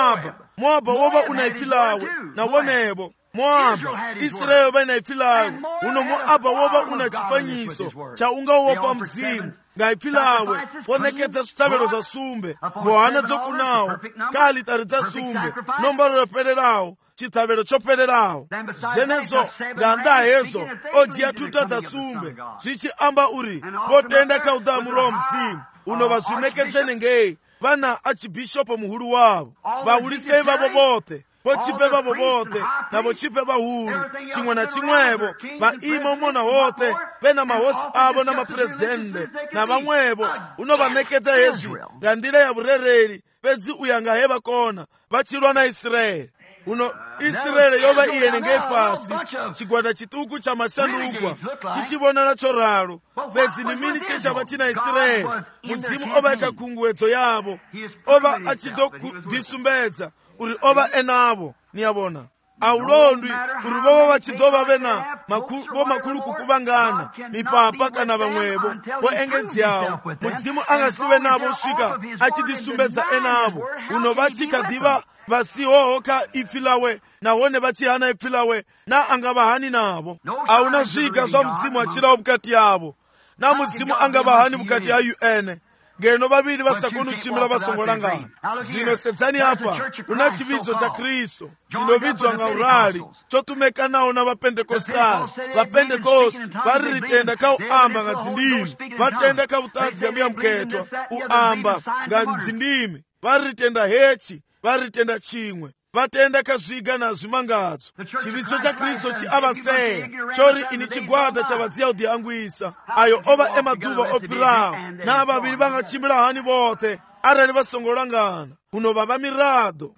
moaba wova una ifi lawe nawonevo moaba Israeli vaina ifi lawe uno moaba wova una chifanyiso cha ungawopa mzimu nga ifi lawe wonekedza zvitavelo zva sumbe mohana dzokunawo kaalitari dza sumbe nombaro ropererawo chitavelo chopererawo zvenezo nganda hezo ojiya tuta dza sumbe zvichiamba uri potenda kaudhamu roho mzimu uno vazvinekedzene ngei vana achibhishopo muhulu wavo vaulisei vavo vote vochipe vavo vote na vochipe vahulu chimwe na chimwevo vaima umona wote vena mahosi avo na mapresidende na vamwevo uno vaneketa hezvi nga ndira ya vurereri pedzi uyanga heva kona vachilwa na Israeli uno Israeli yova iyenengei pasi chigwada chituku cha mashandukwa chichivonana choralo pedzi ni mini chechava china Israeli muzimu ova ikakhunguwedzo yavo ova achidodisumbedza uri ova enavo niyavona aulondwi uri vova vachidova vena vo makulu kukuvangana mipapa kana vamwevo vo engedzawo muzimu angasive navo svika achidisumbedza enavo uno vachikadiva vasihohoka ifi lawe nawone vachihana ifi lawe na angavahani navo auna zviga zva muzimu achirawo vukati yavo na muzimu angavahani vukati ya UN ngeno vaviri vasakoni uchimira vasongolangana zvino sedzani apa kuna chividzo cha Kristu chinovidzwa nga urali chotumekanawo na vapentekostali vapentekosti vari ritenda kauamba nga dzindimi vatenda kautadzi ya miya mukhetwa uamba nga dzindimi vari ritenda hechi vari ritenda chimwe vatenda kazviga na zvimangadzo chividzo cha Kristu chiavaseya chori ini chigwada chavadziya kudiyangwisa ayo ova emaduva opfirawo na vaviri vangachimira hani vote arali vasongolangana kunova vamirado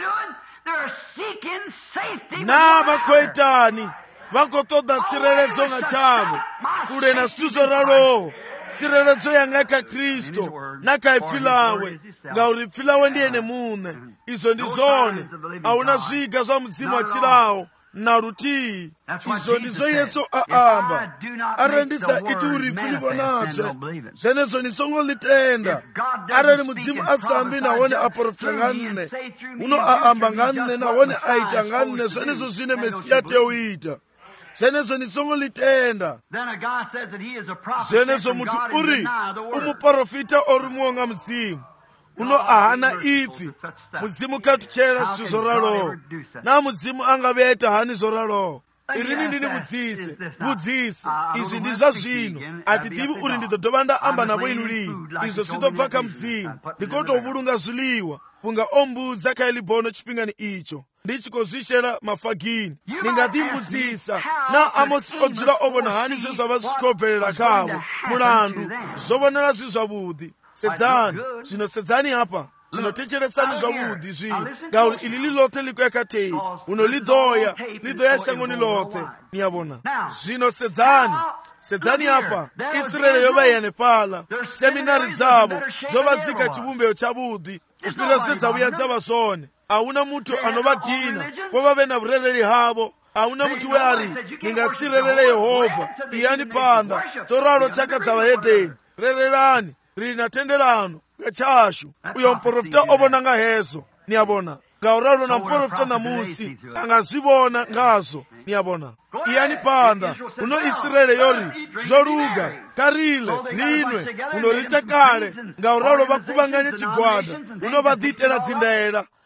na vakhoitani vangotoda tsireledzo nga chavo kule na zwithu zvoralowo tsireledzo yanga ka Kristu na ka ifi lawe ngauri ifi lawe ndi ene mune izo ndi zone auna zviga zva mudzimu achirawo na rutii izo ndizo Yesu aamba arandisa iti uri ifi livonatsve zvenezo nisongolitenda arani mudzimu asambi nawone aprofita nga nne uno aamba nga nne nawone aita nga nne zvenezo zvine Mesiya teuita zvenezo nisongolitenda zvenezo muti uri umuprofita ori muonga mudzimu uno ahana ifi mudzimu katuchera zvithu zvoralowo na mudzimu angaveta hani zvoralowo irini ndini budzise izvi ndi zva zvino atidivi uri ndidodova ndaamba navo inu lini izvo zvitobva ka mudzimu ndikotovulunga zviliwa kunga ombudza kailibono chipingani icho ndichikozvishera mafagini ningatimbudzisa na Amosi odzula ovona hani zve zvava zvikobverera kavo mulandu zovonera zvi zvavudi sedzani zvino sedzani apa zvinotecheresani zvavudi zvino ngauri ili lilote likuekatei uno lidoya shangoni lote niyavona zvino sedzani apa Israeli yova yanepala seminari dzavo dzovadzika chivumbeyo chavudi kupira zvedzauya dzava zvone auna mutu anovadhina vovave na vurereri havo auna mutu weari ningasirerere Yehovha iyani panda toralo chaka dzava Edeni rererani rina tenderano ngachashu uyo muprofita ovona nga hezo niyavona ngauralo na muprofita namusi angazvivona ngazo niyavona iyani panda uno Israeli yori zvoruga karile rinwe unorita kale ngauralo vakuvanganya chigwada uno vadhiitera dzindera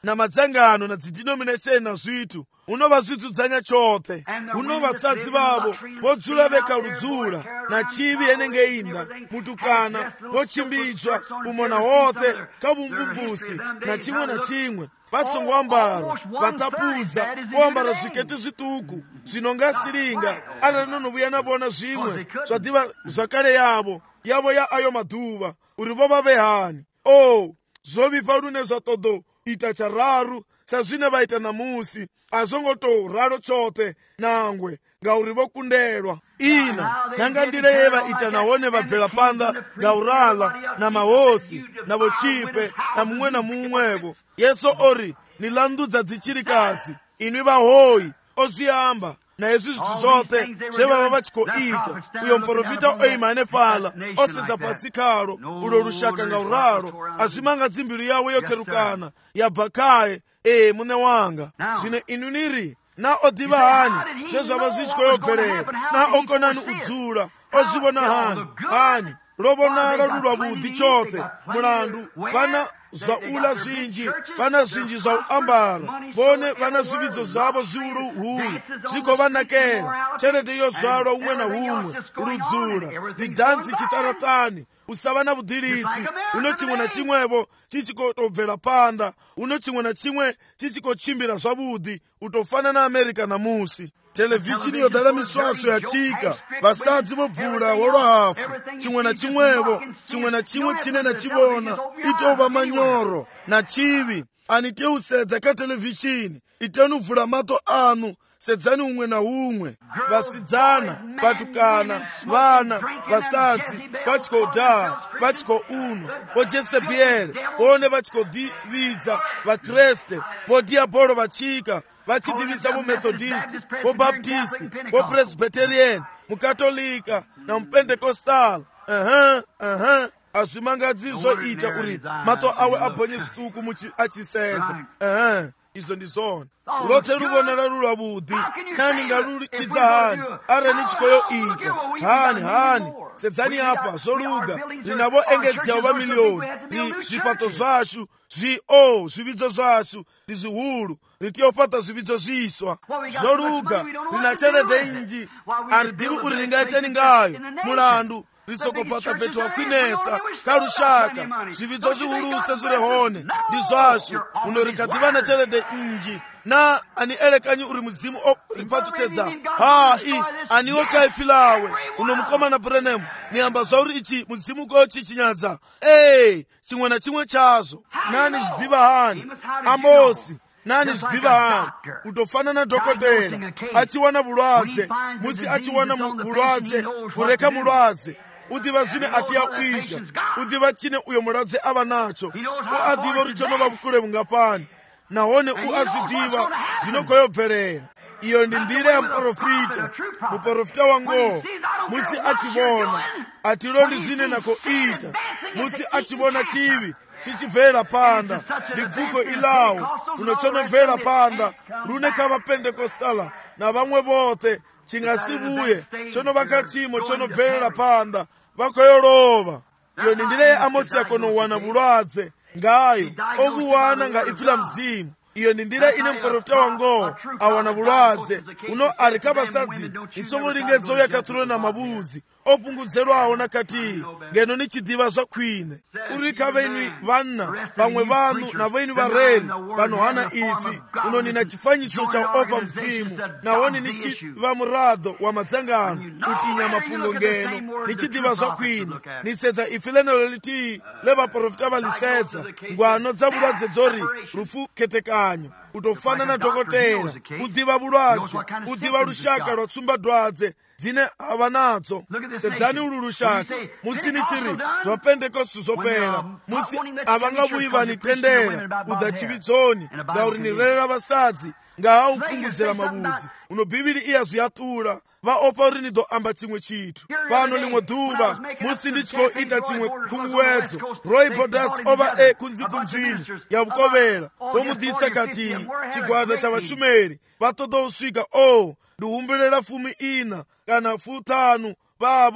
na madzangano na denomination na zwithu unovazvidzudzanya chothe unovasadzi vavo vodzula veka ludzula na chivi yenenge inda mutukana vochimbidzwa umona wothe kavumvumvusi na chimwe pasongo ambaro vatapudza voambara zviketi zvituku zvinonga siringa aranonovuya navona zvimwe zvadiva zvakare yavo ya ayo madhuva uri vo vave hani zvovipa rune zvatodo ita chararu sazvine vaita namusi azongotoraro chothe nangwe ngauri vokundelwa ina nanga ndire yevaita nahone vabvela panda ngaurala na mahosi na vochipe na mumwevo yesu ori nilandudza dzichirikadzi inwi vahoyi ozviyamba na hezvi zvithu zvothe zvevava vachikoita uyo muprofita oimane fala osedza pasi karo ulo rushaka ngauralo azvimanga dzimbiru yawo yokerukana yabva kaye mune wanga zvino inu niri na odiva hani zvezvava zvichikoyobverera na okonani udzula ozvivona hani lovonala lulwavudhi chothe mulandu vana zvaula zvinji vana zvinji zvauambara vone vana zvividzo zvavo zviuluhulu zvikovanakera cherete yozvalwa umwe na umwe ludzula dzidhanzi chitaratani usava na vudhilisi uno chimwe na chimwevo chichikotobvela panda uno chimwe na chimwe chichikochimbira zvavudhi utofana na amerika namusi televhishini yodala miswaso yachika vasadzi vobvula wolwahafu chimwe na chimwevo chimwe na chimwe chine na chivona itova manyoro na chivi aniteusedza ka televhishini itenuvhula mato anu sedzani umwe na umwe vasidzana vatukana vana vasadzi vachikodhaa vachikouno vojezebhiere vone vachikodividza vakreste vodiabholo vachika vachidividza vomethodisti vobaptisti vopresbyterian mukatolika na mupentekostal azvimangadzizoita uri mato awe abhonye zvituku achisedza izvo ndizona lothe luvonela lulwavudhi nani ngaluchidza hani are nichikoyoita hani sedzani apa zoluga linavo engedzyawo vamiliyoni ni zvipato zvashu zvividzo zvashu ni zvihulu litiyopata zvividzo zviswa zoluga lina cherede inji aridivi uri ringaiteni ngayo mulandu risokopata petu wakwinesa karushaka zvividzo zvihuluse zvirehone ndi zvashu uno rikadiva na cherede inji na ani elekanyi uri muzimu ripatuchedza aniwo kaipfilawe uno mukomana Branham niamba zvauri ichi muzimu koyo chichinyadza chimwe na chimwe chazvo nani zvidiva hani Amosi nani zvidiva hani utofana na dhokotera achiwana vulwadze musi achiwana vulwadze kureka mulwadze udiva zvine atiya uita udiva chine uyo mulwadze ava nacho uadiva richonova vukule vungapani nahone uazvidiva zvinokoyobverera iyo ndi ndire ya muprofita wangoho musi achivona atilondi zvine nakoita musi achivona chivi chichibvera panda ndibvuko ilawo unochonobvera panda rune kavapentekostala na vamwe vothe chingasivuye chonovaka chimo chonobvera panda vakoyorova iyo ndi ndire Amosi yakonowana vulwadze ngayo okuwana nga ifila mzimu iyo ndi ndire ine muprofita wangoho awana vulwadze uno ari kavasadzi isomo lingedzo yakatulwe na mabuzi opungudzelwawo nakati ngeno nichidiva zvakwine uri kavenyu vanna vamwe vanu na venyu vareri vanohana ifi uno nina chifanyiso cha opa mzimu nahoni nichiva murado wa madzangano utinya mafungo ngeno nichidiva zvakwine nisedza ifi lenelo liti levaprofita valisedza ngwano dza vulwadze dzori rufu ketekanyo utofana na dhokotera udiva vulwadze udiva rushaka rwatsumba dwadze dzine ava nadzo sedzani ulu rushaka musi nichiri zvapentekosti zvopera musi havangavuyi vanitendera udza chividzoni ngauri nirerera vasadzi ngahaupungudzera mabuzi uno bhibhiri iya zviyatura vaopa uri nidoamba chimwe chithu pano limwe dhuva musi ndichikoita chimwe kunguwedzo Roy Bodas ova kunzikunzini yavukovera vomudhisa kati chigwada cha vashumeri vatodousvika ndihumbirera 14 kana 5 vavo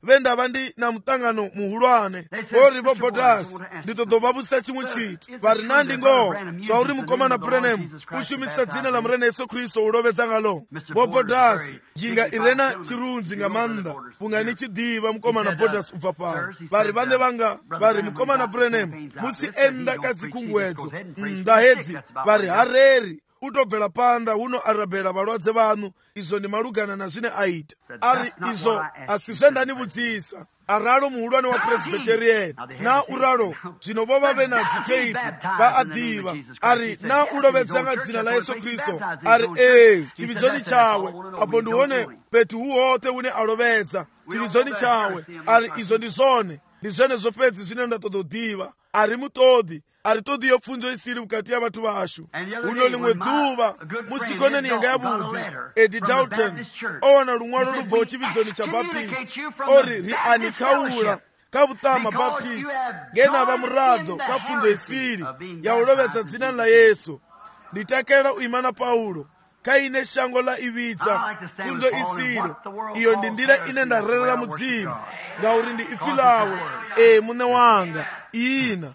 vendava ndi na mtangano muhulwane ori bobodasi nditodovavusa chimwe chitu vari nandi ngoho zvauri mukomana Branham ushumisa dzina la murena Yesu Kristu ulovedza ngalo bobodasi njinga irena chirunzi nga manda pungani chidiva mukomana Bodasi ubva pano vari vane vanga vari mukomana Branham musi enda kadzikungwedzo ndahedzi vari hareri utobvera panda uno arabhera valwadze vanu izvo ndi malugana na zvine aita ari izvo asizvendanivudzisa aralo muhulwane wa Presbyterian na uralo zvino vo vave na dziteipi vaadhiva ari na ulovedzanga dzina la Yesu Kristu ari chividzoni chawe apo ndione petu huhote une alovedza chividzoni chawe ari izvo ndi zvone ndi zvene zvopedzi zvine ndatododiva ari mutodi ari todi yo pfunzo isiri mukati ya vatu vashu uno limwe dhuva musikoneni yanga yavudzi Eddie Dalton owana lumwalo lubva uchividzoni cha Baptist ori rianikaula kavutama Baptist ngenava murado ka pfunzo isiri yaulovedza dzina la Yesu nditakera uimana Paulo kaine shango la ividza pfunzo isiri iyo ndi ndira ine ndarerera mudzimu ngauri ndi ipfi lawe mune wanga ina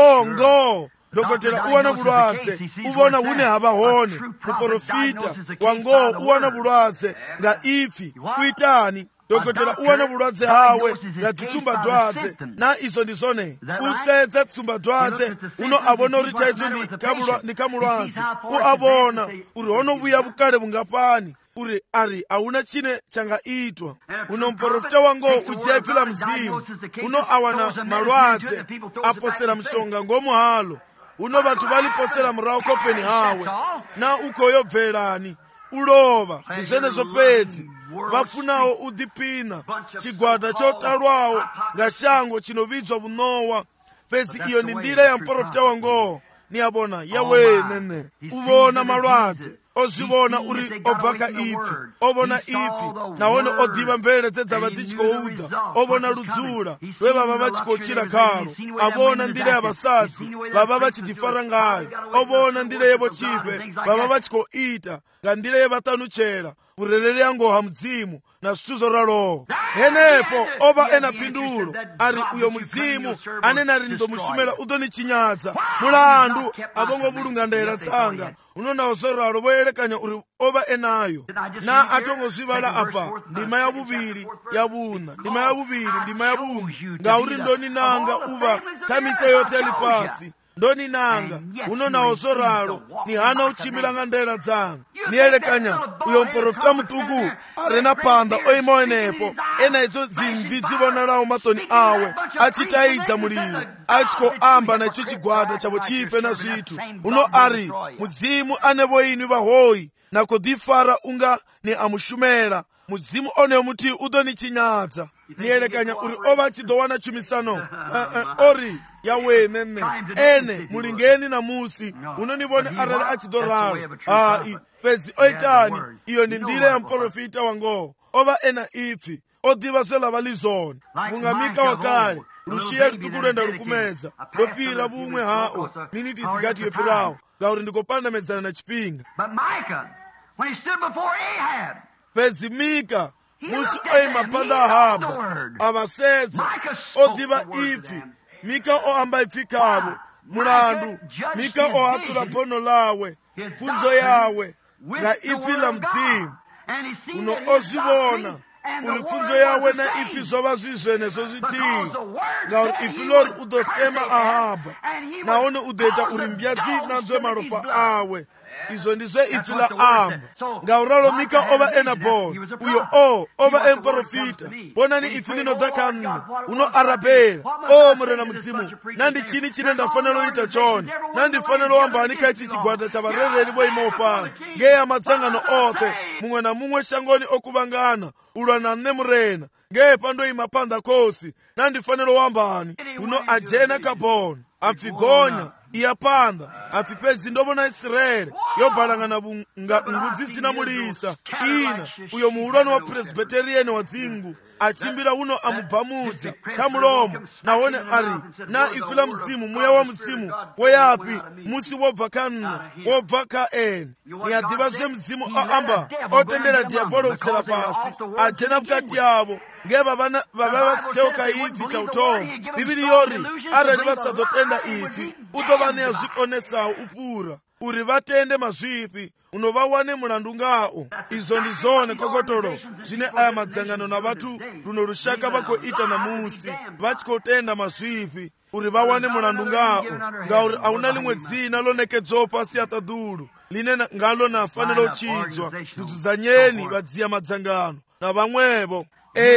ngo dokotela uwana bulwadze ubona hune hava hone muprofita wango uwana bulwadze nga ipfi kuitani dokotela uwana bulwadze hawe nga dzitsumba dwadze na izo ndi zone usedze tsumba dwadze uno abona uri chaicho ndi kamulwadze uabona uri hono buya bukale bungapani uri ari auna chine changaitwa uno mprofita wango uchiaipfila mzimu uno awana malwadze aposera mshonga ngomuhalo uno vatu valiposera murawo kopeni hawe na ukoyobvelani ulova ndizvene zvopedzi vafunawo udipina chigwada chotalwawo nga shango chinovidzwa vunowa pedzi iyo ndi ndira ya mprofita wangowo niyabona yawe nene uvona malwadze ozivona uri obvaka ipfi ovona ipfi nahone odiva mvele dzedzava dzichikouda ovona ludzula lwevava vachikochira khalo avona ndira ya vasadzi vava vachidifara ngayo ovona ndira yevo chipe vava vachikoita nga ndira yevatanuchera vurereri yangoha mudzimu na zvithu zvoraloho henepo ova ena phindulo ari uyo mudzimu anene ari ndomushumela udonichinyadza mulandu avongovulungandera tsanga unondawo zoralo voyerekanya uri ova enayo na atongozvivala apa ndima ya vuviri ya vuna ndima ya vuviri ndima ya vuna ngauri ndoni nanga uva kamite yote ali pasi ndoni nanga unonawo zoralo ni hana uchimila nga ndera dzanga niyerekanya uyo mprofita mutuku arena panda oima wenepo ena idzo dzimvi dzivonalawo matoni awe achitaidza muliro achikoamba na icho chigwada chavo chipe na zvithu uno ari mudzimu anevo inu vahoyi na kudifara unga ni amushumela mudzimu oneyo muti udonichinyadza niyerekanya uri ova achidowana chumisano ori yawe nene ene mulingeni na musi unonivone arali achidoralo pedzi oitani iyo ndi ndira ya mprofita wangowo ova ena ipfi odiva zwelava lizone kungamika wakale lushiye lutukulenda lukumedza lopira vumwe hao nini tisigati yopirawo ngauri ndikopandamedzana na chipinga pedzi Mika musi oima panda ahaba avasedza odiva ipfi Mika oamba ipfi kavo mulandu Mika ohatula phono lawe pfunzo yawe nga ipfi la mdzimu uno ozivona uri pfunzo yawe na ipfi zova zvizvene zozvitii ngauri ipfi lori udosema ahaba naone udeta uri mbyadzi nanzwe maropa awe izo ndizve ipfi la amba ngauralo Mika ova ena bona uyo ova emprofita bonani ipfi linodzakanne uno arabhera murena mudzimu nandi chini chine ndafanira uita chone nandifanira wambani kaichi chigwada chavarereri voima pano ngeya madzangano othe mumwe na mumwe shangoni okuvangana ulwa na nne murena ngeye pandoima panda kosi nandifanira wambani uno ajena kabona apfigonya iyapanda apfipedzi ndovona Israeli yobalangana ngudzi sina mulisa ina uyo muhulwane wa Presbyterian wa dzingu achimbira uno amubhamudza kamulomo naone ari na ipfi la mdzimu muya wa mdzimu woyapi musi wobva kanna wobva ka eni niyadiva zve mdzimu aamba otendera diabolo kutsela pasi ajena mukati yavo nge baba vasicheuka ifi cha utomo. Bibili yori arali vasadzotenda ifi udovaneya zvikonesawo upfura uri vatende mazvipi unovawane mulandu ngao. Izo ndi zone kokotolo zvine aya madzangano na vatu runo rushaka vakoita namusi vachikotenda mazvipi uri vawane mulandu ngao, ngauri auna limwe dzina lonekedzwa pasi atadulu line ngalo nafanira uchidzwa. Dzudzanyeni vadziya madzangano na vamwevo.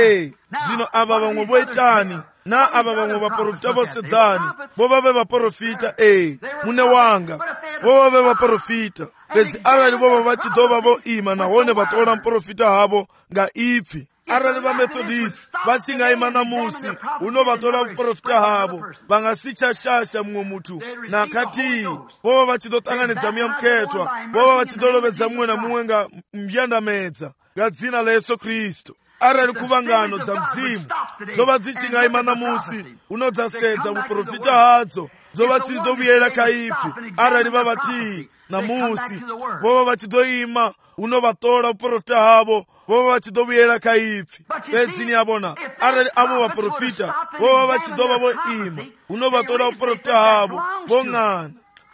Zvino ava vamwe voitani na ava vamwe vaprofita vosedzani vovave vaprofita. Mune wanga vovave vaprofita bedzi arali vova vachidova voima nahone vatola mprofita havo nga ipfi. Arali vamethodist vasingaima namusi uno vatola vuprofita havo vangasichashasha mumwe mutu nakati vova vachidotanganidza muyamuketwa vova vachidolovedzera mumwe na mumwe nga mbyandamedza nga dzina la Yesu Kristu. Arali kuvangano dza mzimu zova dzichingaima namusi unodzasedza vuprofita hadzo zova dzidovuyera kaipfi. Arali vavati namusi vova vachidoima unovatola vuprofita havo vova vachidovuyera kaipfi. Bedzi ni yavona arali avo vaprofita vova vachidova voima unovatola vuprofita havo vong'ana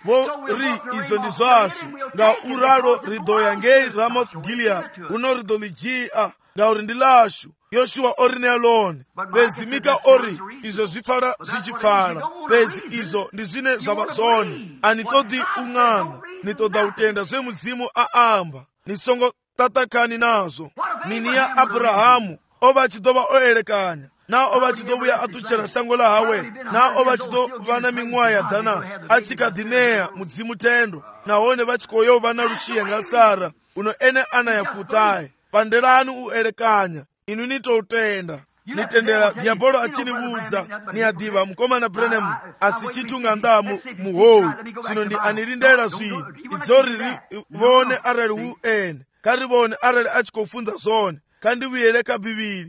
vori izo ndi zvasu nga uralo ridoya ngei Ramoth Gilead uno rido lijiya ngauri ndi lashu. Yoshua ori ne alone bedzi Mika ori izo zvipfala zvichipfala. Bedzi izo ndi zvine zvava zvone. Anitodi ung'ana nitoda utenda zve muzimu aamba nisongo tatakani nazo. Nini ya Abrahamu ova achidova oelekanya na ova achidovuya atuchera shango la hawe na ova achidova na ming'wa ya dhana achikadineya mudzimu tendo nahone vachikoyova na lushiya nga Sara uno ene anayafutaye. Panderanu uelekanya inu nitoutenda nitendera diabolo achiniwudza niyadiva mkomana Branham asichitunga ndamu muhowi zvino ndi anirindera zvinhu idzori vone arali uene kari vone arali achikofunza zone kandivuyeleka biviri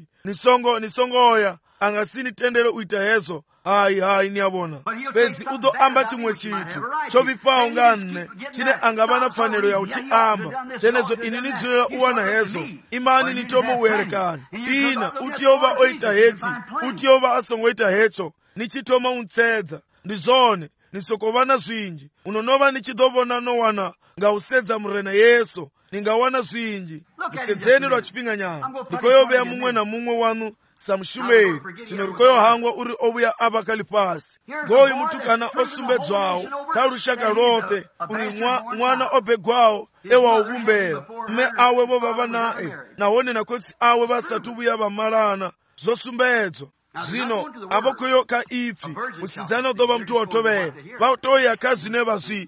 nisongoya angasinitendere uita hezo. Hayi niyavona bedzi udoamba chimwe chitu chovipawo nga nne chine angava na pfanelo ya uchiamba chenezo ini nidzulela uwana hezo. Imani nitomo uelekani ina utiyova oita hetsi utiyova asongoita hetso nichitoma untsedza ndi zone nisokovana zwinji unonova nichidovona nowana nga usedza murena Yesu ningawana zwinji. Musedzeni lwa chipinganyana ndikoyoveya mumwe na mumwe wanu Samushumeri chino rikoyo hangwa uri ovuya abakalipasi goyi mutukana osumbedzwawo karushaka lote uri mwana obegwawo ewa uvumbera mme awe vovava nae nahone nakotsi awe vasatuvuya vamalana zosumbedzwa. Zvino avokoyo ka ipfi musidzana udova mtu watovera vatoya ka zvine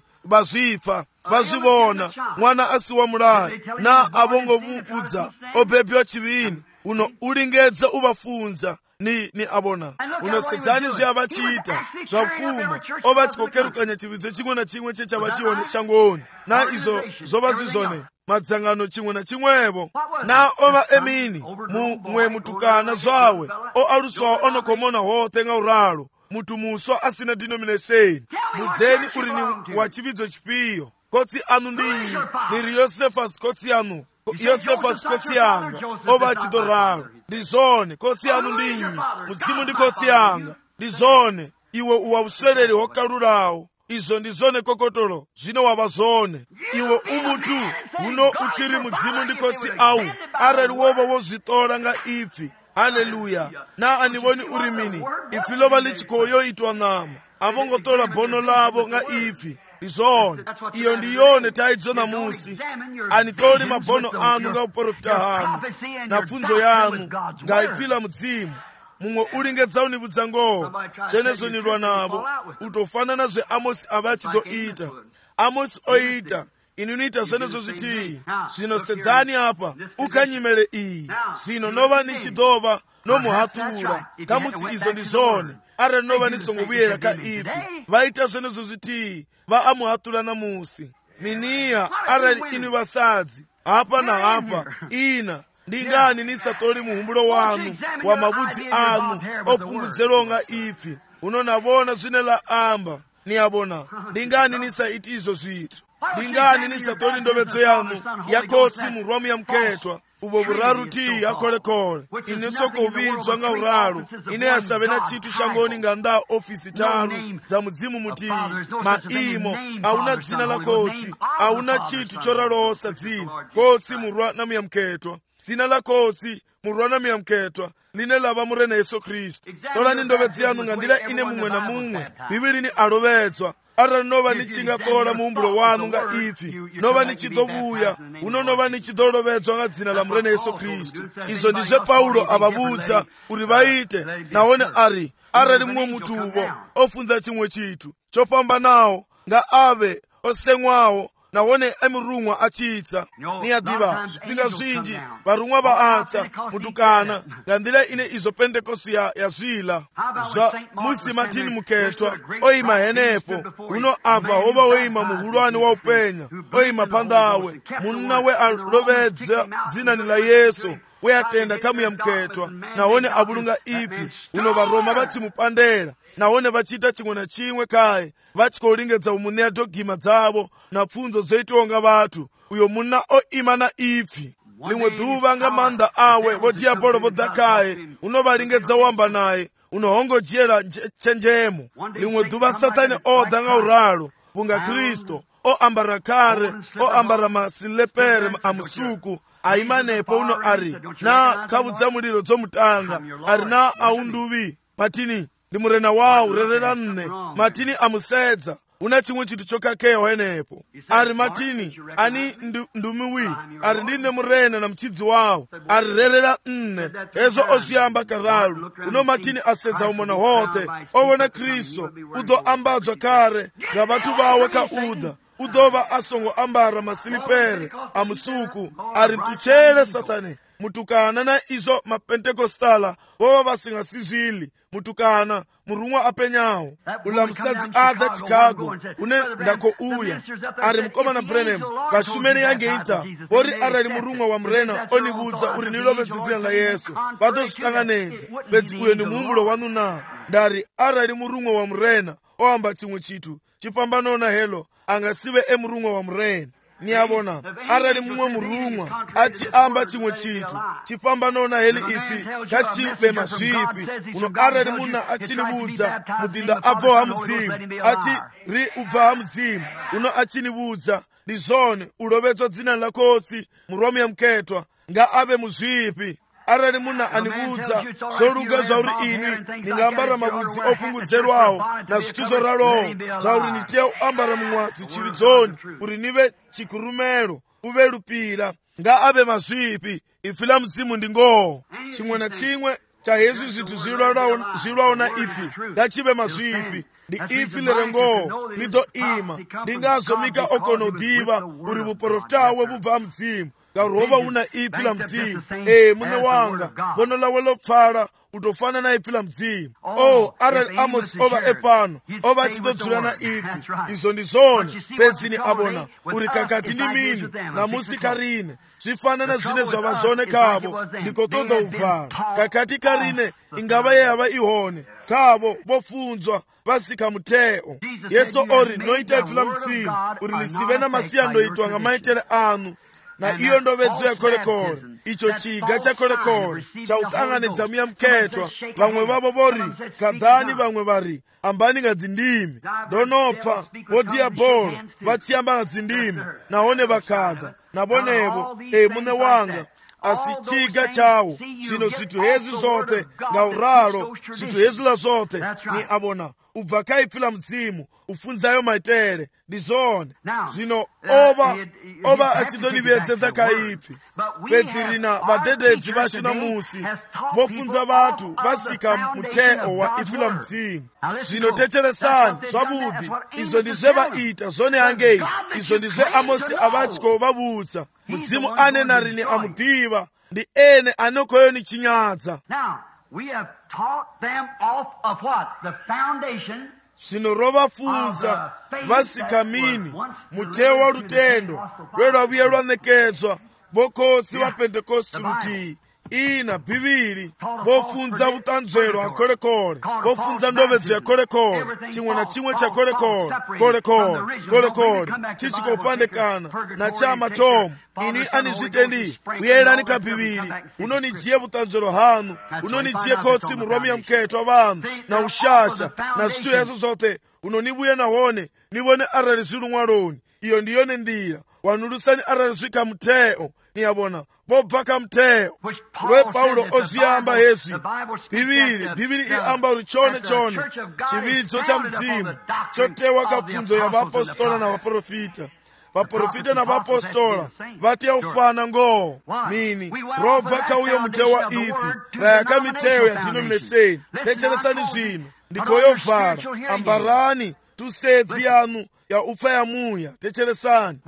vazvipfa vazvivona mwana asiwa mulayi na avongovuudza obebya chivini uno ulingedza uvafunza ni avona unosedzani zve avachiita zvakuma ovachikokerukanya chividzo chimwe na chimwe chechavachione shangoni na izo zova zvizone madzangano chimwe na chimwevo na ova emini mumwe mutukana zvawe oaluswawo onokomona hothe nga uralo mutu muswa asina denomination. Mudzeni uri ni wa chividzo chipiyo kotsi anu ndinyi niri Yosefasi kotsi anu Yosefasi kotsi yanga ova achidoralo ndi zone kotsi anu ndinyi mudzimu ndi kotsi yanga ndi zone iwe uwa usweleli hokalulawo. Izo ndi zone kokotolo zvino wava zone iwe umutu uno uchiri mudzimu ndi kotsi awu arali wova wozvitola nga ipfi. Haleluya. Na anivoni uri mini ipfi lova lichikoyo itwa nama avongotola bono lavo nga ipfi izone iyo ndiyone taidzo namusi anitoli mabono anu nga uprofita hanu na pfunzo yanu nga ipfila mudzimu mumwe ulingedza univudza ngoho chenezo nilwa navo utofanana zve Amosi avachidoita. Amosi oita inu niita zvenezo zvitiyi zvino sedzani apa ukanyimele iyi zvino nova nichidova nomuhatula kamusi izo ndi zone arali nova nisongovuyera ka ipfi vaita zvenezo zvitiyi va amuhatula namusi. Miniya arali inu vasadzi hapa na hapa ina ndingani nisatoli muhumbulo wanu wa mavudzi anu opunguzeronga ipfi unonavona zvine la amba niyavona ndingani nisaiti izo zvitu ndingani nisatoli ndovedzo yanu yakotsi murwamu ya mketwa ubo buraru ti akolekole ine sokovidzwa nga uralu ine yasabe na chitu shangoni nga nda ofisi taru za mudzimu muti maimo auna dzina la kotsi auna chitu choralosa dzina kotsi murwa na muyamketwa dzina la kotsi murwa na muyamketwa line lava murena Yesu Kristu. Tolani ndovedzi yanu nga ndila ine mumwe na mumwe Bibili ni alovedzwa arali nova ni chingakola muumbulo wanu nga ifi nova ni chidobuya uno nova ni chidolovedzwa nga dzina la murena Yesu Kristu. Izo ndizve Paulo avabudza kuti vaite naone ari arali mumwe mutuvo ofunza chimwe chitu chopambanawo nga ave oseng'wawo naone emirumwa achitsa niyadiva zvipinga zvinji varumwa vaatsa mutukana nga ndila ine izo Pentekosti yazvila zva musi Martin Muketwa oima henepo uno abva hova oima muhulwani wa upenya oima pandawe munna we alovedza dzinani la Yesu we atenda kamuyamketwa naone avulunga ipi uno varoma vachimupandera naone vachita chimwe na chimwe kaye vachikolingedza umuneya dogima dzavo na pfunzo zoitiwa nga vathu uyo munna oima na ipfi limwe dhuva nga manda awe vodiyapolo vodakaye unovalingedza wamba naye unohongodyera chenjemo limwe dhuva Satani oda nga uralo punga Kristo oambara kare oambara masilepere amusuku aimanepo uno ari na khavudza muliro dzomutanga ari na aunduvi Matini ndi murena wawo rerera nne Matini amusedza una chimwe chitu chokakewa henepo ari Matini ani ndumiwi ari ndine murena na mchidzi wawo ari rerera nne ezo osiyamba karalu uno Matini asedza umona hote owona Kristo udo ambadzwa kare nga vathu vawe kauda udova asongo ambara masilipere amusuku ari mtuchere Satani mutukana na izo mapentekostala vova vasingasizvili mutukana murumwa apenyawo ula musadzi ada Chicago une ndako uya ari mukomana Branham vashumeni yangeita vori arali murumwa wa murena onivudza uri nilovedze dzina la Yesu vatozvitanganedza bedzi uyo ni muumbulo wanu na ndari arali murumwa wa murena oamba chimwe chitu chipambano na helo angasive emurumwa wa murena niyavona arali mumwe murumwa achiamba chimwe chitu chipambano na heli ifi kachive mazvipi uno arali muna achinivudza mudhinda abvo hamuzimu achiri ubva hamuzimu uno achinivudza ndizvone ulovedzwa dzina la kotsi murwa muyamketwa nga ave muzvipi arali muna anivudza zvoluga zvauri ini ndingambara mavudzi opungudzerwawo na zvithu zvoralowo zvauri nditiya kuambara mumwadzi chividzoni uri nive chikurumero uve lupira nga ave mazvipi ifi la mudzimu ndingoho chimwe na chimwe cha hezvi zvithu zvilwawo na ifi ngachive mazvipi ndi ifi lerengoho lidoima ndingazomika okonodiva uri vuprofitawe vubva mudzimu ngaurova una ifi la mudzimu mune wanga gono lawe lopfala utofana na ifi la mudzimu arali Amosi ova epano ova achitodzula na ifi izo ndizone pedzini abona uri kakati ndi mini namusi karine zvifanana zvine zvava zvone kavo ndikotoda ubvala kakati karine ingava yeyava ihone kavo vofunzwa vasika muteo Yesu ori noita ifi la mudzimu uri lisive na masiyandoitwa nga maitele anu na iyo ndovedzo yakolekole icho chiga chakolekole chautanganidza muyamketwa vamwe vavo vori kadhani vamwe vari ambani nga dzindimi ndonopfa vodiyabholo vachiyamba nga dzindimi naone vakadha navonevo mune wanga asi chiga chawo zvino zvithu hezvi zvote nga uralo zvithu hezvila zvote ni abona ubva kaipfi la mudzimu ufunzayo maitele ndizvone zvino ova achidonivedzenza kaipfi pedzi rina vadhedhedzi vashina musi vofunza vathu vasika muteo wa ipfi la mudzimu zvino techeresani zvavudi izvo ndizve vaita zvone hangei izvo ndizve Amosi avatyo vavudza mudzimu ane narini amudiva ndi ene anokoyo ni chinyadza. Zvino rovafunza vasikamini muteo wa lutendo lwelwavuye lwanekedzwa vokotsi va Pentekosti lutii ina bhivili vofunza utanzwelo akolekole vofunza ndovedzo yakolekole chimwe na chimwe cha kolekole chichikopandekana na chama tomu ini anizvitendi uyerani kabhivili unonidziye utanzwelo hanu unonidziye kotsi muromi ya mketo wa vanhu na ushasha na zvitu yazo zote unonibuye nahone nivone arali zvilu mwaloni iyo ndiyone ndira wanulusani arali zvika muteo niyabona vobva kamuteo wepaulo oziyamba hezi bhivili iamba uri chone chividzo cha mdzimu chotewa kapfunzo ya vapostola na vaprofita na vapostola vati yaufana ngoo nini robva kauyo muteo wa ifi rayaka miteo ya denomination techeresani zvino ndikoyovhara ambarani tusedzi yanu ya upfa ya muya techeresani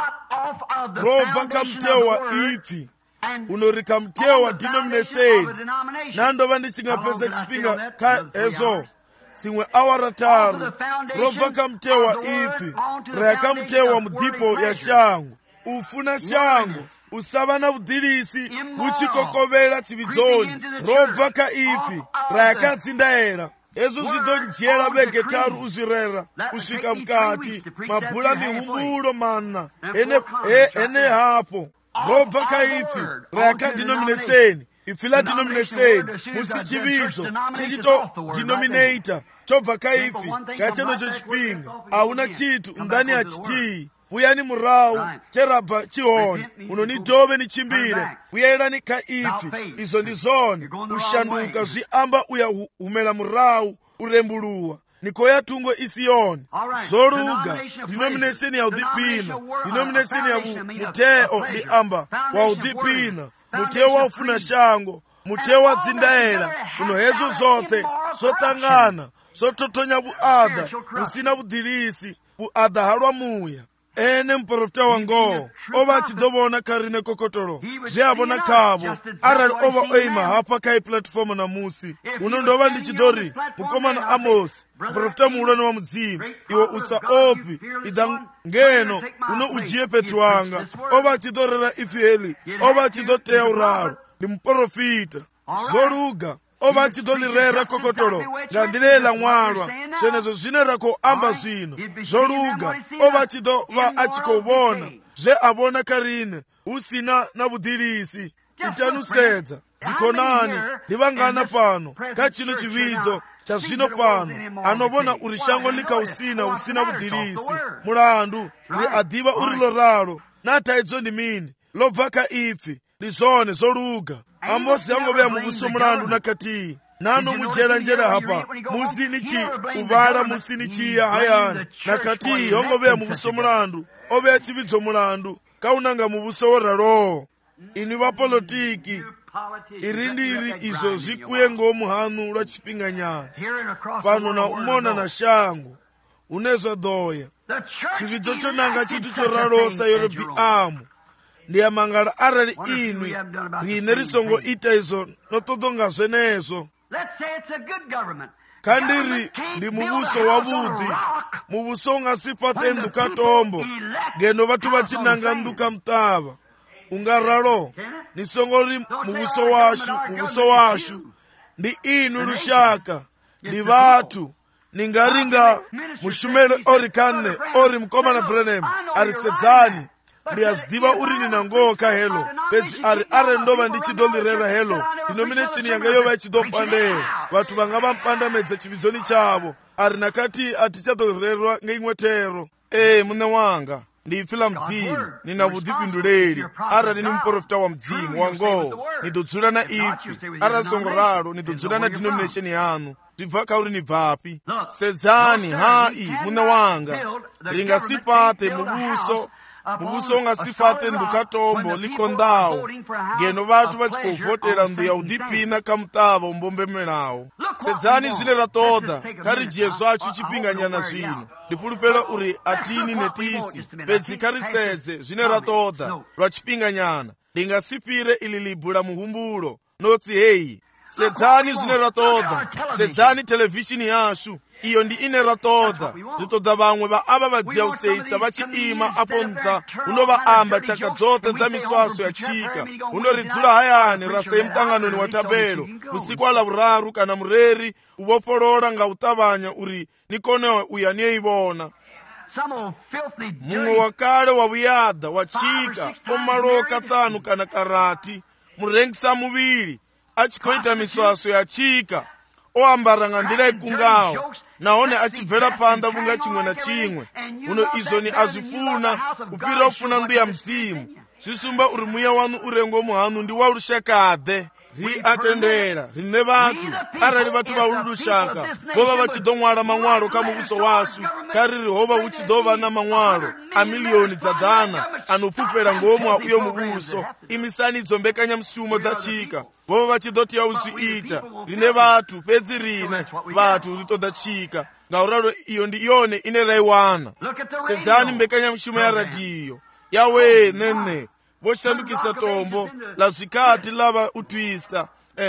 robva kamuteo wa ifi unorika muteo wa denomination nandova ndichingapedza chipinga kaezo simwe awara taru robva kamuteo wa ifi rayaka muteo wa mudhipo ya shango ufuna shango usava na vudhilisi uchikokovera chividzoni robva kaifi rayakadzindaera ezo zvidonjera vege taru uzvirera kusvika mukati mabhula mihumbulo mana ene hapo robva kaifi rayaka denomination ifi la denomination musi chividzo chichito denominator chobva kaifi ngachenocho chipinga hauna chitu ndani hachitii uyani murau cherabva chihoni unonidhove nichimbire uyerani kaifi izo ndizoni ushanduka zviamba uya humela murau urembuluwa nikoya tungwe isiyoni zoruga denomination ya udhipina denomination ya muteo ndi amba wa udhipina muteo wa ufuna shango muteo wa dzindaela uno hezo zote zotangana zototonya buada usina budhilisi buada halwa muya ene mprofita wango ova achidovona karine kokotolo zveavona kavo arali ova oima hapa kai platform na musi unondova ndichidori mukomana Amosi mprofita muuloni wa mudzimu iwe usa opi idha ngeno uno ujiye petu wanga ova achidorera ifi heli ova achidoteya uralo ndi mprofita zoluga ova achidolirera kokotolo ngandilela mwalwa zvenezo zvinerako amba zvino zoluga ova achidova achikovona zve avona karine usina na budhilisi itanusedza dzikonani ndivangana pano kachino chividzo cha zvino pano anovona uri shango usina budhilisi mulandu ri adhiva urilo ralo nataidzo ndi mini lobva kaifi ndizone zoluga Amosi yangoveya mubuso mulandu nakati nano mujera hapa musinichi uvala musinichiya hayani nakati yongoveya mubuso mulandu oveya chividzo mulandu kaunanga mubuso woralo ini vapolitiki irindiri izo zikuye ngomuhanu lwa chipinganyana pano na umona na shango unezwa doya chividzo chonanga chitu choralosa Yerobiamu ndiyamangala arali inwi rine risongo ita izo notodonga zvenezo kandiri ndi mubuso wabudi mubuso ungasipate nduka tombo ngeno vatu vachinanga nduka mtava ungaralo nisongori mubuso washu ndi inu lushaka ndi vatu ningaringa mushumele ori kane ori mkomana Branham arisedzani ndiyazdiva uri ninangowo kahelo pezi ari ndova ndichidolirera helo denomination yanga yova ichidompandeo vatu vanga vampandamedza chividzoni chavo ari nakati atichadolirerwa ngeimwe tero mune wanga ndiyipfila mdzimu nina vudhipinduleli arali ni mprofita wa mdzimu wangowo nidodzula na ifi arali songo ralo nidodzula na denomination yanu ndibva kauri nibvapi sedzani hai mune wanga ringasipate mubuso ungasipate nduka tombo likondawo ngeno vatu vachikovhotera ndu ya udhipina kamutava umbombemelao sedzani zvine ratoda kari jesu achu chipinganyana zvino ndipulupela uri atini netisi pedzi karisedze zvine ratoda lwa chipinganyana ringasipire ili libhula muhumbulo notsi heyi sedzani zvine ratoda sedzani televhishini yashu iyo ndi ine ra ṱoḓa. Ri ṱoḓa vhaṅwe vha ava vha dzia u seisa vha tshi ima afho nṱha huno vha amba tshaka dzoṱhe dza miswaswo ya tshika, huno ri dzula hayani ra sa ye muṱanganoni wa thabelo vhusiku ha ḽavhuraru kana mureri u vhofholola nga u ṱavhanya uri ni kone u ya ni ye i vhona. Muṅwe wa kale wa vhuyaḓa wa tshika o malaho kaṱanu kana karathi, murengisa muvhili a tshi khou ita miswaswo ya tshika, o ambara nga nḓila i kungaho, nahone a tshi bvela phanḓa vhunga tshiṅwe na tshiṅwe. Huno izwo ni a zwi funa u fhira u funa nnḓu ya mudzimu. Zwi sumba uri muya wanu u re ngomu haṋu ndi wa lushakade. Ri a tendela riṋe vhathu arali vhathu vha ulu lushaka vho vha vha tshi ḓo ṅwala maṅwalo kha muvhuso washu, kha riri ho vha hu tshi ḓo vha na maṅwalo a miḽioni dza ḓana a no fhufhela ngomu ha uyo muvhuso. Imisani idzo mbekanyamushumo dza tshika, vho vha vha tshi ḓo tea u zwi ita. Riṋe vhathu fhedzi riṋe vhathu ri ṱoḓa tshika, ngauralo iyo ndi yone ine ra i wana. Sedzani mbekanyamushumo ya radiyo yawe nene vho shandukisa tombo la zwikati lava u twista.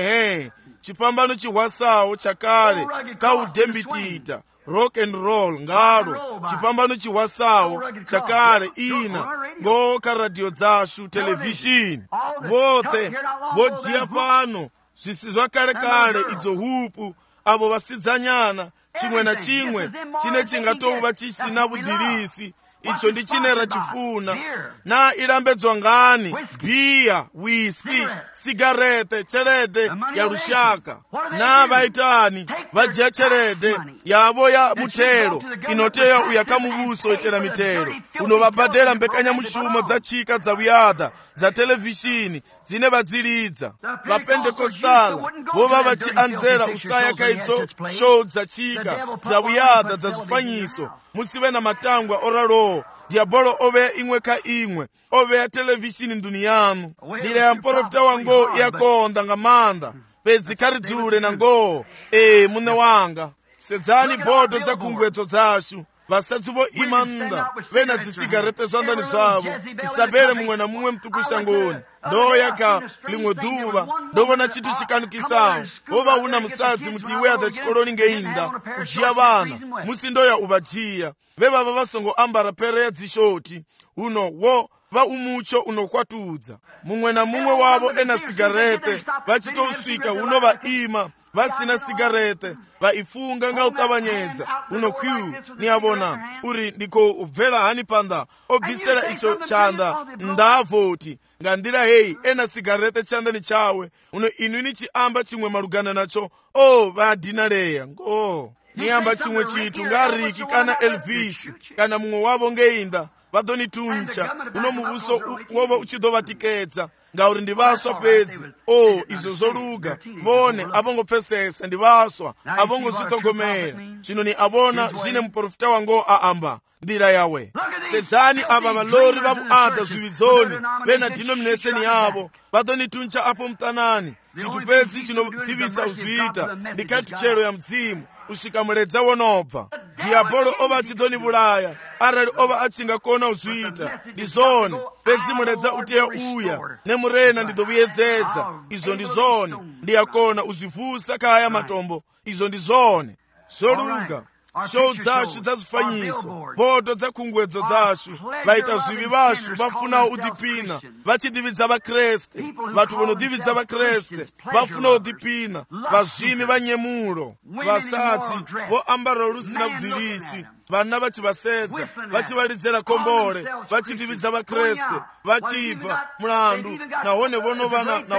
Tshipambano tshihwasaho tsha kale kha u dembitita rock and roll ngalo, tshipambano tshihwasaho tsha kale ina ngo kha radio dzashu, televishini. Vhoṱhe vho dzhia pano zwisi zwa kale kale, idzo hupu avo vasidzanyana, tshiṅwe na tshiṅwe tshine tshi nga tou vha tshi si na vhuḓilisi. Icho ndi tshine ra tshifuna. Na ilambedzwa ngani? Bia, whisky, sigarete, tshelede ya lushaka. Na vha itani? Vha dzhia tshelede yavho ya muthelo ino tea u ya kha muvhuso itela mithelo, uno vha badela mbekanyamushumo dza tshika dza vhuyaḓa dza televishini dzine vha dzi lidza. Vapendekostala vho vha vha tshi anzela u saya kha idzo show dza tshika dza vhuyaḓa dza zwifanyiso musi vhe na matangwa o raloho. Diabolo o vhea iṅwe kha iṅwe, o vhea televishini nḓuni yanu. Nḓila ya mporofita wa ngoho i a konḓa nga maanḓa, fhedzi kha ri dzule na ngoho. Muṋe wanga, sedzani bodo dza khungwedzo dzashu. Vhasadzi vho ima nnḓa vhe na dzisigarete zwanḓani zwavho. Isabele muṅwe na muṅwe muṱuku shangoni. Ndo ya kha ḽiṅwe ḓuvha ndo vhona tshithu tshikanukisaho. Ho vha hu na musadzi muthihi we a ḓa tshikoloni ngei nnḓa u dzhia vhana. Musi ndo ya u vha dzhia, vhe vha vha vha songo ambara phere ya dzishoti. Huno wo vha u mutsho uno kwatudza. Muṅwe na muṅwe wavho na sigarete. Vha tshi tou swika huno vha ima vha sina sigarete, vha i funga nga u ṱavhanyedza. Huno khwiu ni a vhona uri ndi khou bvela hani phanḓa. O bvisela icho tshanḓa nnḓa ha vothi nga nḓila heyi na sigarete tshanḓani tshawe. Huno inwi ni tshi amba tshiṅwe malugana natsho, vha a dinalea ngoho. Ni amba tshiṅwe tshithu nga Riki kana Elvis kana muṅwe wavho ngei nnḓa, vha ḓo ni thuntsha. Huno muvhuso wo vha u tshi ḓo vha tikedza ngauri ndi vhaswa fhedzi. Izwo zwo luga, vhone a vho ngo pfesesa, ndi vhaswa a vho ngo zwi ṱhogomela. Zwino ni a vhona zwine muprofita wa ngoho a amba nḓila yawe. Sedzani ava vhalori vha vhuaḓa zwivhidzoni vhe na denomination yavho, vha ḓo ni thuntsha afho muṱanani. Tshithu fhedzi tshino dzivhisa u zwi ita ndi khathutshelo ya mudzimu u swika muledza wonobva. Diabolo o vha a tshi ḓo ni vhulaya arali o vha a tshi nga kona u zwi ita. Ndi zwone, fhedzi muledza u tea uya. Ne murena ndi ḓo vhuyedzedza. Izwo ndi zwone, ndi a kona u zwi vusa kha haya matombo. Izwo ndi zwone. Zwo luga. Show dzashu dza zwifanyiso, bodo dza khungwedzo dzashu, vha zwivhi vashu vha funaho u ḓiphina, vha tshi ḓivhidza vhakreste. Vhathu vho no ḓivhidza vhakreste vha funaho u ḓiphina, vhazwimi vha nyemulo, vhasadzi vho ambaraho lu si na vhuḓilisi, vhanna vha tshi vha sedza, vha tshi vha lidzela khombole, vha tshi ḓivhidza vhakreste, vha tshi bva mulandu. Nahone vhono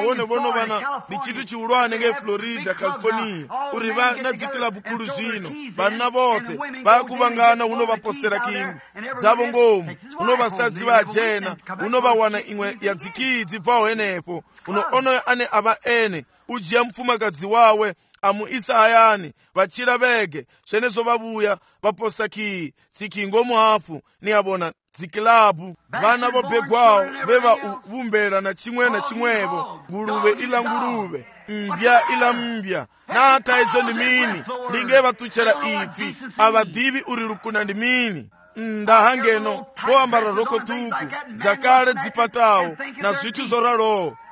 vhana ndi tshithu tshihulwane ngei Florida, California, uri vha na dzikilabu khulu zwino. Vhanna vhoṱhe vha kuvhangana huno vha posela kingi dzavho ngomu. Huno vhasadzi vha dzhena, huno vha wana iṅwe ya dzikidzi bvaho henefho. Huno onoyo ane a vha u dzhia mufumakadzi wawe a mu isa hayani, vha tshila vhege zwenezwo vha vhuya vha posa dzikhi ngomu hafhu. Ni a vhona dzikilabu, vhana vho begwaho vhe vha u vhumbela na tshiṅwe na tshiṅwevho. Nguluvhe iḽa nguluvhe, mmbya iḽa mmbya. Na thaidzo ndi mini? Ndi nge vha ṱutshela ipfi a vha ḓivhi uri lukuna ndi mini. Nnḓa ha ngeno vho ambara rokho ṱhukhu dza kale dzi pataho na zwithu zwo raloho.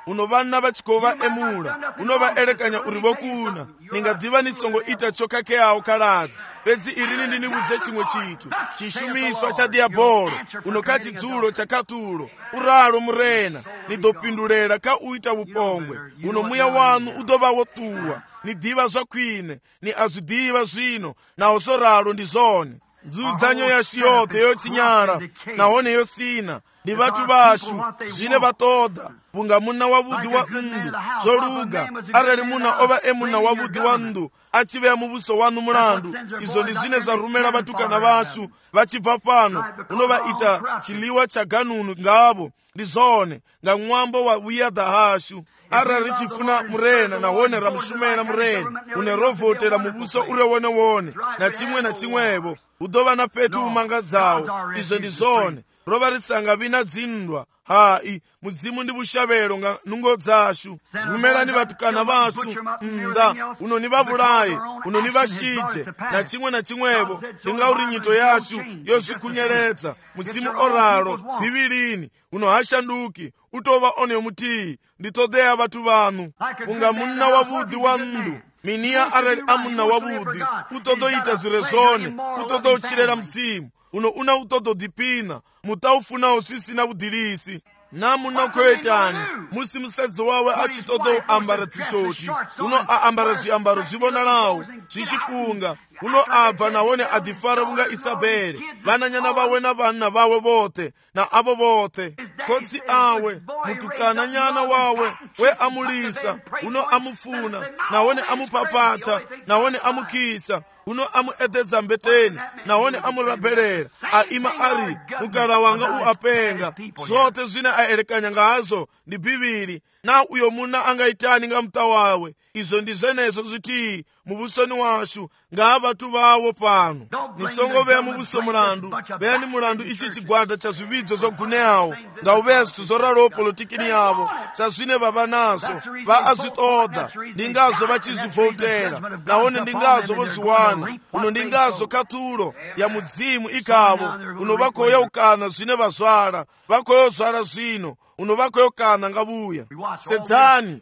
uno vana va chikova emula unova elekanya uri vokuna ningadhiva ni songo ita chokakeawo kaladzi pedzi irini ndinivudze chimwe chitu chishumiswa cha diabolo uno kachidzulo chakatulo uralo murena nidopindulera ka uita vupongwe uno muya wanu udova wotuwa nidhiva zvakwine ni azvidhiva zvino nawo zoralo ndi zone nzudzanyo yashi yote yochinyara nahone yosina ndi vatu vashu zvine vatoda punga muna wavudhi wa mndu zoluga arali muna ova emuna wavudhi wa mndu achiveya muvuso wanu mulandu izo ndi zine zarumela vatukana vashu vachibva pano unovaita chiliwa cha ganunu ngavo ndi zone nga mwambo wa uyadha hashu arali chifuna murena nahone ramushumela murena une rovotera muvuso ure wone na chimwe na chimwevo udova na petu umanga dzawo izo ndi zone rova risanga vina dzindwa hai muzimu ndi vushavelo nga nungo dzashu rumelani vatukana vasu mda uno ni vavulaye uno ni vashije na chimwe na chimwevo ndingauri nyito yashu yozvikunyeredza muzimu oralo bhivilini uno hashanduki utova one mutiyi nditodeya vatu vanu unga munna wavudhi wa mndu miniya arali amunna wavudhi utodoita zire zone utodouchirera mzimu uno una utododipina mutaufuna usisina vudhilisi namuna kuetani musi musadzi wawe achitodo ambara tisoti uno aambara zviambaro zvivonalawo zvichikunga uno abva nawone adhifara kunga Isabheli vananyana vawe na vana vawe vote na avo vote kotsi awe mutukana nyana wawe we amulisa uno amufuna nawone amupapata nawone amukisa uno amuededza mbeteni nawone amurabhelera aima ari mugara wanga uapenga zote zvine aelekanya ngazo ndi bhivili na uyo muna angaitani nga mta wawe izo ndi zenezo zvitiyi muvusoni washu nga vatu vawo pano nisongoveya muvuso mulandu veya ni mulandu ichi chigwada cha zvividzo zoguneyawo nga uveya zvithu zoralowo politikini yavo sa zvine vava nazo va azvitoda ndingazo vachizvivhotera nahone ndingazo vozviwana uno ndingazo katulo ya mudzimu ikavo uno vakoyeukana zvine vazvara vakoyozvara zvino uno vakoyokana ngavuya sedzani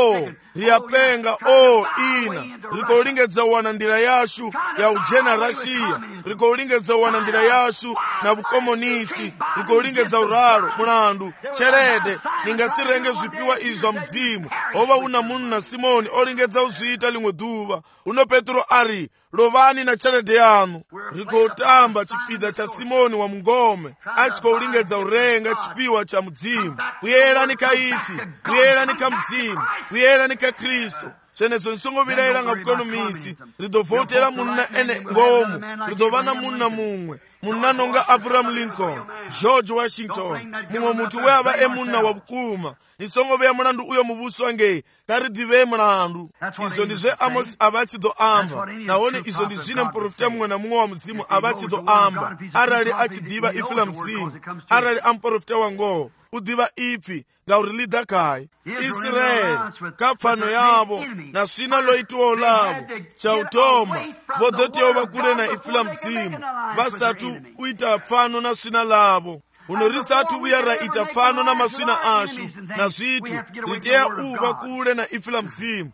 riyapenga ina rikoulingedza uwana ndira yashu ya ujenarashiya rikoulingedza uwana ndira yashu na vukomonisi rikoulingedza uralo mulandu cherede ningasirenge zvipiwa izwa mdzimu ova una munna Simoni olingedza uzviita limwe dhuva uno Petro ari lovani na cherede yanu rikoutamba chipida cha Simoni wa mungome achikoulingedza urenga chipiwa cha mudzimu kuyerani ka ifi kuyerani ka mdzimu kuyerani ka Kristo chenezo nsongovileera nga vukonomisi ridovotera munna ene ngomu ridovana munna mumwe munna nonga Abraham Lincoln George Washington mumwe mutu we ava emunna wa vukuma nisongoveya mulandu uyo muvuso wange karidiveye mulandu izo ndi zve Amosi ava achido amba nahone izo ndi zvine muprofita mumwe na mumwe wa muzimu ava achido amba arali achidiva ipfi la mzimu arali amuprofita wangowo udhiva ipfi ngauri lidhakai Israeli kapfano yavo na svina loitiwo lavo chautoma vodotiyova kule na ipfi la mdzimu vasatu uita pfano na svina lavo uno risatu vuya raita pfano na masvina ashu na zvitu riteya uva kule na ipfi la mdzimu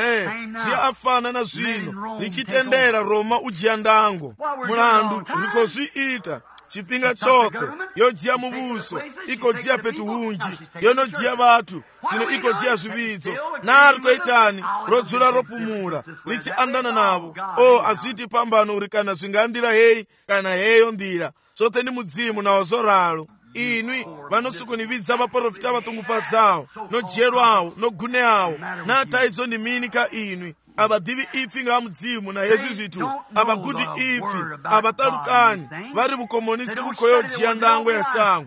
zviafana na zvino richitendera Roma ujiya ndango mulandu rikozviita chipinga chote yojiya muvuso ikojiya petu hunji yonojiya vatu chino ikojiya zvividzo narikoitani rodzula ropumura richiandana navo azviti pambano uri kana zvingandira hei kana heyo ndira zote ndi mudzimu nawo zoralo inwi vanosukunividza vaprofita vatungufadzawo nodyerwawo noguneyawo nataidzo ndi mini ka inwi avadhivi ipfi nga mudzimu na hezvi zvitu avagudi ipfi avatalukanyi vari vukomonisi vukoyojiya ndango ya shango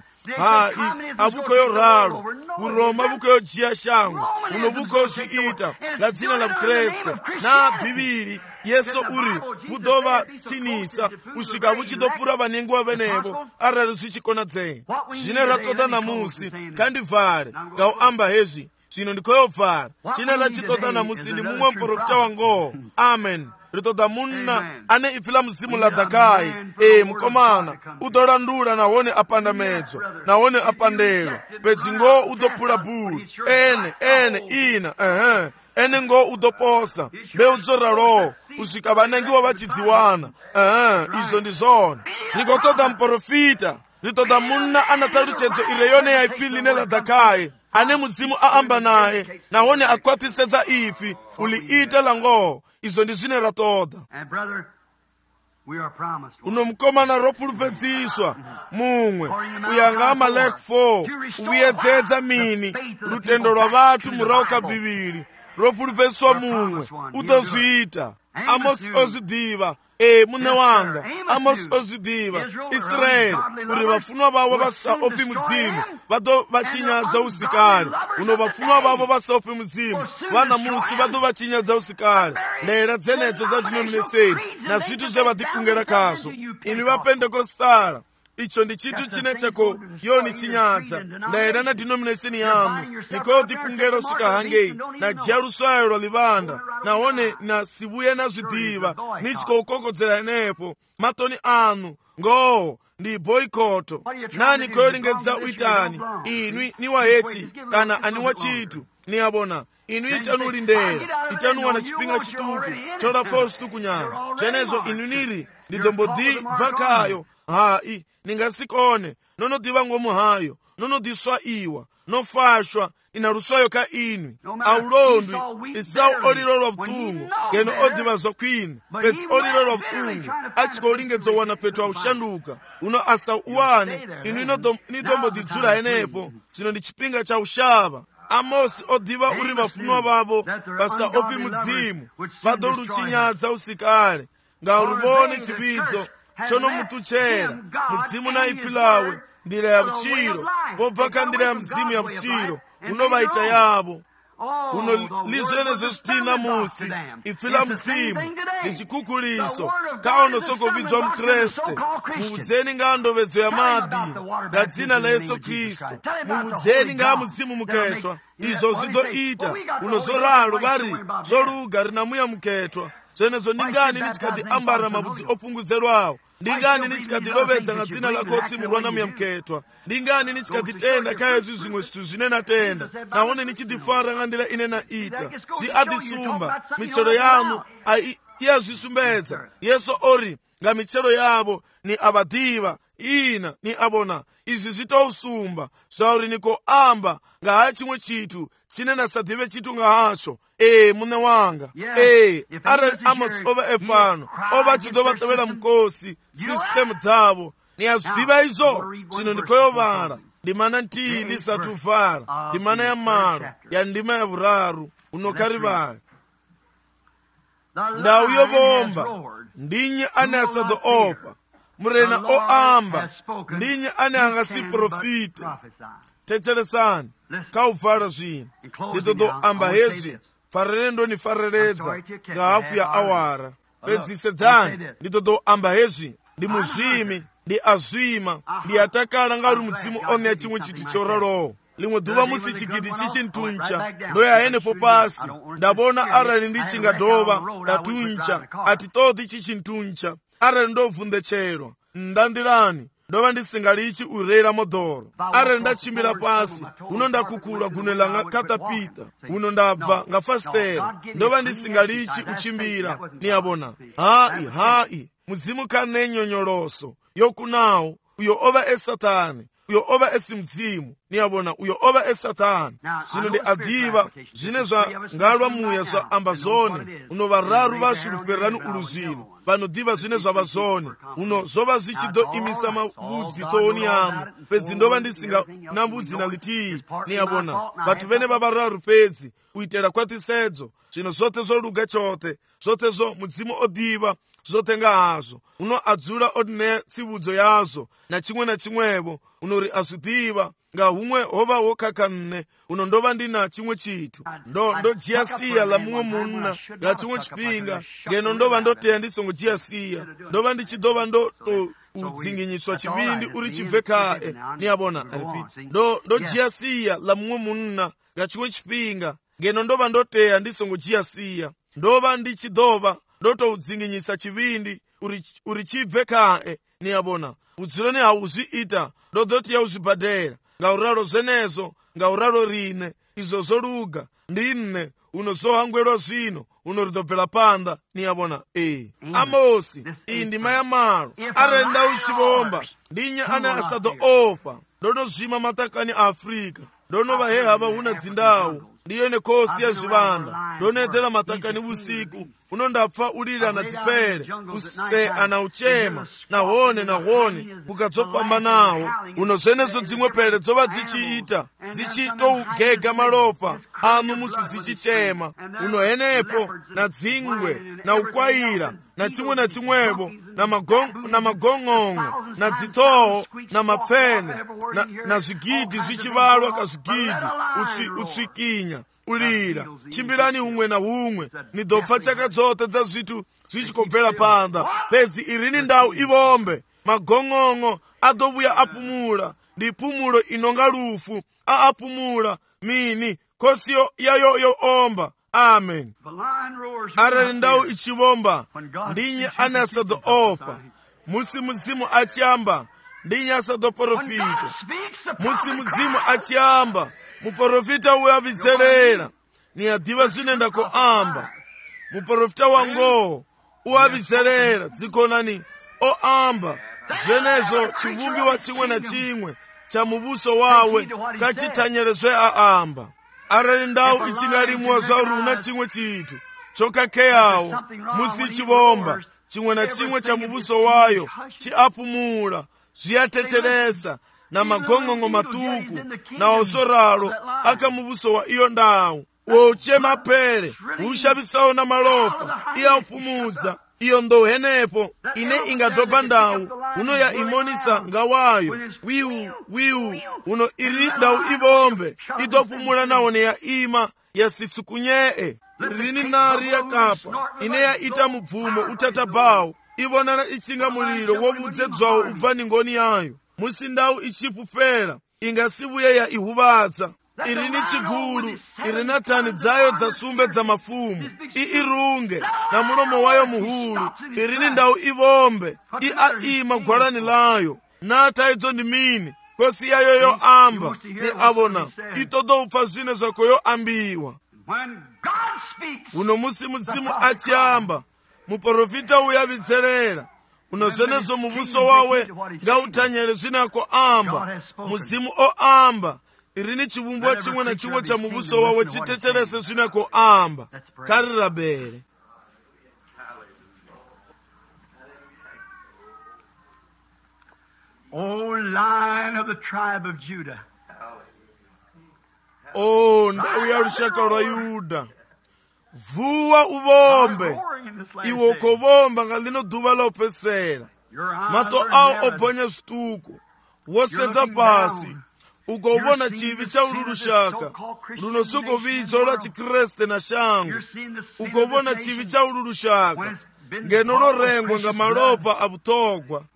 avukoyoralo vuroma vukoyojiya shango uno vukozviita nga dzina la vukreste na bhivili yesu uri vudova tsinisa kusvika vuchidopfura vanenguva venevo arali zvichikonadzei zvine ratoda namusi kandivhare ngauamba hezvi zvino ndikoyovhara chine rachitoda namusi ndi mumwe muprofita wangowo amen ri ṱoḓa munna ane ipfi ḽa muzimu ḽa ḓa khaye. Mukomana u ḓo landula nahone a pandamedzwa nahone a pandelwa, fhedzi ngoho u ḓo phula bulu. Ene ngoho u ḓo posa mbeu dzo raloho u swika vhanengiwa vha tshi dzi wana. Izwo ndi zwone. Ri khou ṱoḓa muprofita, ri ṱoḓa munna a na ṱhalutshedzo i re yone ya ipfi ḽine ḽa ḓa khaye, ane mudzimu a amba naye nahone a khwaṱhisedza ipfi u ḽi ita ḽa ngoho. Izwo ndi zwine ra ṱoḓa. Uno mukomana ro pfulufhedziswa muṅwe u ya nga ha Malaki 4 u vhuyedzedza mini lutendo lwa vhathu murahu kha Bivhili. Ro pfulufhedziswa muṅwe u ḓo zwi ita. Amosi o zwi ḓivha, muṋe wanga, Amosi o zwi ḓivha Israeli uri vhafunwa vhavho vha sa ofhi mudzimu vha ḓo vha tshinyadza usikali. Uno vhafunwa vhavho vha sa ofhi mudzimu vha ṋamusi vha ḓo vha tshinyadza usikali. Ndaela dzenedzo dza denomination na zwithu zwe vha ḓikungela khazwo. Ini vha Pentekostala, icho ndi chithu chine tsha khou yoni tshinyadza. Ndaela na denomination yanu ni khou ḓikungela u swika hangei na dzhia luswayo lwa ḽivhanda nahone na si vhuye na zwiḓivha ni tshi khou kokodzela henefho maṱoni anu. Ngoho ndi boycotto. Nani khou lingedza u itani? Inwi ni wa hetshi kana ani wa tshithu? Ni a vhona inwi itani u lindela, itani wana tshifhinga tshiṱuku tsho lapfaho zwiṱuku nyana. Zwenezwo inwi niri ndi ḓo mbo ḓi bva khayo. Hai, ni nga si kone. No no ḓivha ngomu hayo, no no ḓi swaiwa, no fashwa, ina luswayo kha inwi. A u londwi Esau o lilo lwa vhuṱungu ngeno o ḓivha zwa khwine, fhedzi o lilo lwa vhuṱungu a tshi khou lingedza u wana fhethu ha u shanduka. Uno a sa u wane, inwi ni ḓo mbo ḓi dzula henefho. Zwino ndi tshifhinga tsha u shavha. Amosi o ḓivha uri vhafunwa vhavho vha sa ofhi mudzimu vha ḓo lutshinyadza usikale ngauri vhone tshivhidzo tsho no muṱutshela mudzimu na ipfi ḽawe, nḓila ya vhutshilo. Vho bva kha nḓila ya mudzimu ya vhutshilo uno vha ita yavho. Uno ḽi zwenezwo zwithihi ṋamusi ipfi ḽa mudzimu ndi tshikhukuliso kha ono sokou vhidzwa mukreste. Muvhudzeni nga ha ndovedzo ya maḓi nga dzina ḽa Yesu Kristo. Muvhudzeni nga ha mudzimu mukhethwa. Izwo zwi ḓo ita. Uno zwo ralo vha ri zwo luga ri na muya mukhethwa. Zwenezwo ndi ngani ni tshi kha ḓi ambara mavhudzi o fhungudzelwaho? Ndi ngani ni tshi kha ḓi lovhedza nga dzina ḽa khotsi murwa na muya mukhethwa? Ndi ngani ni tshi kha ḓi tenda kha hezwi zwiṅwe zwithu zwine na tenda nahone ni tshi ḓi fara nga nḓila ine na ita? Zwi a ḓi sumba. Mitshelo yanu i ya zwi sumbedza. Yesu o ri nga mitshelo yavho ni a vha ḓivha. Ina ni a vhona. Izwi zwi tou sumba zwa uri ni khou amba nga ha tshiṅwe tshithu tshine na sa ḓivhe tshithu nga hatsho. Muṋe wanga, arali Amosi o vha fhano o vha tshi ḓo vha ṱovhela mukosi sisteme dzavho. Ni a zwi ḓivha izwo? Zwino ndi khou yo vhala ndima na nthihi ndi sathu vala ndima ya malo ya ndima ya vhuraru. Uno kha ri vhale. Ndau yo vhomba ndi nnyi ane a sa ḓo ofha? Murena o amba ndi nnyi ane a nga si profite? Thetshelesani kha u vala zwino. Ndi ḓo ḓo amba hezwi farele ndo ni fareledza nga hafu ya awara. Fhedzi sedzani, ndi ḓo ḓo amba hezwi ndi muzwimi, ndi a zwima, ndi a takala ngauri mudzimu o ṋea tshiṅwe tshithu tsho raloho. Ḽiṅwe ḓuvha musi tshigidi tshi tshi nthuntsha ndo ya henefho fhasi nda vhona arali ndi tshi nga dovha nda thuntsha a thi ṱoḓi tshi tshi nthuntsha. Arali ndo vunḓetshelwa nnḓa nḓilani ndo vha ndi si nga litshi u reila moḓoro. Arali nda tshimbila fhasi huno nda khukhula gune ḽanga katapita, huno nda bva nga fasiṱere ndo vha ndi si nga litshi u tshimbila. Ni a vhona? Hai, mudzimu kha nṋe nyonyoloso yo kunaho. Uyo o vha Saṱani, uyo o vha si mudzimu. Ni a vhona? Uyo o vha Saṱani. Zwino ndi a ḓivha zwine zwa nga lwa muya zwa amba zwone. Uno vhararu vhashu lufherani ulu zwino vhano ḓivha zwine zwa vha zwone. Uno zwo vha zwi tshi ḓo imisa mavhudzi ṱhohoni yanu, fhedzi ndo vha ndi si nga na mbudzi na ḽithihi. Ni a vhona? Vhathu vhene vha vhararu fhedzi u itela khwaṱhisedzo. Zwino zwoṱhe zwo luga tshoṱhe, zwoṱhe zwo mudzimu o ḓivha zwoṱhe nga hazwo. Uno a dzula o ṋea tsivhudzo yazwo na tshiṅwe na tshiṅwevho. Uno ri a zwi ḓivha nga huṅwe ho vha ho khakha nṋe. Uno ndo vha ndi na tshiṅwe tshithu. Ndo dzhia sia ḽa muṅwe munna nga tshiṅwe tshifhinga ngeno ndo vha ndo tea ndi songo dzhia sia. Ndo vha ndi tshi ḓo vha ndo tou dzinginyiswa tshivhindi uri tshi bve khae. Ni a vhona? Ndo dzhia sia ḽa muṅwe munna nga tshiṅwe tshifhinga ngeno ndo vha ndo tea ndi songo dzhia sia. Ndo vha ndi tshi ḓo vha ndotodzinginyisa chivindi uri chibve kae niyabona udziloni hauzviita ndodoti yauzvibhadhera ngauralo zvenezo ngauralo rine izvo zoluga ndine unozohangwelwa zvino unoridobvera panda niyabona Amosi iyi ndima yamalo arali ndau ichivomba ndinye ane asado ofa ndonozvima matakani a Afrika ndonovaheha vahuna dzindau ndiyo nekosi yazvivanda ndonedhera matakani usiku unondapfa ulira na dzipere use ana uchema nahone ukadzopamba nawo uno zvenezo dzimwe pere dzova dzichiita dzichitougega malopa anu musi dzichichema uno henepo na dzingwe na ukwayira na chimwe na chimwepo na magong'ong'o na dzitoho na mapfene na zvigidhi zvichivalwa kazvigidhi utswikinya ulira chimbirani umwe na umwe nidopfa chaka dzote dza zvithu zvichikobvera panda pedzi irini ndau ivombe magong'ong'o adovuya apumula ndi pumulo inonga lufu aapumula mini kosiyo yayo omba amen arali ndau ichivomba ndinye ane asado ofa musi muzimu achiyamba ndinye asado porofita musi muzimu achiyamba muprofita uyo avitserera niyadiva zvinenda koamba muprofita wangoho uavitserera dzikonani oamba zvenezo chivumbiwa chimwe na chimwe cha mubuso wawe kachitanyerezve aamba arali ndau ichingalimwa zvauruna chimwe chithu chokakeyawo musi chivomba chimwe na chimwe cha mubuso wayo chiapumula zviyatecheresa na magong'ong'o matuku na osoralo aka mubuso wa iyo ndau wochema pere ushavisawo na malopa iyaupumudza iyo ndo henepo ine ingadropa ndau uno ya imonisa ngawayo wiu uno iri ndau ivombe idopumula naone ya ima yasitsukunyee rini nari yakapa ine ya ita mubvumo utatabawo ivonana ichinga muliro wovudzedzwawo ubva ningoni yayo musi ndau ichipupera ingasivuye ya ihuvadza irini chigulu irina tani dzayo dzasumbe dza mafumu irunge na mulomo wayo muhulu irini ndau ivombe aima gwalani layo nata idzo ndi mini kosi yayo yoamba ni avona itodopfa zvine zvako yoambiwa uno musi muzimu achiyamba muprofita uyo avitserera uno zvenezo mubuso wawe ngautanyere zvinako amba muzimu oamba irini chivumbwa chimwe na chimwe cha mubuso wawe chiteterese zvinako amba karira bere O Lion of the tribe of Judah. Ndau ya rushaka rwa Yuda. Vuwa uvombe. Iwo kovomba ngalino duva la upesera. Mato au oponya stuku. Wosedza pasi. Ukovona chivi cha ururushaka. Runosoko vidzo la chikreste na shangu. Ukovona chivi cha ururushaka. Ngenolo rengwa nga malopa abutogwa.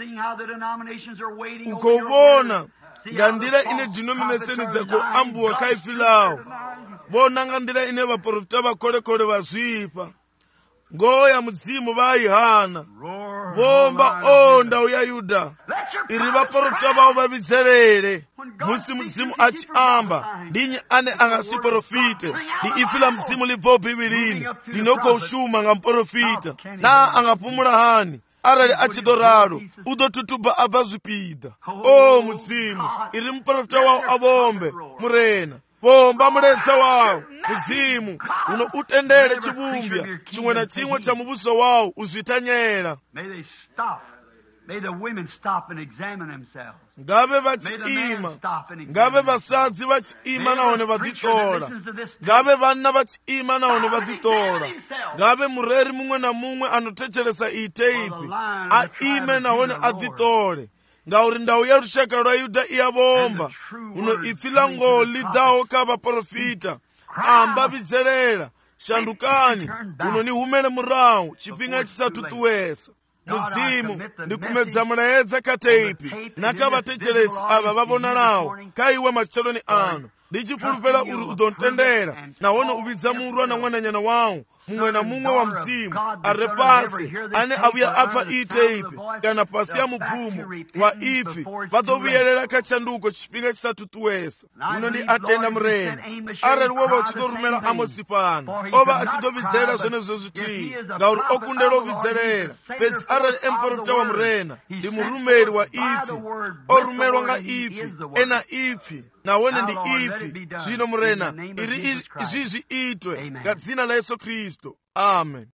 Ukovona ngandira ine denomination dzako ambuwa kaifilawo. Bona ngandira ine vaprofita vakolekole vazvipa. Ngoya mudzimu vaihana. Vomba ndau ya Yuda. Iri vaprofita vavo vavitserere. Musi mudzimu achiamba ndinye ane angasiprofite ndi ifila mudzimu libvo bhibilini linoko ushuma nga mprofita na angapumula hani arali achidoralo udotutuba abva zvipida mudzimu iri muprofita wawo avombe murena vomba muledza wawo mudzimu uno utendere chivumbya chimwe na chimwe cha mubuso wawo uzvitanyera. May the women stop and examine themselves. Ngave vachiima, ngave vasadzi vachiima naone vaditora, ngave vana vachiima naone vaditora, ngave mureri mumwe na mumwe anotecheresa iteipi aime naone aditore. Ngauri ndau ya rushaka rwa Yuda iyavomba uno ifila ngoli dzawo kavaprofita amba vitserera shandukani uno nihumele murawu chipinga chisatutuwesa. Muzimu ndikumedza mulaedza kateipi nakavatecheresi ava vavonanawo kaiwe macheloni ano ndichipulupela uri udontendera nawono uvidza murwa na mwananyana wawo muṅwe na muṅwe wa mzimu are fhasi ane a vhuya a pfa iyi teipi kana fhasi ya mubvumo wa ipfi vha ḓo vhuyelela kha tshanduko tshifhinga tshi sa tutuwesa. Zwino ndi a tenda Murena arali wo vha u tshi ḓo rumela Amosi fhano o vha a tshi ḓo vhidzelela zwenezwo zwithihi ngauri o kundelwa u vhidzelela. Fhedzi arali emprofita wa Murena ndi murumeli wa ipfi o rumelwa nga ipfi ena ipfi nahone ndi ipfi, zwino Murena iri izwi zwi itwe nga dzina la Yesu Kristo. Amen.